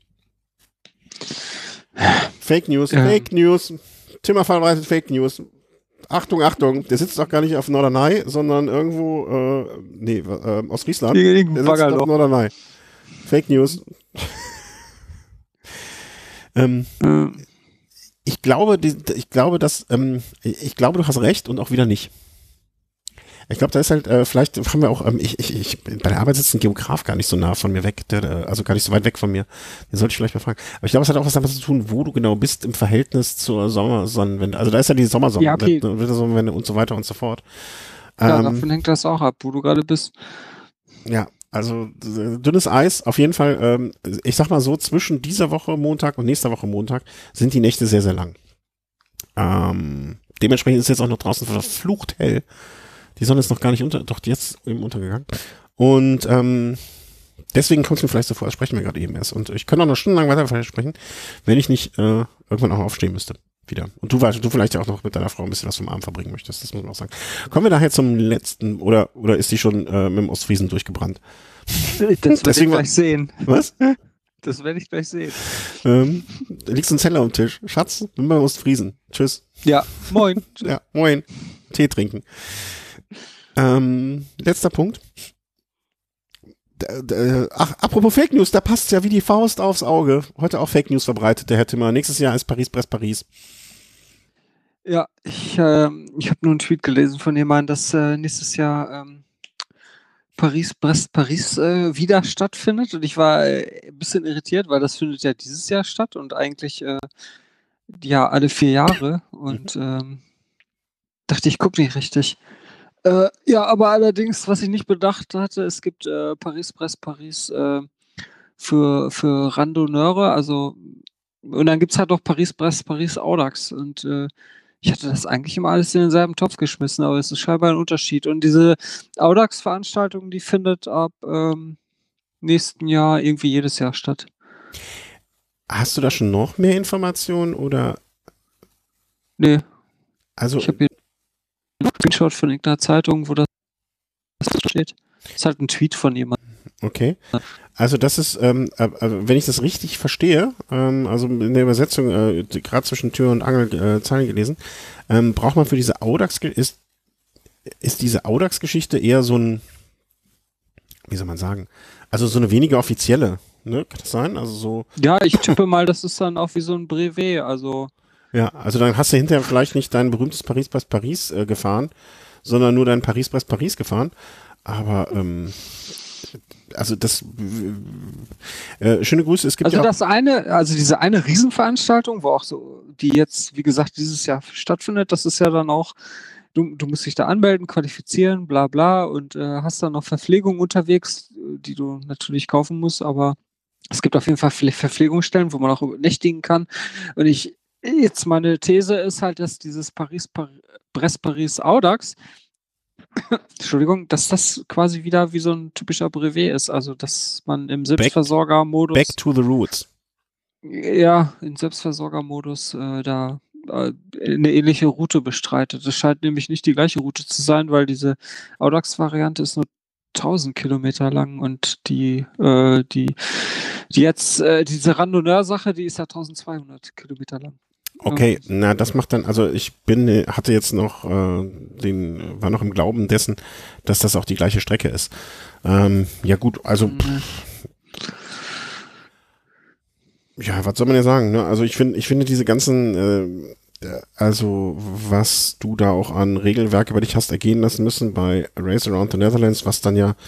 Fake News, Fake News. Timmer verbreitet Fake News. Achtung, Achtung, der sitzt doch gar nicht auf Norderney, sondern irgendwo, aus Friesland. Der sitzt auf Norderney. Fake News. Ich glaube, du hast recht und auch wieder nicht. Ich glaube, da ist halt, vielleicht haben wir auch, bei der Arbeit sitzt ein Geograf gar nicht so nah von mir weg, also gar nicht so weit weg von mir. Den sollte ich vielleicht mal fragen. Aber ich glaube, es hat auch was damit zu tun, wo du genau bist im Verhältnis zur Sommersonnenwende. Also da ist ja die Sommersonnenwende, Wintersonnenwende und so weiter und so fort. Ja, davon hängt das auch ab, wo du gerade bist. Ja, also dünnes Eis, auf jeden Fall, ich sag mal so, zwischen dieser Woche Montag und nächster Woche Montag sind die Nächte sehr, sehr lang. Dementsprechend ist jetzt auch noch draußen verflucht hell. Die Sonne ist noch gar nicht jetzt eben untergegangen. Und deswegen kommt es mir vielleicht so vor, als sprechen wir gerade eben erst. Und ich könnte auch noch stundenlang weiter sprechen, wenn ich nicht irgendwann auch aufstehen müsste. Wieder. Und du vielleicht ja auch noch mit deiner Frau ein bisschen was vom Abend verbringen möchtest, das muss man auch sagen. Kommen wir daher zum letzten, oder ist die schon mit dem Ostfriesen durchgebrannt? Das werde ich gleich sehen. Was? Das werde ich gleich sehen. Da liegt so ein Zettel am Tisch. Schatz, bin beim Ostfriesen. Tschüss. Ja, moin. Ja, moin. Tee trinken. Letzter Punkt. Apropos Fake News, da passt ja wie die Faust aufs Auge. Heute auch Fake News verbreitet, der Herr Timmer. Nächstes Jahr ist Paris. Ja, ich habe nur einen Tweet gelesen von jemandem, dass nächstes Jahr Paris wieder stattfindet. Und ich war ein bisschen irritiert, weil das findet ja dieses Jahr statt und eigentlich alle 4 Jahre. Und dachte, ich gucke nicht richtig. Aber allerdings, was ich nicht bedacht hatte, es gibt Paris für Randonneure, also und dann gibt es halt auch Paris Audax und ich hatte das eigentlich immer alles in denselben Topf geschmissen, aber es ist scheinbar ein Unterschied und diese Audax-Veranstaltung, die findet ab nächsten Jahr irgendwie jedes Jahr statt. Hast du da schon noch mehr Informationen oder? Nee, Also, ich habe hier einen Screenshot von irgendeiner Zeitung, wo das steht. Das ist halt ein Tweet von jemandem. okay. Also das ist, wenn ich das richtig verstehe, also in der Übersetzung, gerade zwischen Tür und Angel Zeilen gelesen, braucht man für diese Audax, ist diese Audax-Geschichte eher so ein, wie soll man sagen, also so eine weniger offizielle, ne? Kann das sein? Also so. Ja, ich tippe mal, das ist dann auch wie so ein Brevet, also. Ja, also dann hast du hinterher vielleicht nicht dein berühmtes Paris-Brest-Paris gefahren, sondern nur dein Paris-Brest-Paris gefahren. Aber also das schöne Grüße. Es gibt Also ja auch, das eine, also diese eine Riesenveranstaltung, wo auch so, die jetzt, wie gesagt, dieses Jahr stattfindet, das ist ja dann auch, du musst dich da anmelden, qualifizieren, bla bla und hast dann noch Verpflegung unterwegs, die du natürlich kaufen musst, aber es gibt auf jeden Fall Verpflegungsstellen, wo man auch übernächtigen kann. Und jetzt meine These ist halt, dass dieses Brest-Paris-Audax, Entschuldigung, dass das quasi wieder wie so ein typischer Brevet ist. Also, dass man im Selbstversorgermodus, back to the roots. ja, im Selbstversorgermodus da eine ähnliche Route bestreitet. Das scheint nämlich nicht die gleiche Route zu sein, weil diese Audax-Variante ist nur 1000 Kilometer lang und diese Randonneur-Sache, die ist ja 1200 Kilometer lang. Okay, na, das macht dann, also hatte jetzt noch war noch im Glauben dessen, dass das auch die gleiche Strecke ist. Ja gut, also ja, was soll man ja sagen, ne? Also ich finde diese ganzen, also was du da auch an Regelwerke bei dich hast ergehen lassen müssen bei Race Around the Netherlands, was dann ja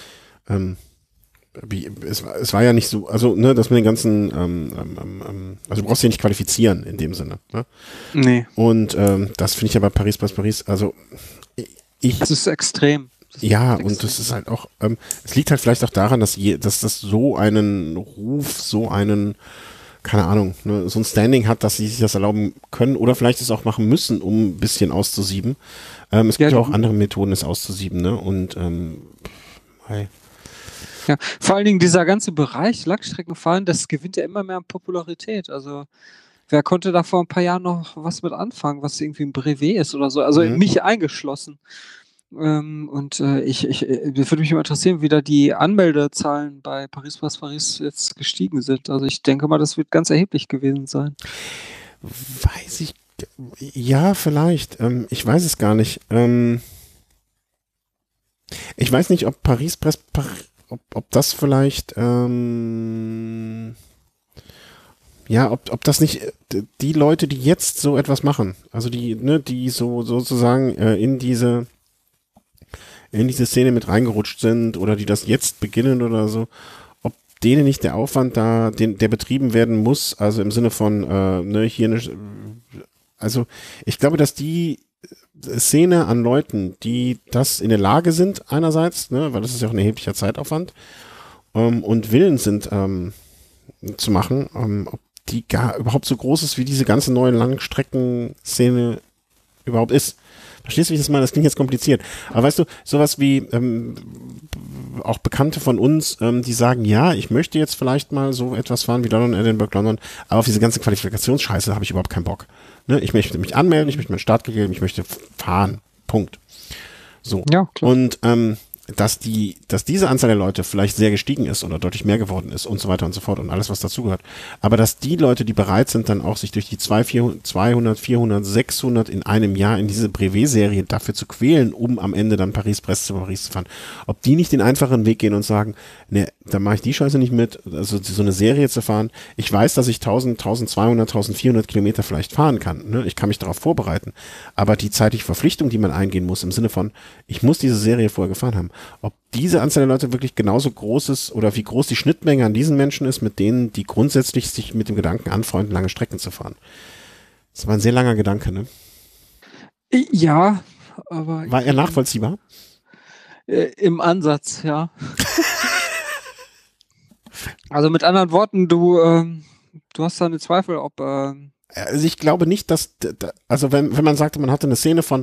es war ja nicht so, also ne, dass mit den ganzen, also du brauchst dich nicht qualifizieren in dem Sinne. Ne? Nee. Und das finde ich ja bei Paris, also das ist extrem. Und das ist halt auch, es liegt halt vielleicht auch daran, dass das so einen Ruf, so einen, keine Ahnung, ne, so ein Standing hat, dass sie sich das erlauben können oder vielleicht es auch machen müssen, um ein bisschen auszusieben. Es gibt ja auch andere Methoden, es auszusieben, ne? Und hey. Ja, vor allen Dingen dieser ganze Bereich Langstreckenfahren, das gewinnt ja immer mehr an Popularität. Also wer konnte da vor ein paar Jahren noch was mit anfangen, was irgendwie ein Brevet ist oder so? Also mich eingeschlossen. Und würde mich mal interessieren, wie da die Anmeldezahlen bei Paris jetzt gestiegen sind. Also ich denke mal, das wird ganz erheblich gewesen sein. Weiß ich, ja, vielleicht. Ich weiß es gar nicht. Ich weiß nicht, ob ob das vielleicht, ob das nicht die Leute, die jetzt so etwas machen, also die so sozusagen in diese Szene mit reingerutscht sind oder die das jetzt beginnen oder so, ob denen nicht der Aufwand da, der betrieben werden muss, also im Sinne von, also ich glaube, dass die Szene an Leuten, die das in der Lage sind, einerseits, ne, weil das ist ja auch ein erheblicher Zeitaufwand, und willens sind zu machen, ob die gar überhaupt so groß ist, wie diese ganze neue Langstreckenszene überhaupt ist. Verstehst du, wie ich das meine? Das klingt jetzt kompliziert. Aber weißt du, sowas wie auch Bekannte von uns, die sagen, ja, ich möchte jetzt vielleicht mal so etwas fahren wie London, Edinburgh, London, aber auf diese ganze Qualifikationsscheiße habe ich überhaupt keinen Bock. Ne? Ich möchte mich anmelden, ich möchte meinen Start geben, ich möchte fahren. Punkt. So. Ja, klar. Und dass diese Anzahl der Leute vielleicht sehr gestiegen ist oder deutlich mehr geworden ist und so weiter und so fort und alles, was dazugehört. Aber dass die Leute, die bereit sind, dann auch sich durch die 200, 400, 600 in einem Jahr in diese Brevet-Serie dafür zu quälen, um am Ende dann Paris-Brest zu Paris zu fahren, ob die nicht den einfachen Weg gehen und sagen, ne, da mache ich die Scheiße nicht mit, also so eine Serie zu fahren. Ich weiß, dass ich 1000, 1200, 1400 Kilometer vielleicht fahren kann. Ne? Ich kann mich darauf vorbereiten. Aber die zeitliche Verpflichtung, die man eingehen muss, im Sinne von, ich muss diese Serie vorher gefahren haben, ob diese Anzahl der Leute wirklich genauso groß ist oder wie groß die Schnittmenge an diesen Menschen ist, mit denen, die grundsätzlich sich mit dem Gedanken anfreunden, lange Strecken zu fahren. Das war ein sehr langer Gedanke, ne? Ja, aber... War er nachvollziehbar? Im Ansatz, ja. Also mit anderen Worten, du hast da eine Zweifel, ob... Also ich glaube nicht, dass... Also wenn man sagte, man hatte eine Szene von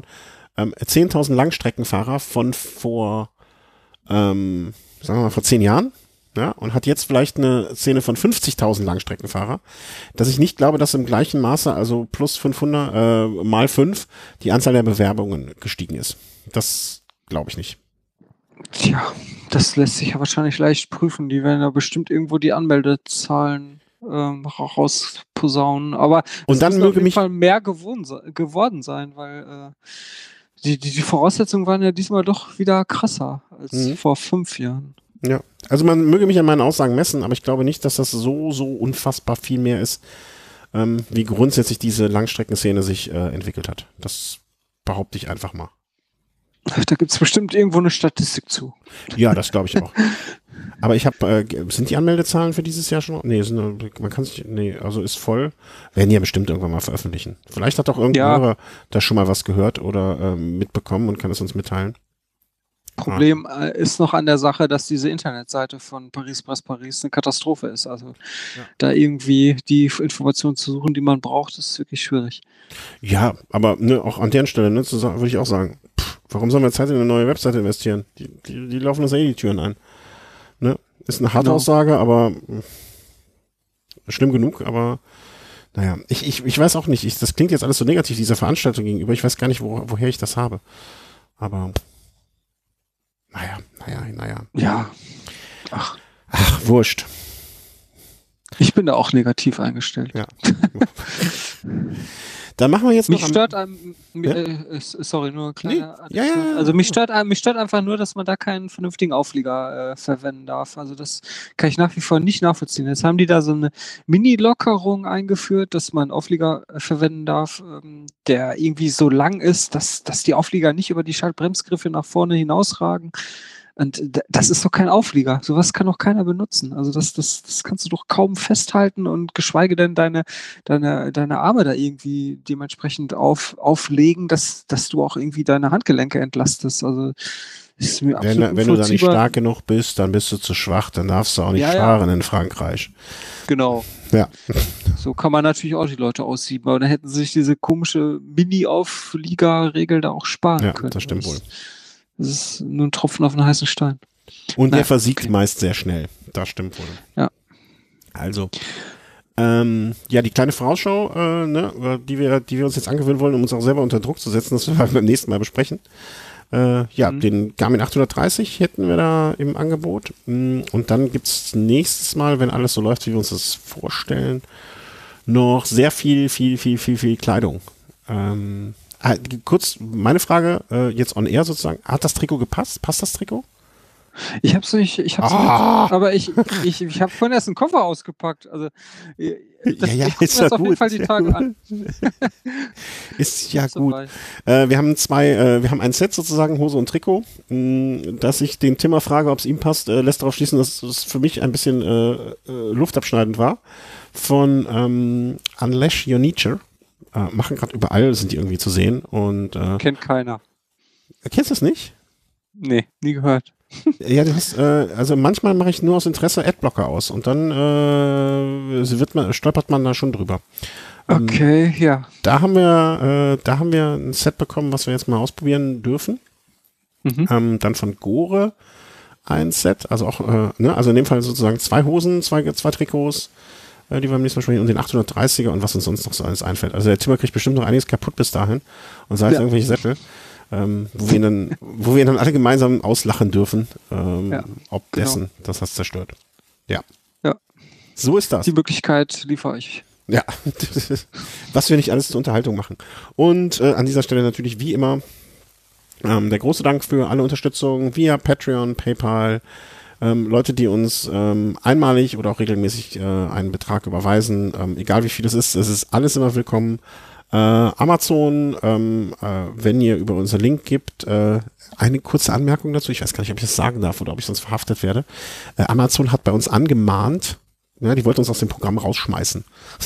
10.000 Langstreckenfahrer von sagen wir mal, vor 10 Jahren, ja, und hat jetzt vielleicht eine Szene von 50.000 Langstreckenfahrer, dass ich nicht glaube, dass im gleichen Maße, also plus 500 mal 5, die Anzahl der Bewerbungen gestiegen ist. Das glaube ich nicht. Tja, das lässt sich ja wahrscheinlich leicht prüfen. Die werden ja bestimmt irgendwo die Anmeldezahlen rausposaunen. Aber und es dann müssen möge auf jeden mich Fall mehr geworden sein, weil die Voraussetzungen waren ja diesmal doch wieder krasser als vor 5 Jahren. Ja, also man möge mich an meinen Aussagen messen, aber ich glaube nicht, dass das so unfassbar viel mehr ist, wie grundsätzlich diese Langstreckenszene sich entwickelt hat. Das behaupte ich einfach mal. Da gibt es bestimmt irgendwo eine Statistik zu. Ja, das glaube ich auch. Aber ich habe, sind die Anmeldezahlen für dieses Jahr schon? Nee, man kann sich, nee, also ist voll. Werden die ja bestimmt irgendwann mal veröffentlichen. Vielleicht hat auch irgendein Hörer da schon mal was gehört oder mitbekommen und kann es uns mitteilen. Problem ist noch an der Sache, dass diese Internetseite von Paris Brest Paris eine Katastrophe ist. Also da irgendwie die Informationen zu suchen, die man braucht, ist wirklich schwierig. Ja, aber ne, auch an deren Stelle würde ich auch sagen, warum sollen wir Zeit in eine neue Webseite investieren? Die laufen uns die Türen ein. Ne? Ist eine harte Aussage, aber schlimm genug, aber naja, ich weiß auch nicht, das klingt jetzt alles so negativ dieser Veranstaltung gegenüber, ich weiß gar nicht, woher ich das habe. Aber naja. Ja. Ach, wurscht. Ich bin da auch negativ eingestellt. Ja. Dann machen wir jetzt mich stört einem, sorry, nur ein kleiner. Also mich stört einfach nur, dass man da keinen vernünftigen Auflieger verwenden darf. Also das kann ich nach wie vor nicht nachvollziehen. Jetzt haben die da so eine Mini-Lockerung eingeführt, dass man einen Auflieger verwenden darf, der irgendwie so lang ist, dass die Auflieger nicht über die Schaltbremsgriffe nach vorne hinausragen. Und das ist doch kein Auflieger. Sowas kann doch keiner benutzen. Also das kannst du doch kaum festhalten und geschweige denn deine Arme da irgendwie dementsprechend auflegen, dass du auch irgendwie deine Handgelenke entlastest. Also ist mir absolut wenn du da nicht stark genug bist, dann bist du zu schwach, dann darfst du auch nicht fahren in Frankreich. Genau. Ja. So kann man natürlich auch die Leute aussieben, aber dann hätten sie sich diese komische Mini-Auflieger-Regel da auch sparen können. Ja, das stimmt wohl. Das ist nur ein Tropfen auf einen heißen Stein. Und der versiegt meist sehr schnell. Das stimmt wohl. Ja. Also, die kleine Vorausschau, die wir uns jetzt angewöhnen wollen, um uns auch selber unter Druck zu setzen, das werden wir beim nächsten Mal besprechen. Den Garmin 830 hätten wir da im Angebot. Und dann gibt's nächstes Mal, wenn alles so läuft, wie wir uns das vorstellen, noch sehr viel Kleidung. Kurz meine Frage, jetzt on air sozusagen, hat das Trikot gepasst? Passt das Trikot? Ich hab's nicht, aber ich habe vorhin erst einen Koffer ausgepackt. Also ist ja gut. Auf jeden Fall die Tage an. Ist ja gut. Wir haben ein Set sozusagen, Hose und Trikot, dass ich den Timmer frage, ob es ihm passt, lässt darauf schließen, dass es für mich ein bisschen luftabschneidend war. Von Unleash Your Nature. Machen gerade überall, sind die irgendwie zu sehen. Und kennt keiner. Kennst du das nicht? Nee, nie gehört. Ja, du hast, also manchmal mache ich nur aus Interesse Adblocker aus und dann stolpert man da schon drüber. Okay, ja. Da haben wir ein Set bekommen, was wir jetzt mal ausprobieren dürfen. Dann von Gore ein Set, also auch, also in dem Fall sozusagen 2 Hosen, zwei Trikots, die wir beim nächsten Mal sprechen, und den 830er und was uns sonst noch so alles einfällt. Also der Timmer kriegt bestimmt noch einiges kaputt bis dahin und sei es irgendwelche Sättel, wo wir ihn dann alle gemeinsam auslachen dürfen, ob dessen, das hast zerstört. Ja. So ist das. Die Möglichkeit liefere ich. Ja, was wir nicht alles zur Unterhaltung machen. Und an dieser Stelle natürlich wie immer der große Dank für alle Unterstützung via Patreon, PayPal, Leute, die uns einmalig oder auch regelmäßig einen Betrag überweisen, egal wie viel es ist alles immer willkommen. Amazon, wenn ihr über unseren Link gibt, eine kurze Anmerkung dazu, ich weiß gar nicht, ob ich das sagen darf oder ob ich sonst verhaftet werde. Amazon hat bei uns angemahnt, die wollten uns aus dem Programm rausschmeißen.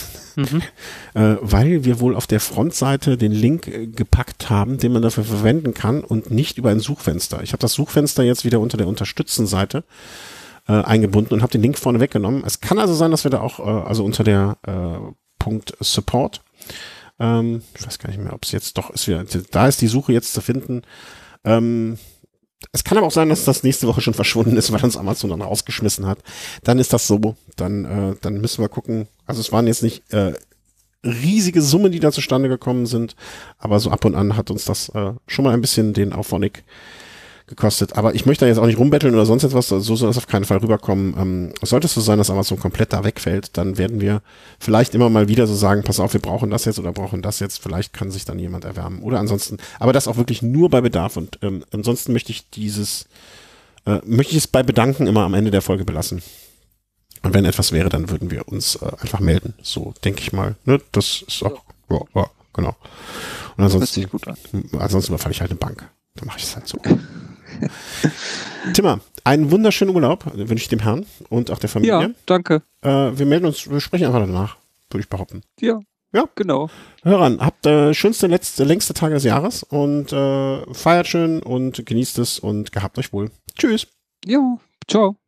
Weil wir wohl auf der Frontseite den Link gepackt haben, den man dafür verwenden kann und nicht über ein Suchfenster. Ich habe das Suchfenster jetzt wieder unter der Unterstützen-Seite eingebunden und habe den Link vorne weggenommen. Es kann also sein, dass wir da auch, also unter der Punkt Support, ich weiß gar nicht mehr, ob es jetzt doch ist, da ist die Suche jetzt zu finden. Es kann aber auch sein, dass das nächste Woche schon verschwunden ist, weil uns Amazon dann rausgeschmissen hat. Dann ist das so. Dann müssen wir gucken. Also es waren jetzt nicht riesige Summen, die da zustande gekommen sind, aber so ab und an hat uns das schon mal ein bisschen den Auphonic gekostet. Aber ich möchte da jetzt auch nicht rumbetteln oder sonst etwas, so soll das auf keinen Fall rüberkommen. Sollte es so sein, dass Amazon komplett da wegfällt, dann werden wir vielleicht immer mal wieder so sagen, pass auf, wir brauchen das jetzt oder brauchen das jetzt. Vielleicht kann sich dann jemand erwärmen. Oder ansonsten, aber das auch wirklich nur bei Bedarf. Und ansonsten möchte ich es bei Bedanken immer am Ende der Folge belassen. Und wenn etwas wäre, dann würden wir uns einfach melden. So denke ich mal. Ne? Das ist auch, ja, genau. Und ansonsten überfalle ich halt eine Bank. Dann mache ich es halt so. Timmer, einen wunderschönen Urlaub wünsche ich dem Herrn und auch der Familie. Ja, danke. Wir sprechen einfach danach, würde ich behaupten. Ja, genau. Hörern, habt schönste, längste Tage des Jahres und feiert schön und genießt es und gehabt euch wohl. Tschüss. Jo, ciao.